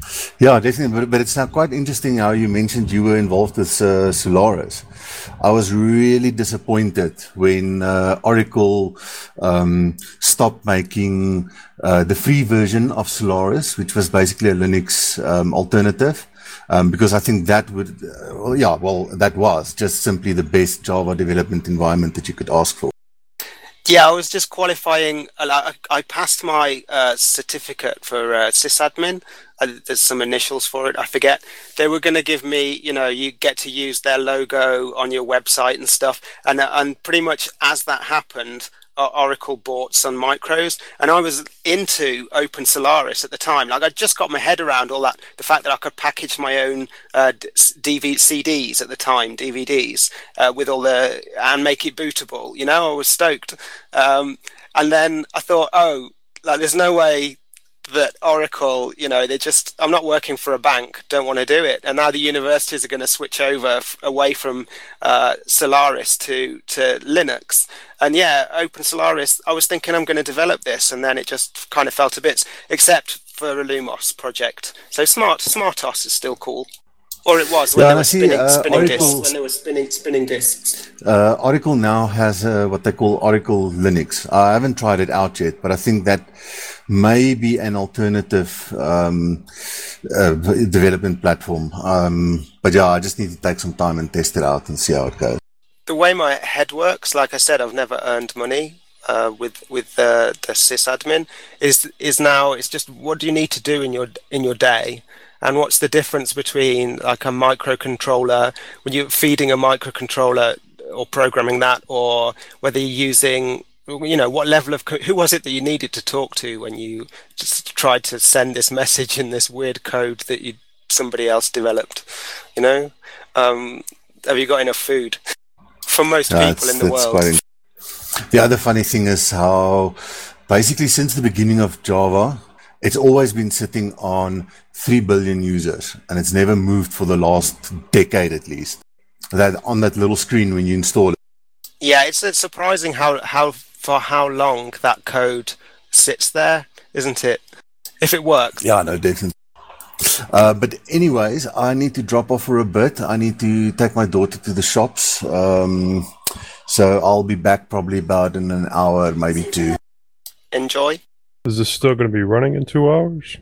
Yeah, definitely. But, but it's now quite interesting how you mentioned you were involved with uh, Solaris. I was really disappointed when uh, Oracle um, stopped making uh, the free version of Solaris, which was basically a Linux um, alternative. Um, because I think that would, uh, well, yeah, well, that was just simply the best Java development environment that you could ask for. Yeah, I was just qualifying. I, I passed my uh, certificate for uh, sysadmin. Uh, there's some initials for it. I forget. They were going to give me, you know, you get to use their logo on your website and stuff. And and pretty much as that happened, uh, Oracle bought Sun Micros, and I was into Open Solaris at the time. Like I just got my head around all that, the fact that I could package my own uh, D V D, C Ds at the time, D V Ds, uh, with all the and make it bootable. You know, I was stoked. Um, and then I thought, oh, like there's no way that Oracle, you know, they just, I'm not working for a bank, don't want to do it. And now the universities are going to switch over f- away from uh, Solaris to, to Linux. And yeah, Open Solaris, I was thinking I'm going to develop this, and then it just kind of fell to bits, except for a Lumos project. So Smart SmartOS is still cool. Or it was when Yeah, they I were see, spinning, uh, spinning Oracle- disks. When they were spinning, spinning disks. Uh, Oracle now has uh, what they call Oracle Linux. I haven't tried it out yet, but I think that may be an alternative um, uh, development platform. Um, but yeah, I just need to take some time and test it out and see how it goes. The way my head works, like I said, I've never earned money uh, with with uh, the sysadmin. Is is now it's just what do you need to do in your in your day, and what's the difference between like a microcontroller when you're feeding a microcontroller or programming that, or whether you're using, you know, what level of co- who was it that you needed to talk to when you just tried to send this message in this weird code that you somebody else developed, you know? Um, have you got enough food? For most Yeah, people it's- in the it's world. quite in- The other funny thing is how basically since the beginning of Java, it's always been sitting on three billion users, and it's never moved for the last decade at least. That on that little screen when you install it. Yeah, it's, it's surprising how, how for how long that code sits there, isn't it? If it works. Yeah, no, definitely. Uh, but anyways, I need to drop off for a bit. I need to take my daughter to the shops. Um, so I'll be back probably about in an hour, maybe two. Enjoy. Is this still going to be running in two hours?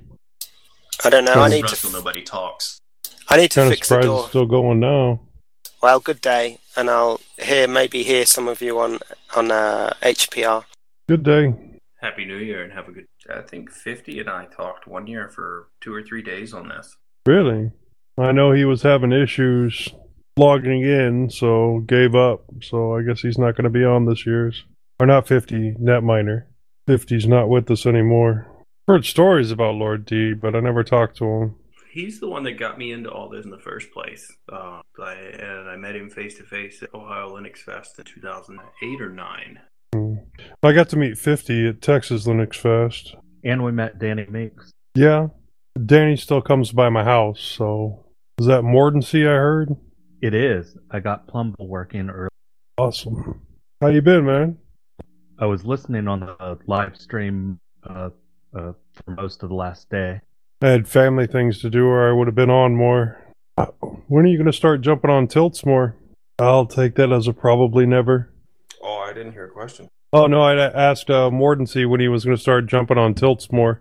I don't know. I need to. Russell, nobody talks. I need to Kind of fix the surprised door. it's still going now. Well, good day, and I'll hear maybe hear some of you on on uh, H P R. Good day. Happy New Year and have a good. I think fifty and I talked one year for two or three days on this. Really? I know he was having issues logging in, so gave up. So I guess he's not going to be on this year's. Or not fifty, Netminer. fifty's not with us anymore. Heard stories about Lord D, but I never talked to him. He's the one that got me into all this in the first place. Uh, I, and I met him face to face at Ohio Linux Fest in two thousand eight or nine. I got to meet fifty at Texas Linux Fest. And we met Danny Meeks. Yeah. Danny still comes by my house, so... Is that Mordency I heard? It is. I got Plumble working early. Awesome. How you been, man? I was listening on the live stream uh, uh, for most of the last day. I had family things to do or I would have been on more. Uh, When are you going to start jumping on tilts more? I'll take that as a probably never. Oh, I didn't hear a question. Oh, no, I asked uh, Mordency when he was going to start jumping on tilts more.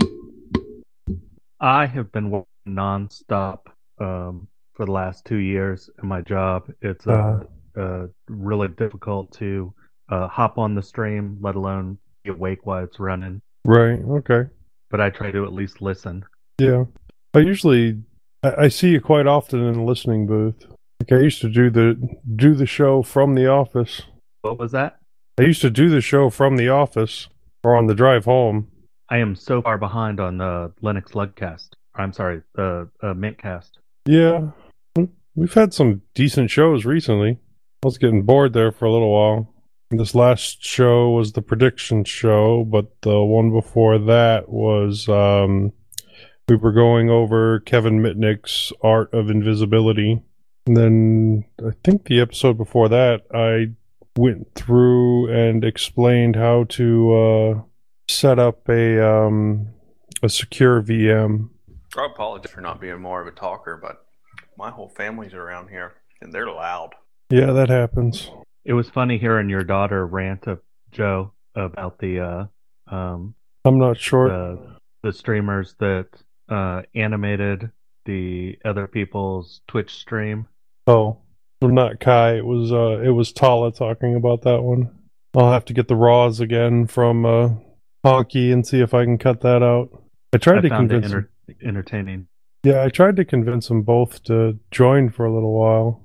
I have been working non-stop um, for the last two years in my job. It's uh, uh, really difficult to uh, hop on the stream, let alone be awake while it's running. Right, okay. But I try to at least listen. Yeah. I usually... I, I see you quite often in the listening booth. Like I used to do the do the show from the office. What was that? I used to do the show from the office or on the drive home. I am so far behind on the Linux Lugcast. I'm sorry, the uh, Mintcast. Yeah. We've had some decent shows recently. I was getting bored there for a little while. This last show was the prediction show, but the one before that was um, we were going over Kevin Mitnick's Art of Invisibility. And then I think the episode before that, I went through and explained how to uh, set up a um, a secure V M. I apologize for not being more of a talker, but my whole family's around here, and they're loud. Yeah, that happens. It was funny hearing your daughter rant to Joe about the uh, um, I'm not sure the, the streamers that uh, animated the other people's Twitch stream. Oh, well, not Kai. It was uh, it was Tala talking about that one. I'll have to get the raws again from uh, Honky and see if I can cut that out. I tried I to found it convince. enter- entertaining. Yeah, I tried to convince them both to join for a little while,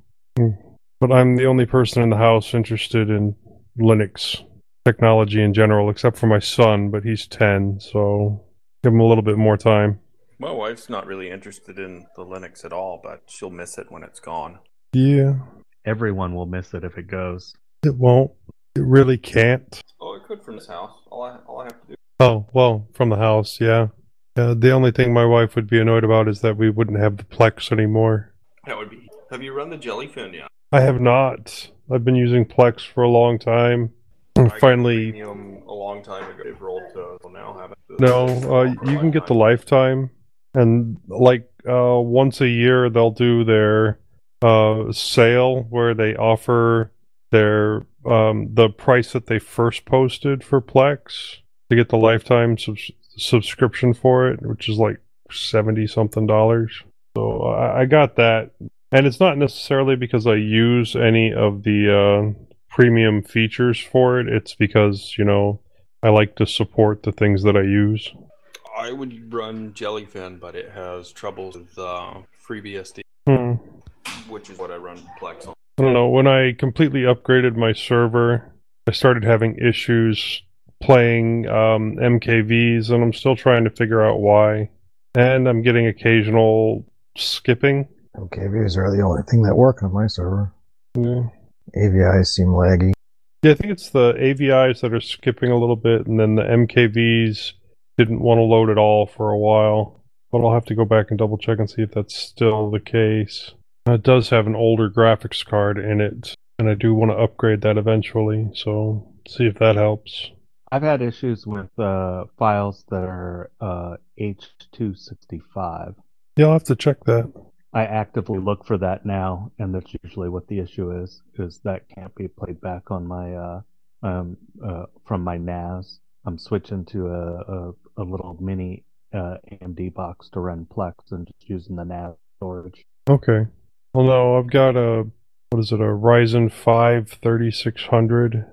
but I'm the only person in the house interested in Linux technology in general, except for my son, but he's ten, so give him a little bit more time. My wife's not really interested in the Linux at all, but she'll miss it when it's gone. Yeah. Everyone will miss it if it goes. It won't. It really can't. Oh, it could from this house. All I, all I have to do. Oh, well, from the house, yeah. Uh, the only thing my wife would be annoyed about is that we wouldn't have the Plex anymore. That would be. Have you run the Jellyfin yet? I have not. I've been using Plex for a long time. I Finally, got premium a long time ago. They've rolled to now have it. no, uh, you can get the lifetime, and like uh, once a year they'll do their uh, sale where they offer their um, the price that they first posted for Plex to get the lifetime subs- subscription for it, which is like seventy something dollars. So I, I got that, and it's not necessarily because I use any of the uh, premium features for it. It's because, you know, I like to support the things that I use. I would run Jellyfin, but it has troubles with uh, FreeBSD, Hmm. which is what I run Plex on. I don't know. When I completely upgraded my server, I started having issues playing um, M K Vs, and I'm still trying to figure out why. And I'm getting occasional skipping. M K Vs are the only thing that work on my server. Yeah. A V Is seem laggy. Yeah, I think it's the A V Is that are skipping a little bit, and then the M K Vs didn't want to load at all for a while. But I'll have to go back and double check and see if that's still the case. It does have an older graphics card in it, and I do want to upgrade that eventually, so see if that helps. I've had issues with uh, files that are uh, H two sixty-five. Yeah, I'll have to check that. I actively look for that now, and that's usually what the issue is, is that can't be played back on my uh, um, uh, from my N A S. I'm switching to a, a, a little mini uh, A M D box to run Plex and just using the N A S storage. Okay. Well, no, I've got a, what is it, a Ryzen five thirty-six hundred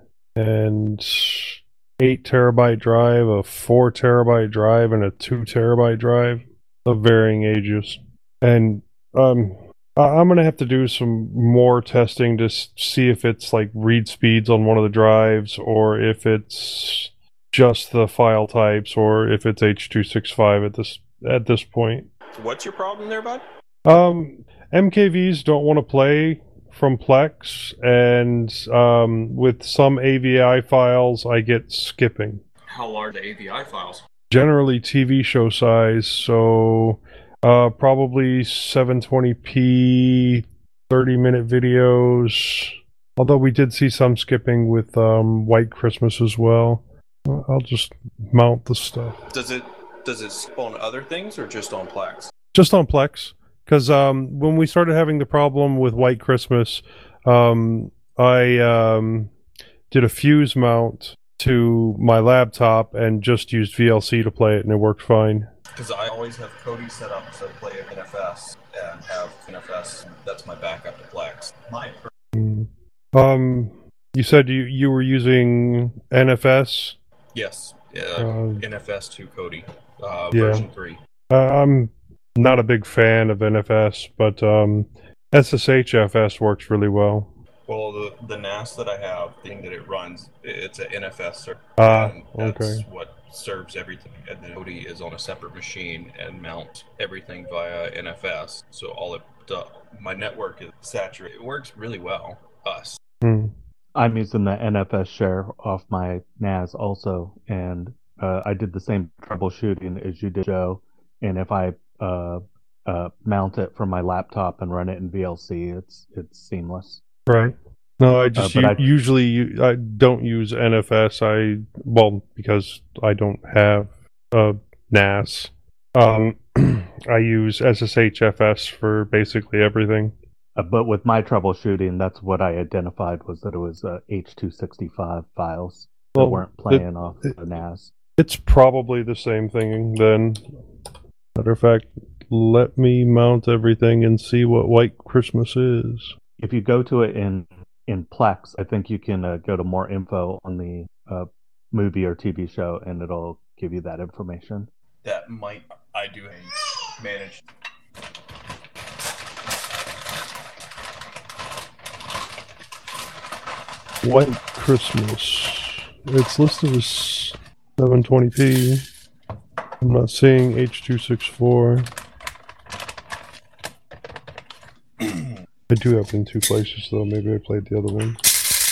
and eight terabyte drive, a four terabyte drive, and a two terabyte drive of varying ages. And um, I- I'm going to have to do some more testing to s- see if it's like read speeds on one of the drives, or if it's just the file types, or if it's H two sixty-five at this at this point. So what's your problem there, bud? Um, M K Vs don't want to play from Plex, and um, with some A V I files, I get skipping. How large are the A V I files? Generally T V show size, so uh, probably seven twenty p, thirty minute videos. Although we did see some skipping with um, White Christmas as well. I'll just mount the stuff. Does it does it skip on other things or just on Plex? Just on Plex. Because um, when we started having the problem with White Christmas, um, I um, did a fuse mount to my laptop and just used V L C to play it, and it worked fine. Because I always have Kodi set up to play N F S and have N F S. That's my backup to Plex. My Mm. Um, you said you, you were using N F S? yes, uh, Uh, N F S to Kodi uh, yeah. version three. Uh, I'm not a big fan of N F S, but um, S S H F S works really well. Well, the the N A S that I have, the thing that it runs, it's an N F S server. Ah, and that's okay. what serves everything. And then Kodi is on a separate machine and mounts everything via N F S. So all it does, my network is saturated. It works really well. Us. Hmm. I'm using the N F S share off my N A S also, and uh, I did the same troubleshooting as you did, Joe. And if I uh, uh, mount it from my laptop and run it in V L C, it's it's seamless. Right. No, I just Uh, but u- I- usually u- I don't use N F S. I well because I don't have a N A S. Um, I use S S H F S for basically everything. Uh, but with my troubleshooting, that's what I identified was that it was uh, H two sixty-five files that Well, weren't playing it- off it- the N A S. It's probably the same thing then. Matter of fact, let me mount everything and see what White Christmas is. If you go to it in in Plex, I think you can uh, go to more info on the uh, movie or T V show, and it'll give you that information. That might I do manage. White Christmas. It's listed as seven twenty p. I'm not seeing H two sixty-four. I do have it in two places though. Maybe I played the other one.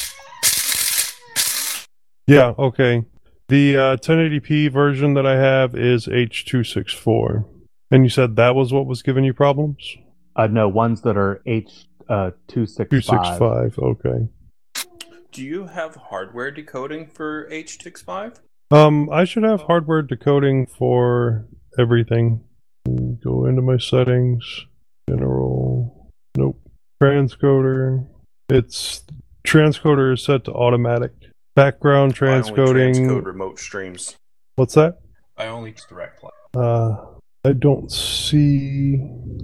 Yeah, okay. The uh, ten eighty p version that I have is H two sixty-four. And you said that was what was giving you problems? Uh, no, ones that are H uh, two sixty-five. two sixty-five, okay. Do you have hardware decoding for H two sixty-five? Um, I should have hardware decoding for everything. Go into my settings, general, nope, transcoder. It's transcoder is set to automatic. Background transcoding. I only transcode remote streams. What's that? I only direct play. Uh, I don't see.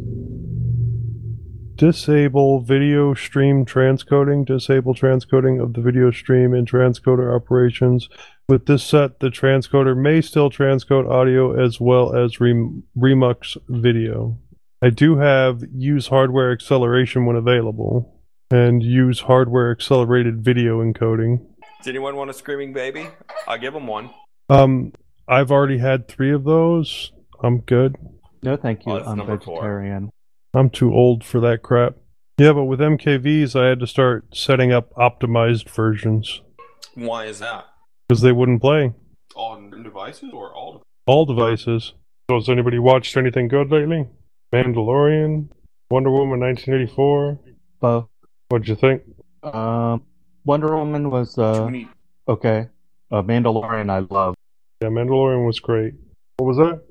Disable video stream transcoding. Disable transcoding of the video stream in transcoder operations. With this set, the transcoder may still transcode audio as well as rem- Remux video. I do have use hardware acceleration when available, and use hardware accelerated video encoding. Does anyone want a screaming baby? I'll give them one. Um, I've already had three of those. I'm good. No, thank you. Oh, that's I'm number four. vegetarian. I'm too old for that crap. Yeah, but with M K Vs, I had to start setting up optimized versions Why is that? because they wouldn't play. On devices or all? All devices. So has anybody watched anything good lately? Mandalorian, Wonder Woman nineteen eighty-four. Both. What'd you think? Um, Wonder Woman was uh, okay. Uh, Mandalorian, I love. Yeah, Mandalorian was great. What was that?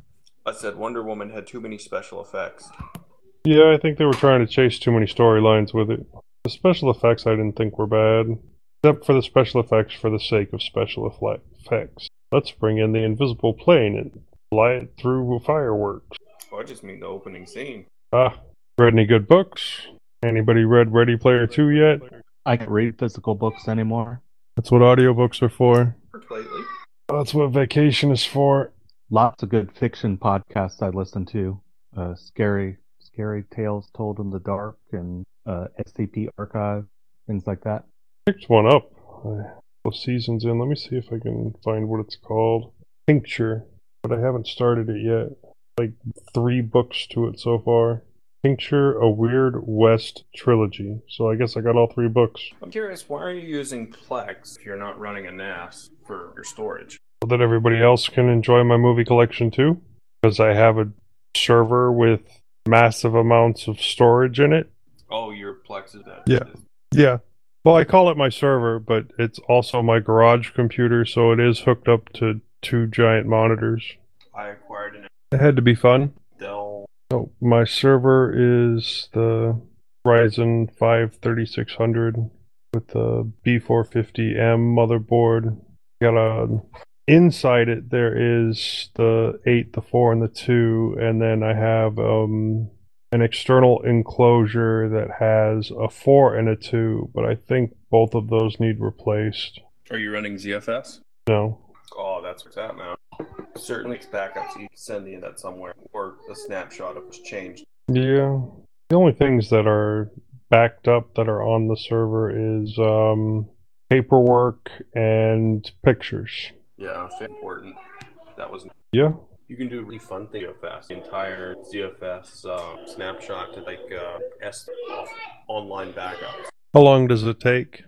I said Wonder Woman had too many special effects. Yeah, I think they were trying to chase too many storylines with it. The special effects I didn't think were bad, except for the special effects for the sake of special effle- effects. Let's bring in the invisible plane and fly it through fireworks. Oh, I just mean the opening scene. Ah, read any good books? Anybody read Ready Player two yet? I can't read physical books anymore. That's what audiobooks are for. Lately. That's what vacation is for. Lots of good fiction podcasts I listen to. Uh, scary, scary tales told in the dark, and uh, S C P Archive, things like that. Picked one up. Uh, seasons in. Let me see if I can find what it's called. Tincture, but I haven't started it yet. Like three books to it so far. Tincture, A Weird West Trilogy. So I guess I got all three books. I'm curious, why are you using Plex if you're not running a N A S for your storage? So that everybody else can enjoy my movie collection too. Because I have a server with massive amounts of storage in it. Oh, your Plex is that? Yeah. Yeah. Well, I call it my server, but it's also my garage computer, so it is hooked up to two giant monitors. I acquired an It had to be fun. Dell. Oh, my server is the Ryzen five thirty-six hundred with the B four fifty M motherboard. Got a inside it there is the eight, the four, and the two, and then I have um an external enclosure that has a four and a two, but I think both of those need replaced. Are you running Z F S? No. Oh, that's what's that now. Certainly it's backups. You can send me that somewhere, or a snapshot of what's changed. Yeah. The only things that are backed up that are on the server is um, paperwork and pictures. Yeah, it's important. That was. Yeah. You can do a really fun thing with Z F S. The entire Z F S uh, snapshot to like uh, S online backups. How long does it take?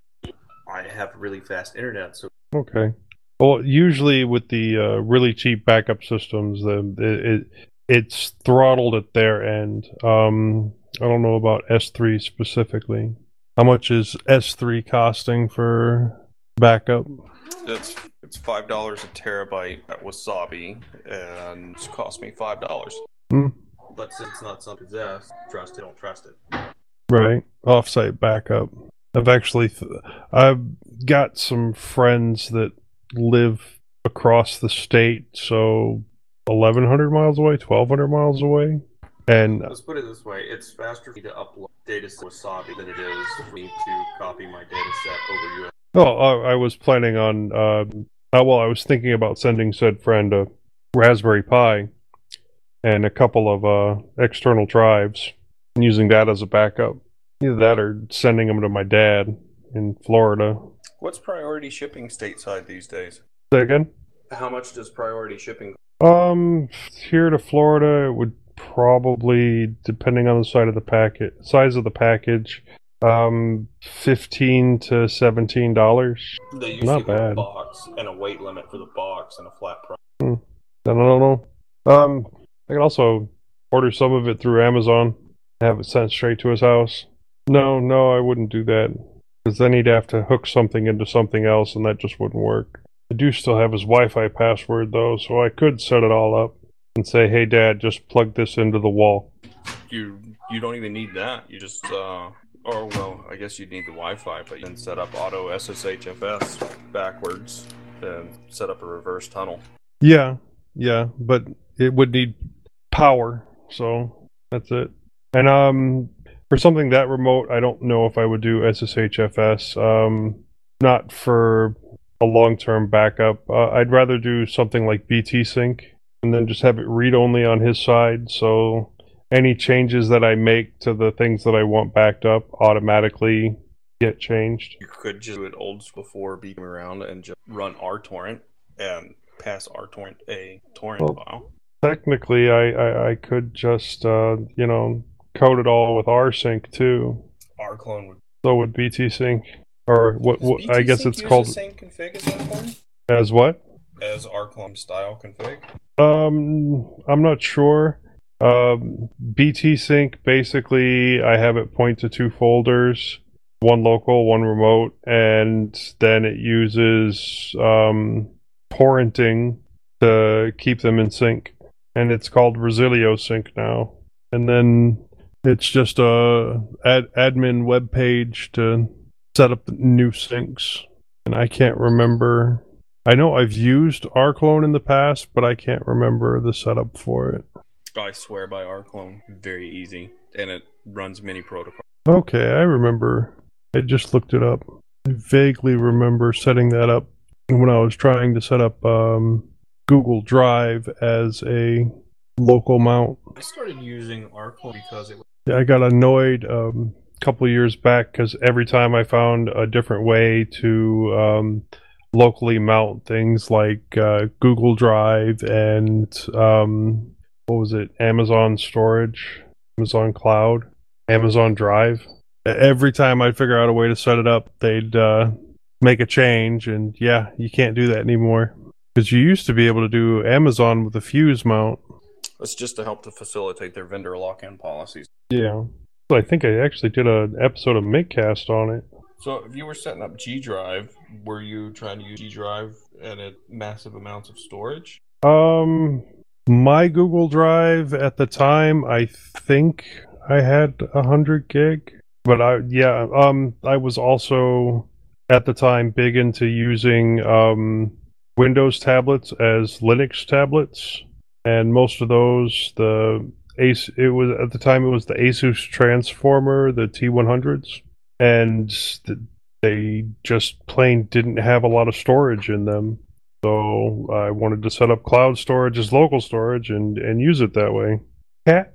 I have really fast internet, so. Okay. Well, usually with the uh, really cheap backup systems, the it, it it's throttled at their end. Um, I don't know about S three specifically. How much is S three costing for backup? It's it's five dollars a terabyte at Wasabi, and it's cost me five dollars. Hmm. But since it's not something possessed, trust it, don't trust it. Right. Offsite backup. I've actually, th- I've got some friends that live across the state, so eleven hundred miles away, twelve hundred miles away. And Let's put it this way, it's faster for me to upload data set Wasabi than it is for me to copy my data set over U S. oh, I, I was planning on, uh, uh, well, I was thinking about sending said friend a Raspberry Pi and a couple of uh, external drives and using that as a backup. Either that or sending them to my dad in Florida. What's priority shipping stateside these days? Say again? How much does priority shipping Um, here to Florida, it would probably, depending on the side of the packet, size of the package, um, fifteen to seventeen dollars. They usually Not have a bad. box and a weight limit for the box and a flat price. Hmm. I don't know. Um, I can also order some of it through Amazon, have it sent straight to his house. No, no, I wouldn't do that, because then he'd have to hook something into something else, and that just wouldn't work. I do still have his Wi-Fi password, though, so I could set it all up and say, hey, Dad, just plug this into the wall. You you don't even need that. You just, uh, or well, I guess you'd need the Wi-Fi, but you can set up auto S S H F S backwards and set up a reverse tunnel. Yeah, yeah, but it would need power, so that's it. And um, for something that remote, I don't know if I would do S S H F S. Um, not for a long-term backup. Uh, I'd rather do something like B T Sync and then just have it read-only on his side, so any changes that I make to the things that I want backed up automatically get changed. You could just do it old before beating around and just run rTorrent and pass rTorrent a torrent Well, file. Technically, I, I, I could just, uh, you know, code it all with rsync too. rclone would. So would B T Sync, or what? Does what I guess BTsync it's use called the same config as rclone? as what? As rclone style config. Um, I'm not sure. Um, B T Sync, basically, I have it point to two folders, one local, one remote, and then it uses um, torrenting to keep them in sync. And it's called Resilio Sync now. And then it's just a ad- admin web page to set up the new syncs. And I can't remember. I know I've used rclone in the past, but I can't remember the setup for it. I swear by rclone, very easy, and it runs many protocols. Okay, I remember. I just looked it up. I vaguely remember setting that up when I was trying to set up um, Google Drive as a local mount. I started using rclone because it was I got annoyed um, a couple of years back because every time I found a different way to um, locally mount things like uh, Google Drive and um, what was it, Amazon Storage, Amazon Cloud, Amazon Drive. Every time I'd figure out a way to set it up, they'd uh, make a change, and yeah, you can't do that anymore. Because you used to be able to do Amazon with a Fuse mount. It's just to help to facilitate their vendor lock-in policies. Yeah. So I think I actually did an episode of Midcast on it. So if you were setting up G Drive, were you trying to use G Drive at a massive amounts of storage? Um, my Google Drive at the time, I think I had a hundred gig. But I, yeah, um, I was also at the time big into using um, Windows tablets as Linux tablets, and most of those, the Ace, it was at the time it was the Asus Transformer, the T one hundreds, and the, they just plain didn't have a lot of storage in them. So I wanted to set up cloud storage as local storage and, and use it that way. Cat,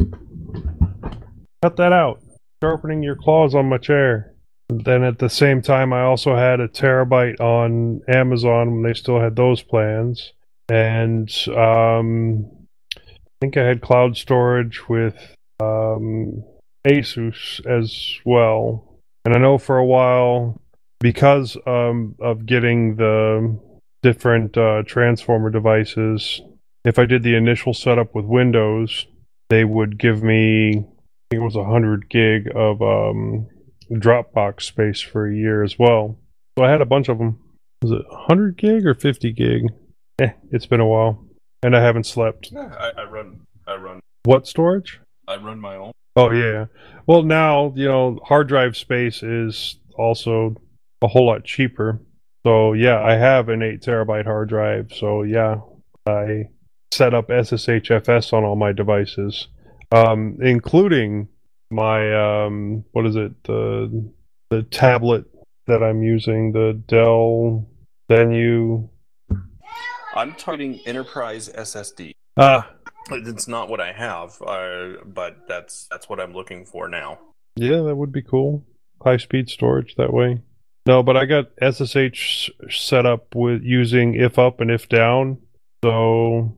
cut that out. Sharpening your claws on my chair. Then at the same time, I also had a terabyte on Amazon when they still had those plans. And um, I think I had cloud storage with um, Asus as well. And I know for a while, because um, of getting the different uh, transformer devices, if I did the initial setup with Windows, they would give me, I think it was one hundred gig of um, Dropbox space for a year as well. So I had a bunch of them. Was it one hundred gig or fifty gig? Eh, it's been a while, and I haven't slept. Yeah, I, I run I run What storage? I run my own. Oh yeah. Well, now you know hard drive space is also a whole lot cheaper. So yeah, I have an eight terabyte hard drive. So yeah, I set up S S H F S on all my devices, um, including my um, what is it the the tablet that I'm using, the Dell Venue. I'm targeting enterprise S S D. Ah, It's not what I have, uh, but that's that's what I'm looking for now. yeah, that would be cool. High speed storage that way. No, but I got S S H set up with using if up and if down. So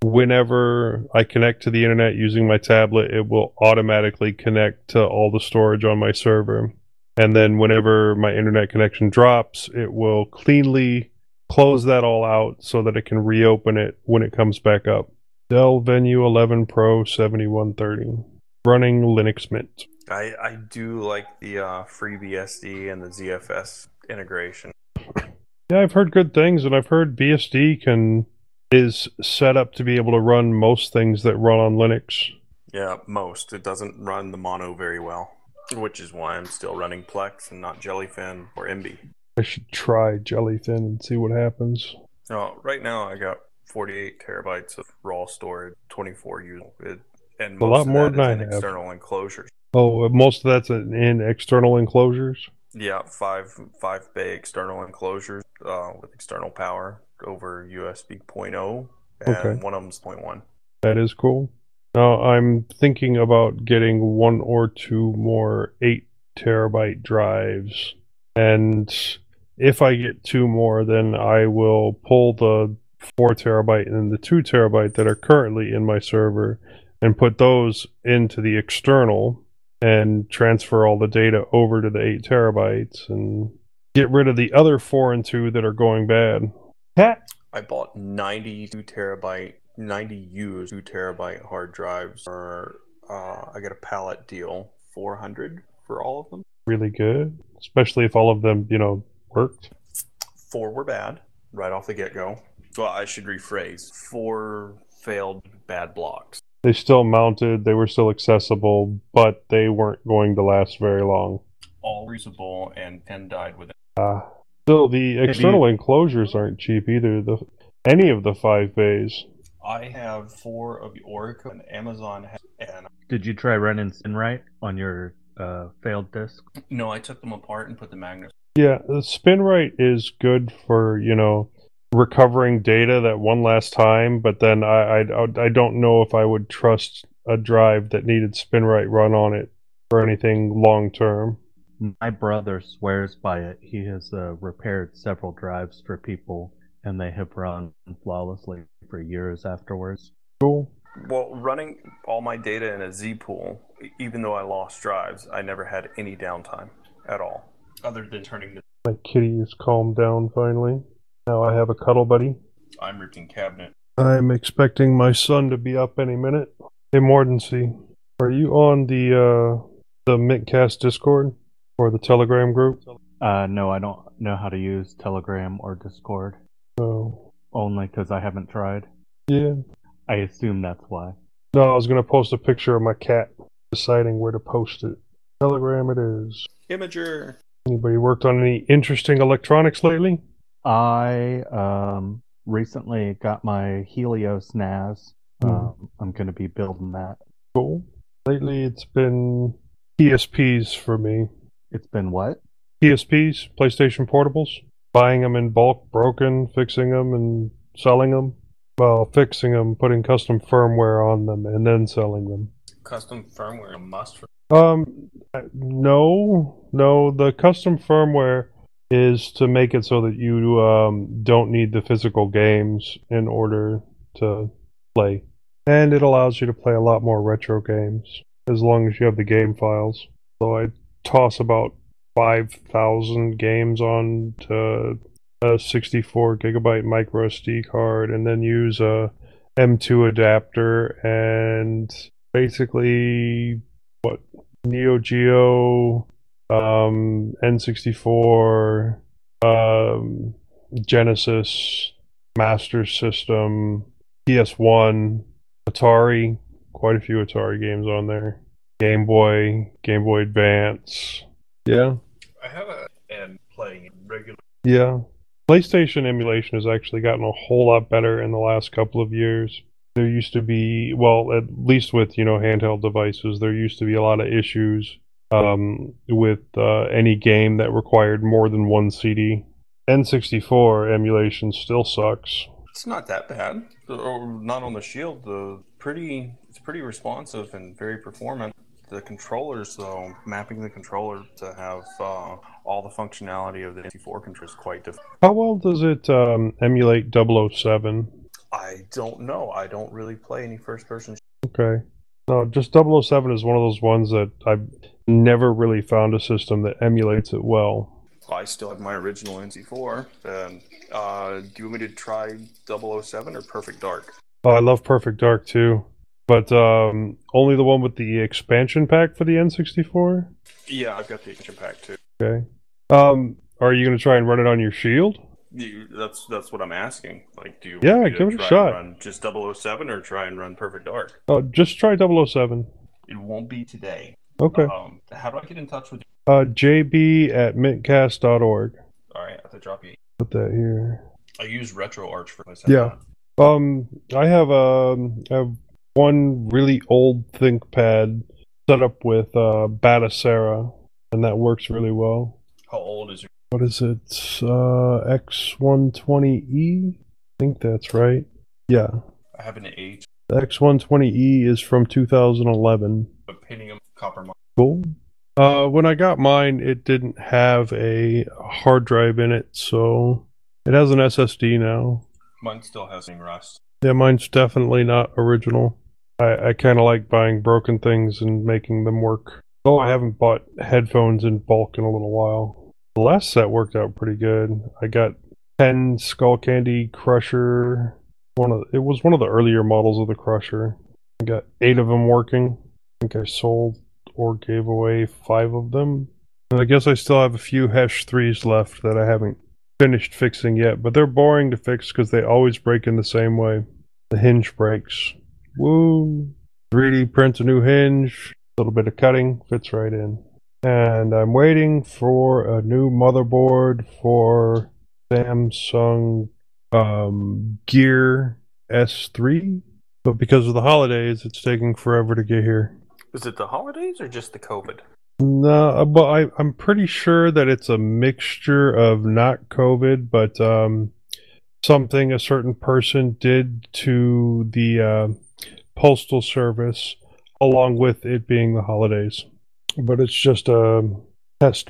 whenever I connect to the internet using my tablet, it will automatically connect to all the storage on my server. And then whenever my internet connection drops, it will cleanly close that all out so that it can reopen it when it comes back up. Dell Venue eleven Pro seventy-one thirty. Running Linux Mint. I, I do like the uh, FreeBSD and the Z F S integration. Yeah, I've heard good things, and I've heard B S D can is set up to be able to run most things that run on Linux. Yeah, most. It doesn't run the mono very well, which is why I'm still running Plex and not Jellyfin or M B. I should try Jellyfin and see what happens. Oh, right now I got forty-eight terabytes of raw storage, twenty-four usable, it, and A most lot of more that than is I in have. external enclosures. Oh, most of that's in, in external enclosures? Yeah, five five bay external enclosures uh, with external power over U S B point oh, and Okay. one of them's point one. That is cool. Now, I'm thinking about getting one or two more eight terabyte drives. And if I get two more, then I will pull the four terabyte and the two terabyte that are currently in my server and put those into the external and transfer all the data over to the eight terabytes and get rid of the other four and two that are going bad. Cat. I bought ninety-two terabyte, ninety used two terabyte hard drives for, uh, I got a pallet deal, four hundred for all of them. Really good, especially if all of them, you know, worked. Four were bad right off the get-go. Well, I should rephrase. Four failed bad blocks. They still mounted, they were still accessible, but they weren't going to last very long. All usable, and ten died within. Uh, still, the external enclosures aren't cheap either. The any of the five bays. I have four of the Oracle, and Amazon has, and Did you try running SpinRite on your uh, failed disk? no, I took them apart and put the magnets. Yeah, the SpinRite is good for, you know, recovering data that one last time, but then I, I, I don't know if I would trust a drive that needed SpinRite run on it for anything long term. My brother swears by it. He has uh, repaired several drives for people, and they have run flawlessly for years afterwards. Cool. Well, running all my data in a Z pool, even though I lost drives, I never had any downtime at all, other than turning the. My kitty has calmed down finally. Now I have a cuddle buddy. I'm ripping cabinet. I'm expecting my son to be up any minute. Hey, Mordency, are you on the uh, the Mintcast Discord or the Telegram group? Uh, no, I don't know how to use Telegram or Discord. Oh. Only because I haven't tried. Yeah. I assume that's why. No, I was going to post a picture of my cat, deciding where to post it. Telegram it is. Imager. Anybody worked on any interesting electronics lately? I um, recently got my Helios N A S. Hmm. Um, I'm going to be building that. Cool. Lately it's been P S Ps for me. It's been what? P S Ps, PlayStation Portables. Buying them in bulk, broken, fixing them, and selling them. Well, fixing them, putting custom firmware on them, and then selling them. Custom firmware a must for. Um, no, no. The custom firmware is to make it so that you um, don't need the physical games in order to play. And it allows you to play a lot more retro games, as long as you have the game files. So I toss about five thousand games on to a sixty-four gigabyte micro S D card, and then use a M two adapter, and basically, what, Neo Geo, um, N sixty-four, um, Genesis, Master System, P S one, Atari, quite a few Atari games on there. Game Boy, Game Boy Advance. Yeah. I have a and playing regular. Yeah. PlayStation emulation has actually gotten a whole lot better in the last couple of years. There used to be, well, at least with, you know, handheld devices, there used to be a lot of issues um, with uh, any game that required more than one C D. N sixty-four emulation still sucks. It's not that bad. Or not on the Shield. The pretty, it's pretty responsive and very performant. The controllers, though, mapping the controller to have uh, all the functionality of the N sixty-four controller is quite difficult. How well does it um, emulate double oh seven? I don't know. I don't really play any first-person. Okay. No, just double oh seven is one of those ones that I've never really found a system that emulates it well. I still have my original N sixty-four. And uh, do you want me to try double oh seven or Perfect Dark? Oh, I love Perfect Dark too, but um, only the one with the expansion pack for the N sixty-four. Yeah, I've got the expansion pack too. Okay. Um, are you going to try and run it on your Shield? You, that's that's what I'm asking. Like, do you Yeah, want me to give it a try shot. and run just double oh seven or try and run Perfect Dark? Oh, just try double oh seven. It won't be today. Okay. Um, how do I get in touch with you? Uh, J B at mintcast dot org. All right, I have to drop you. Put that here. I use RetroArch for my Yeah. Um, I have um, I have one really old ThinkPad set up with uh, Batacera, and that works really well. How old is your? What is it? Uh, X one twenty E? I think that's right. Yeah. I have an H. The X one twenty E is from two thousand eleven. A Pentium copper model. Cool. Uh, when I got mine, it didn't have a hard drive in it, so it has an S S D now. Mine still has some rust. Yeah, mine's definitely not original. I, I kind of like buying broken things and making them work. Though I haven't bought headphones in bulk in a little while. The last set worked out pretty good. I got ten Skull Candy Crusher. One of it was one of the earlier models of the Crusher. I got eight of them working. I think I sold or gave away five of them. And I guess I still have a few Hesh threes left that I haven't finished fixing yet, but they're boring to fix because they always break in the same way. The hinge breaks. Woo! three D print a new hinge. A little bit of cutting, fits right in. And I'm waiting for a new motherboard for Samsung um, Gear S three. But because of the holidays, it's taking forever to get here. Is it the holidays or just the COVID? No, but I, I'm pretty sure that it's a mixture of not COVID, but um, something a certain person did to the uh, postal service, along with it being the holidays. But it's just a test,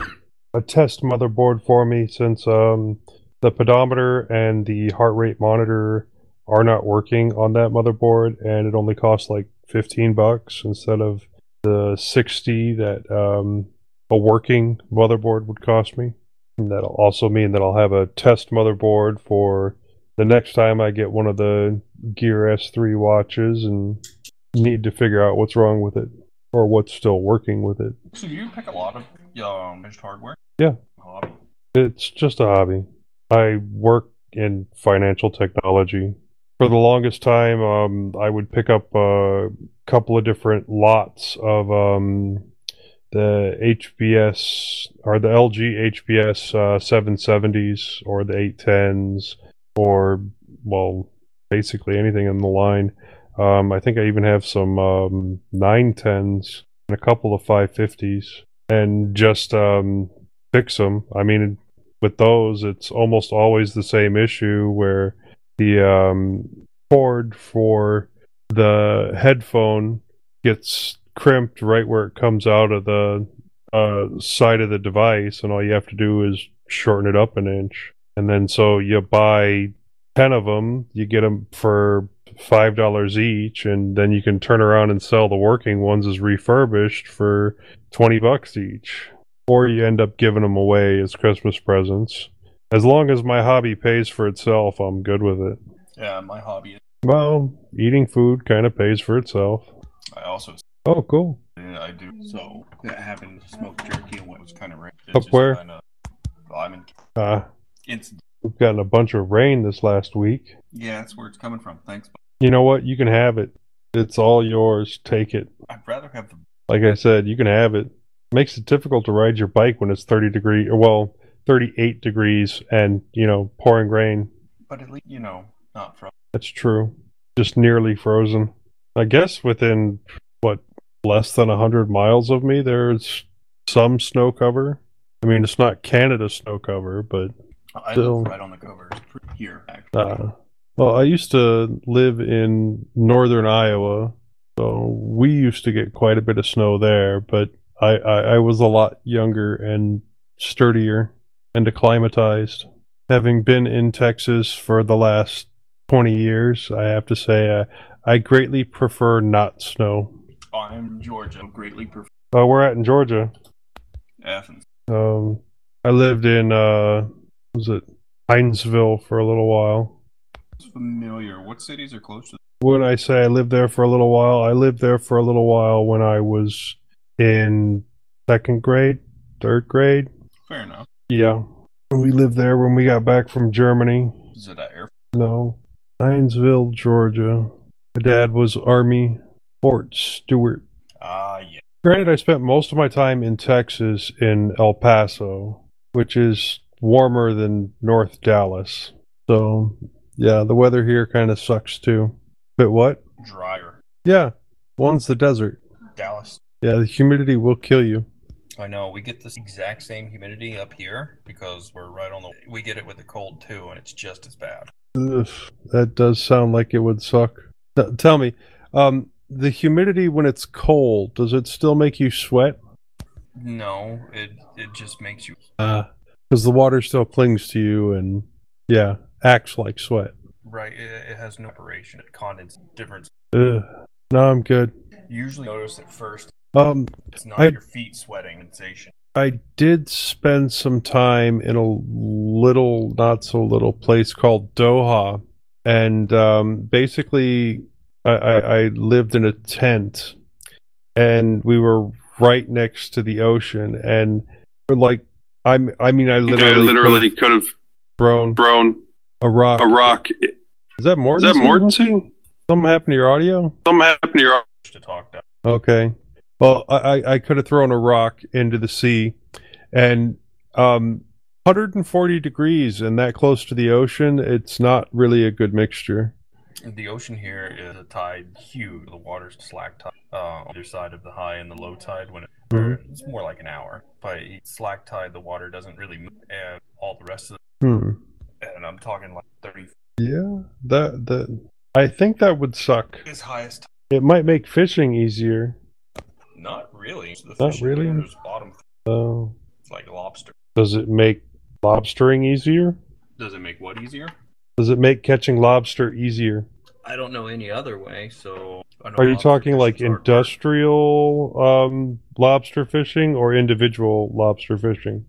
a test motherboard for me, since um, the pedometer and the heart rate monitor are not working on that motherboard, and it only costs like fifteen bucks instead of the sixty that um, a working motherboard would cost me. And that'll also mean that I'll have a test motherboard for the next time I get one of the Gear S three watches and need to figure out what's wrong with it or what's still working with it. So you pick a lot of um, finished hardware? Yeah. Hobby. It's just a hobby. I work in financial technology. For the longest time, um, I would pick up a couple of different lots of um, the H B S or the L G H B S uh, seven seventies or the eight tens or, well, basically anything in the line. Um, I think I even have some um, nine tens and a couple of five fifties, and just um, fix them. I mean, with those, it's almost always the same issue where the um, cord for the headphone gets crimped right where it comes out of the uh, side of the device, and all you have to do is shorten it up an inch. And then so you buy ten of them, you get them for five dollars each, and then you can turn around and sell the working ones as refurbished for twenty bucks each. Or you end up giving them away as Christmas presents. As long as my hobby pays for itself, I'm good with it. Yeah, my hobby is... Well, eating food kind of pays for itself. I also... Oh, cool. Yeah, I do. So, having smoked jerky and what was kind of rare. Up where? Kinda, well, I'm in... Uh, It's... We've gotten a bunch of rain this last week. Yeah, that's where it's coming from. Thanks. You know what? You can have it. It's all yours. Take it. I'd rather have the. Like I said, you can have it. Makes it difficult to ride your bike when it's thirty degree, or well, thirty-eight degrees, and you know, pouring rain. But at least you know, not from. That's true. Just nearly frozen. I guess within what less than a hundred miles of me, there's some snow cover. I mean, it's not Canada snow cover, but I still. live right on the cover here. Actually. Uh, well, I used to live in northern Iowa, so we used to get quite a bit of snow there, but I, I, I was a lot younger and sturdier and acclimatized. Having been in Texas for the last twenty years, I have to say I, I greatly prefer not snow. I'm in Georgia. Greatly prefer. Uh, we're at in Georgia. Athens. Um, I lived in, uh, was it Hinesville for a little while. It's familiar. What cities are close to? When I say I lived there for a little while, I lived there for a little while when I was in second grade, third grade. Fair enough. Yeah. We lived there when we got back from Germany. Is it at Air? No. Hinesville, Georgia. My dad was Army Fort Stewart. Ah, uh, yeah. Granted, I spent most of my time in Texas in El Paso, which is warmer than North Dallas. So, yeah, the weather here kind of sucks too. But what? Drier. Yeah. One's the desert. Dallas. Yeah, the humidity will kill you. I know. We get this exact same humidity up here because we're right on the... We get it with the cold too, and it's just as bad. Ugh, that does sound like it would suck. T- tell me, um, the humidity when it's cold, does it still make you sweat? No, it it just makes you... Uh, because the water still clings to you and, yeah, acts like sweat. Right, it, it has no operation. It condensates different... Ugh. No, I'm good. Usually notice it first. Um, it's not I, your feet sweating sensation. I did spend some time in a little, not so little place called Doha, and um, basically I, I, I lived in a tent, and we were right next to the ocean, and like I'm, I mean, I literally, I literally could have thrown, thrown a rock. A rock. Is that Mortensen? Is that Mortensen? Something happened to your audio? Something happened to your audio. To talk down. Okay. Well, I, I could have thrown a rock into the sea, and um, one hundred forty degrees and that close to the ocean, it's not really a good mixture. The ocean here is a tide huge. The water's slack tide uh, on either side of the high and the low tide. When it, Mm-hmm. It's more like an hour. By slack tide, the water doesn't really move, and all the rest of it. Hmm. And I'm talking like thirty. Yeah, that that I think that would suck. His highest. It might make fishing easier. Not really. The Not really. There's bottom. Oh. It's like lobster. Does it make lobstering easier? Does it make what easier? Does it make catching lobster easier? I don't know any other way, so... I know Are you talking like industrial um, lobster fishing or individual lobster fishing?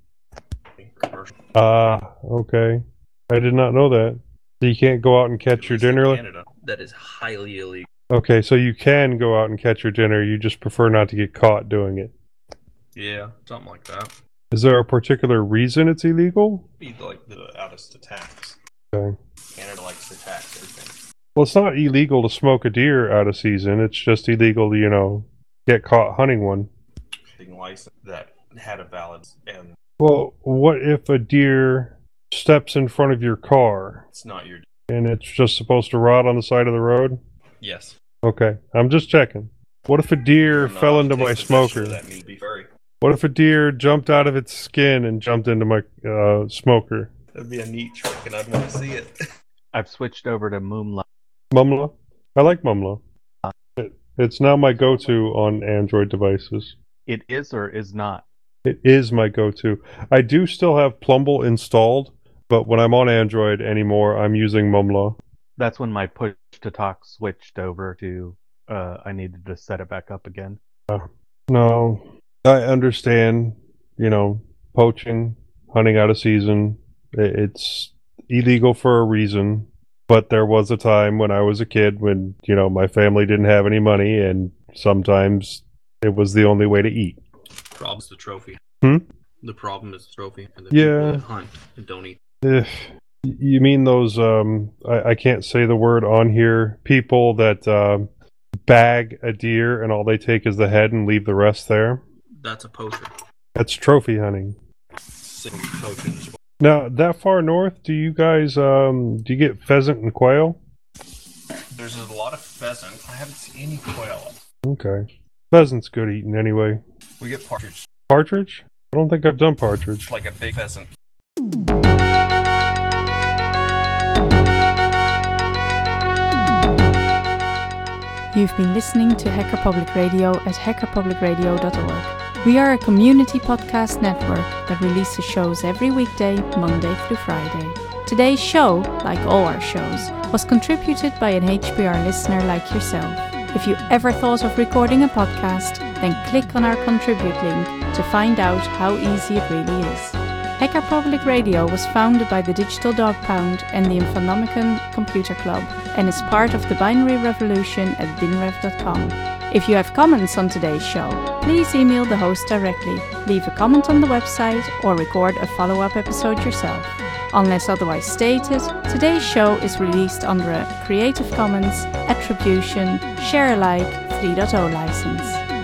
Ah, uh, okay. I did not know that. So you can't go out and catch your dinner? Canada, that is highly illegal. Okay, so you can go out and catch your dinner, you just prefer not to get caught doing it. Yeah, something like that. Is there a particular reason it's illegal? Be like the out of tax. Okay. Canada likes to tax everything. Well, it's not illegal to smoke a deer out of season. It's just illegal to, you know, get caught hunting one. License that had a valid and. Well, what if a deer steps in front of your car? It's not your. And it's just supposed to rot on the side of the road? Yes. Okay, I'm just checking. What if a deer no, fell into my smoker? What if a deer jumped out of its skin and jumped into my uh, smoker? That'd be a neat trick, and I'd want to see it. I've switched over to Mumla. Mumla? I like Mumla. It, it's now my go-to on Android devices. It is or is not? It is my go-to. I do still have Plumble installed, but when I'm on Android anymore, I'm using Mumla. That's when my push to talk switched over to uh, I needed to set it back up again. Uh, no, I understand, you know, poaching, hunting out of season, it's illegal for a reason, but there was a time when I was a kid when, you know, my family didn't have any money and sometimes it was the only way to eat. Problem's the trophy. Hmm? The problem is the trophy and the yeah. people that hunt and don't eat. Ugh. You mean those, um, I, I can't say the word on here, people that uh, bag a deer and all they take is the head and leave the rest there? That's a poacher. That's trophy hunting. Same poaching as well. Now, that far north, do you guys um do you get pheasant and quail? There's a lot of pheasant. I haven't seen any quail. Okay. Pheasant's good eating anyway. We get partridge. Partridge? I don't think I've done partridge. It's like a big pheasant. You've been listening to Hacker Public Radio at hacker public radio dot org. We are a community podcast network that releases shows every weekday, Monday through Friday. Today's show, like all our shows, was contributed by an H P R listener like yourself. If you ever thought of recording a podcast, then click on our contribute link to find out how easy it really is. Hacker Public Radio was founded by the Digital Dog Pound and the Infonomicon Computer Club and is part of the binary revolution at binrev dot com. If you have comments on today's show, please email the host directly, leave a comment on the website, or record a follow-up episode yourself. Unless otherwise stated, today's show is released under a Creative Commons Attribution Share Alike three point oh license.